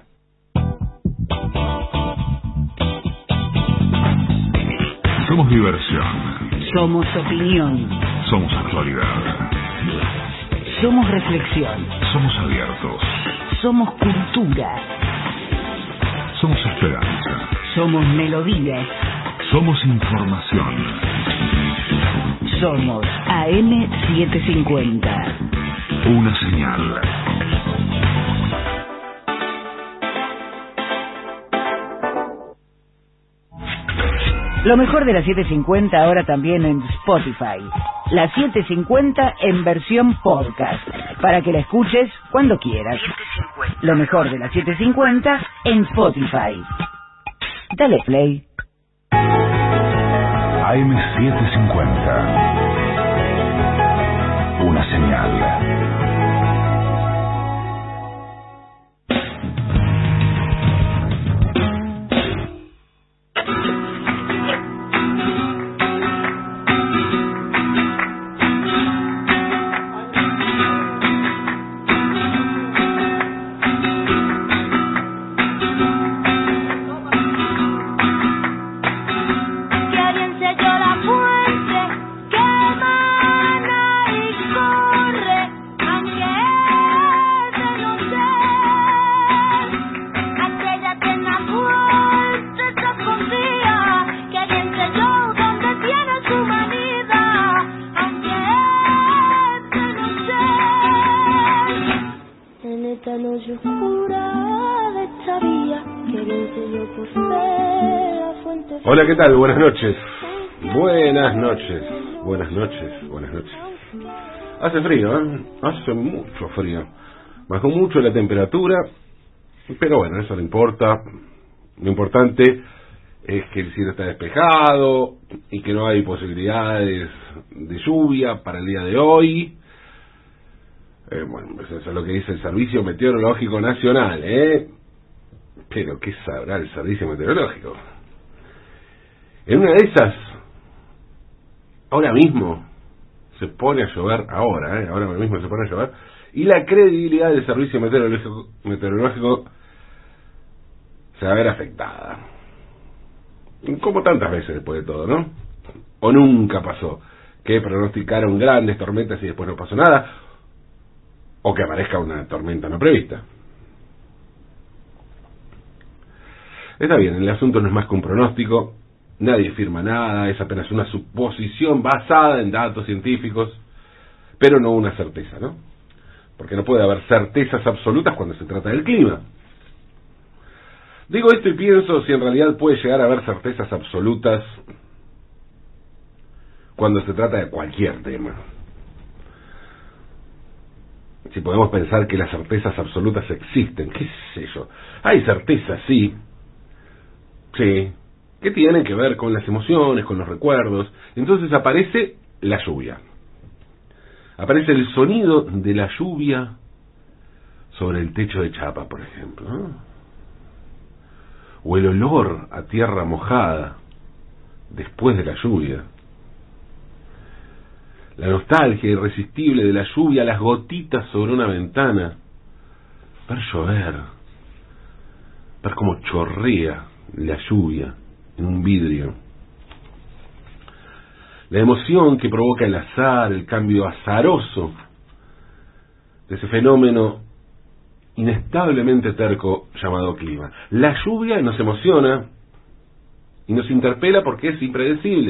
Somos diversión. Somos opinión. Somos actualidad. Somos reflexión. Somos abiertos. Somos cultura. Somos esperanza. Somos melodías. Somos información. Somos A M setecientos cincuenta. Una señal. Lo mejor de la setecientos cincuenta ahora también en Spotify. La setecientos cincuenta en versión podcast, para que la escuches cuando quieras. Lo mejor de la setecientos cincuenta en Spotify. Dale play. A M setecientos cincuenta. Una señal. Hola, ¿qué tal? Buenas noches. Buenas noches. Buenas noches. Buenas noches. Hace frío, ¿eh? Hace mucho frío. Bajó mucho la temperatura, pero bueno, eso no importa. Lo importante es que el cielo está despejado y que no hay posibilidades de lluvia para el día de hoy. Eh, bueno, eso es lo que dice el Servicio Meteorológico Nacional, ¿eh? Pero ¿qué sabrá el Servicio Meteorológico? En una de esas, ahora mismo se pone a llover, ahora, ¿eh? ahora mismo se pone a llover, y la credibilidad del Servicio Meteorológico, meteorológico se va a ver afectada. Como tantas veces después de todo, ¿no? O nunca pasó que pronosticaron grandes tormentas y después no pasó nada, o que aparezca una tormenta no prevista. Está bien, el asunto no es más que un pronóstico. Nadie firma nada, es apenas una suposición basada en datos científicos, pero no una certeza, ¿no? Porque no puede haber certezas absolutas cuando se trata del clima. Digo esto y pienso si en realidad puede llegar a haber certezas absolutas cuando se trata de cualquier tema. Si podemos pensar que las certezas absolutas existen, qué sé yo. Hay certezas, sí. Sí. que tienen que ver con las emociones, con los recuerdos. Entonces aparece la lluvia. Aparece el sonido de la lluvia sobre el techo de chapa, por ejemplo, ¿no? O el olor a tierra mojada después de la lluvia. La nostalgia irresistible de la lluvia, las gotitas sobre una ventana. Ver llover. Ver cómo chorrea la lluvia en un vidrio. La emoción que provoca el azar, el cambio azaroso de ese fenómeno inestablemente terco llamado clima. La lluvia nos emociona y nos interpela porque es impredecible.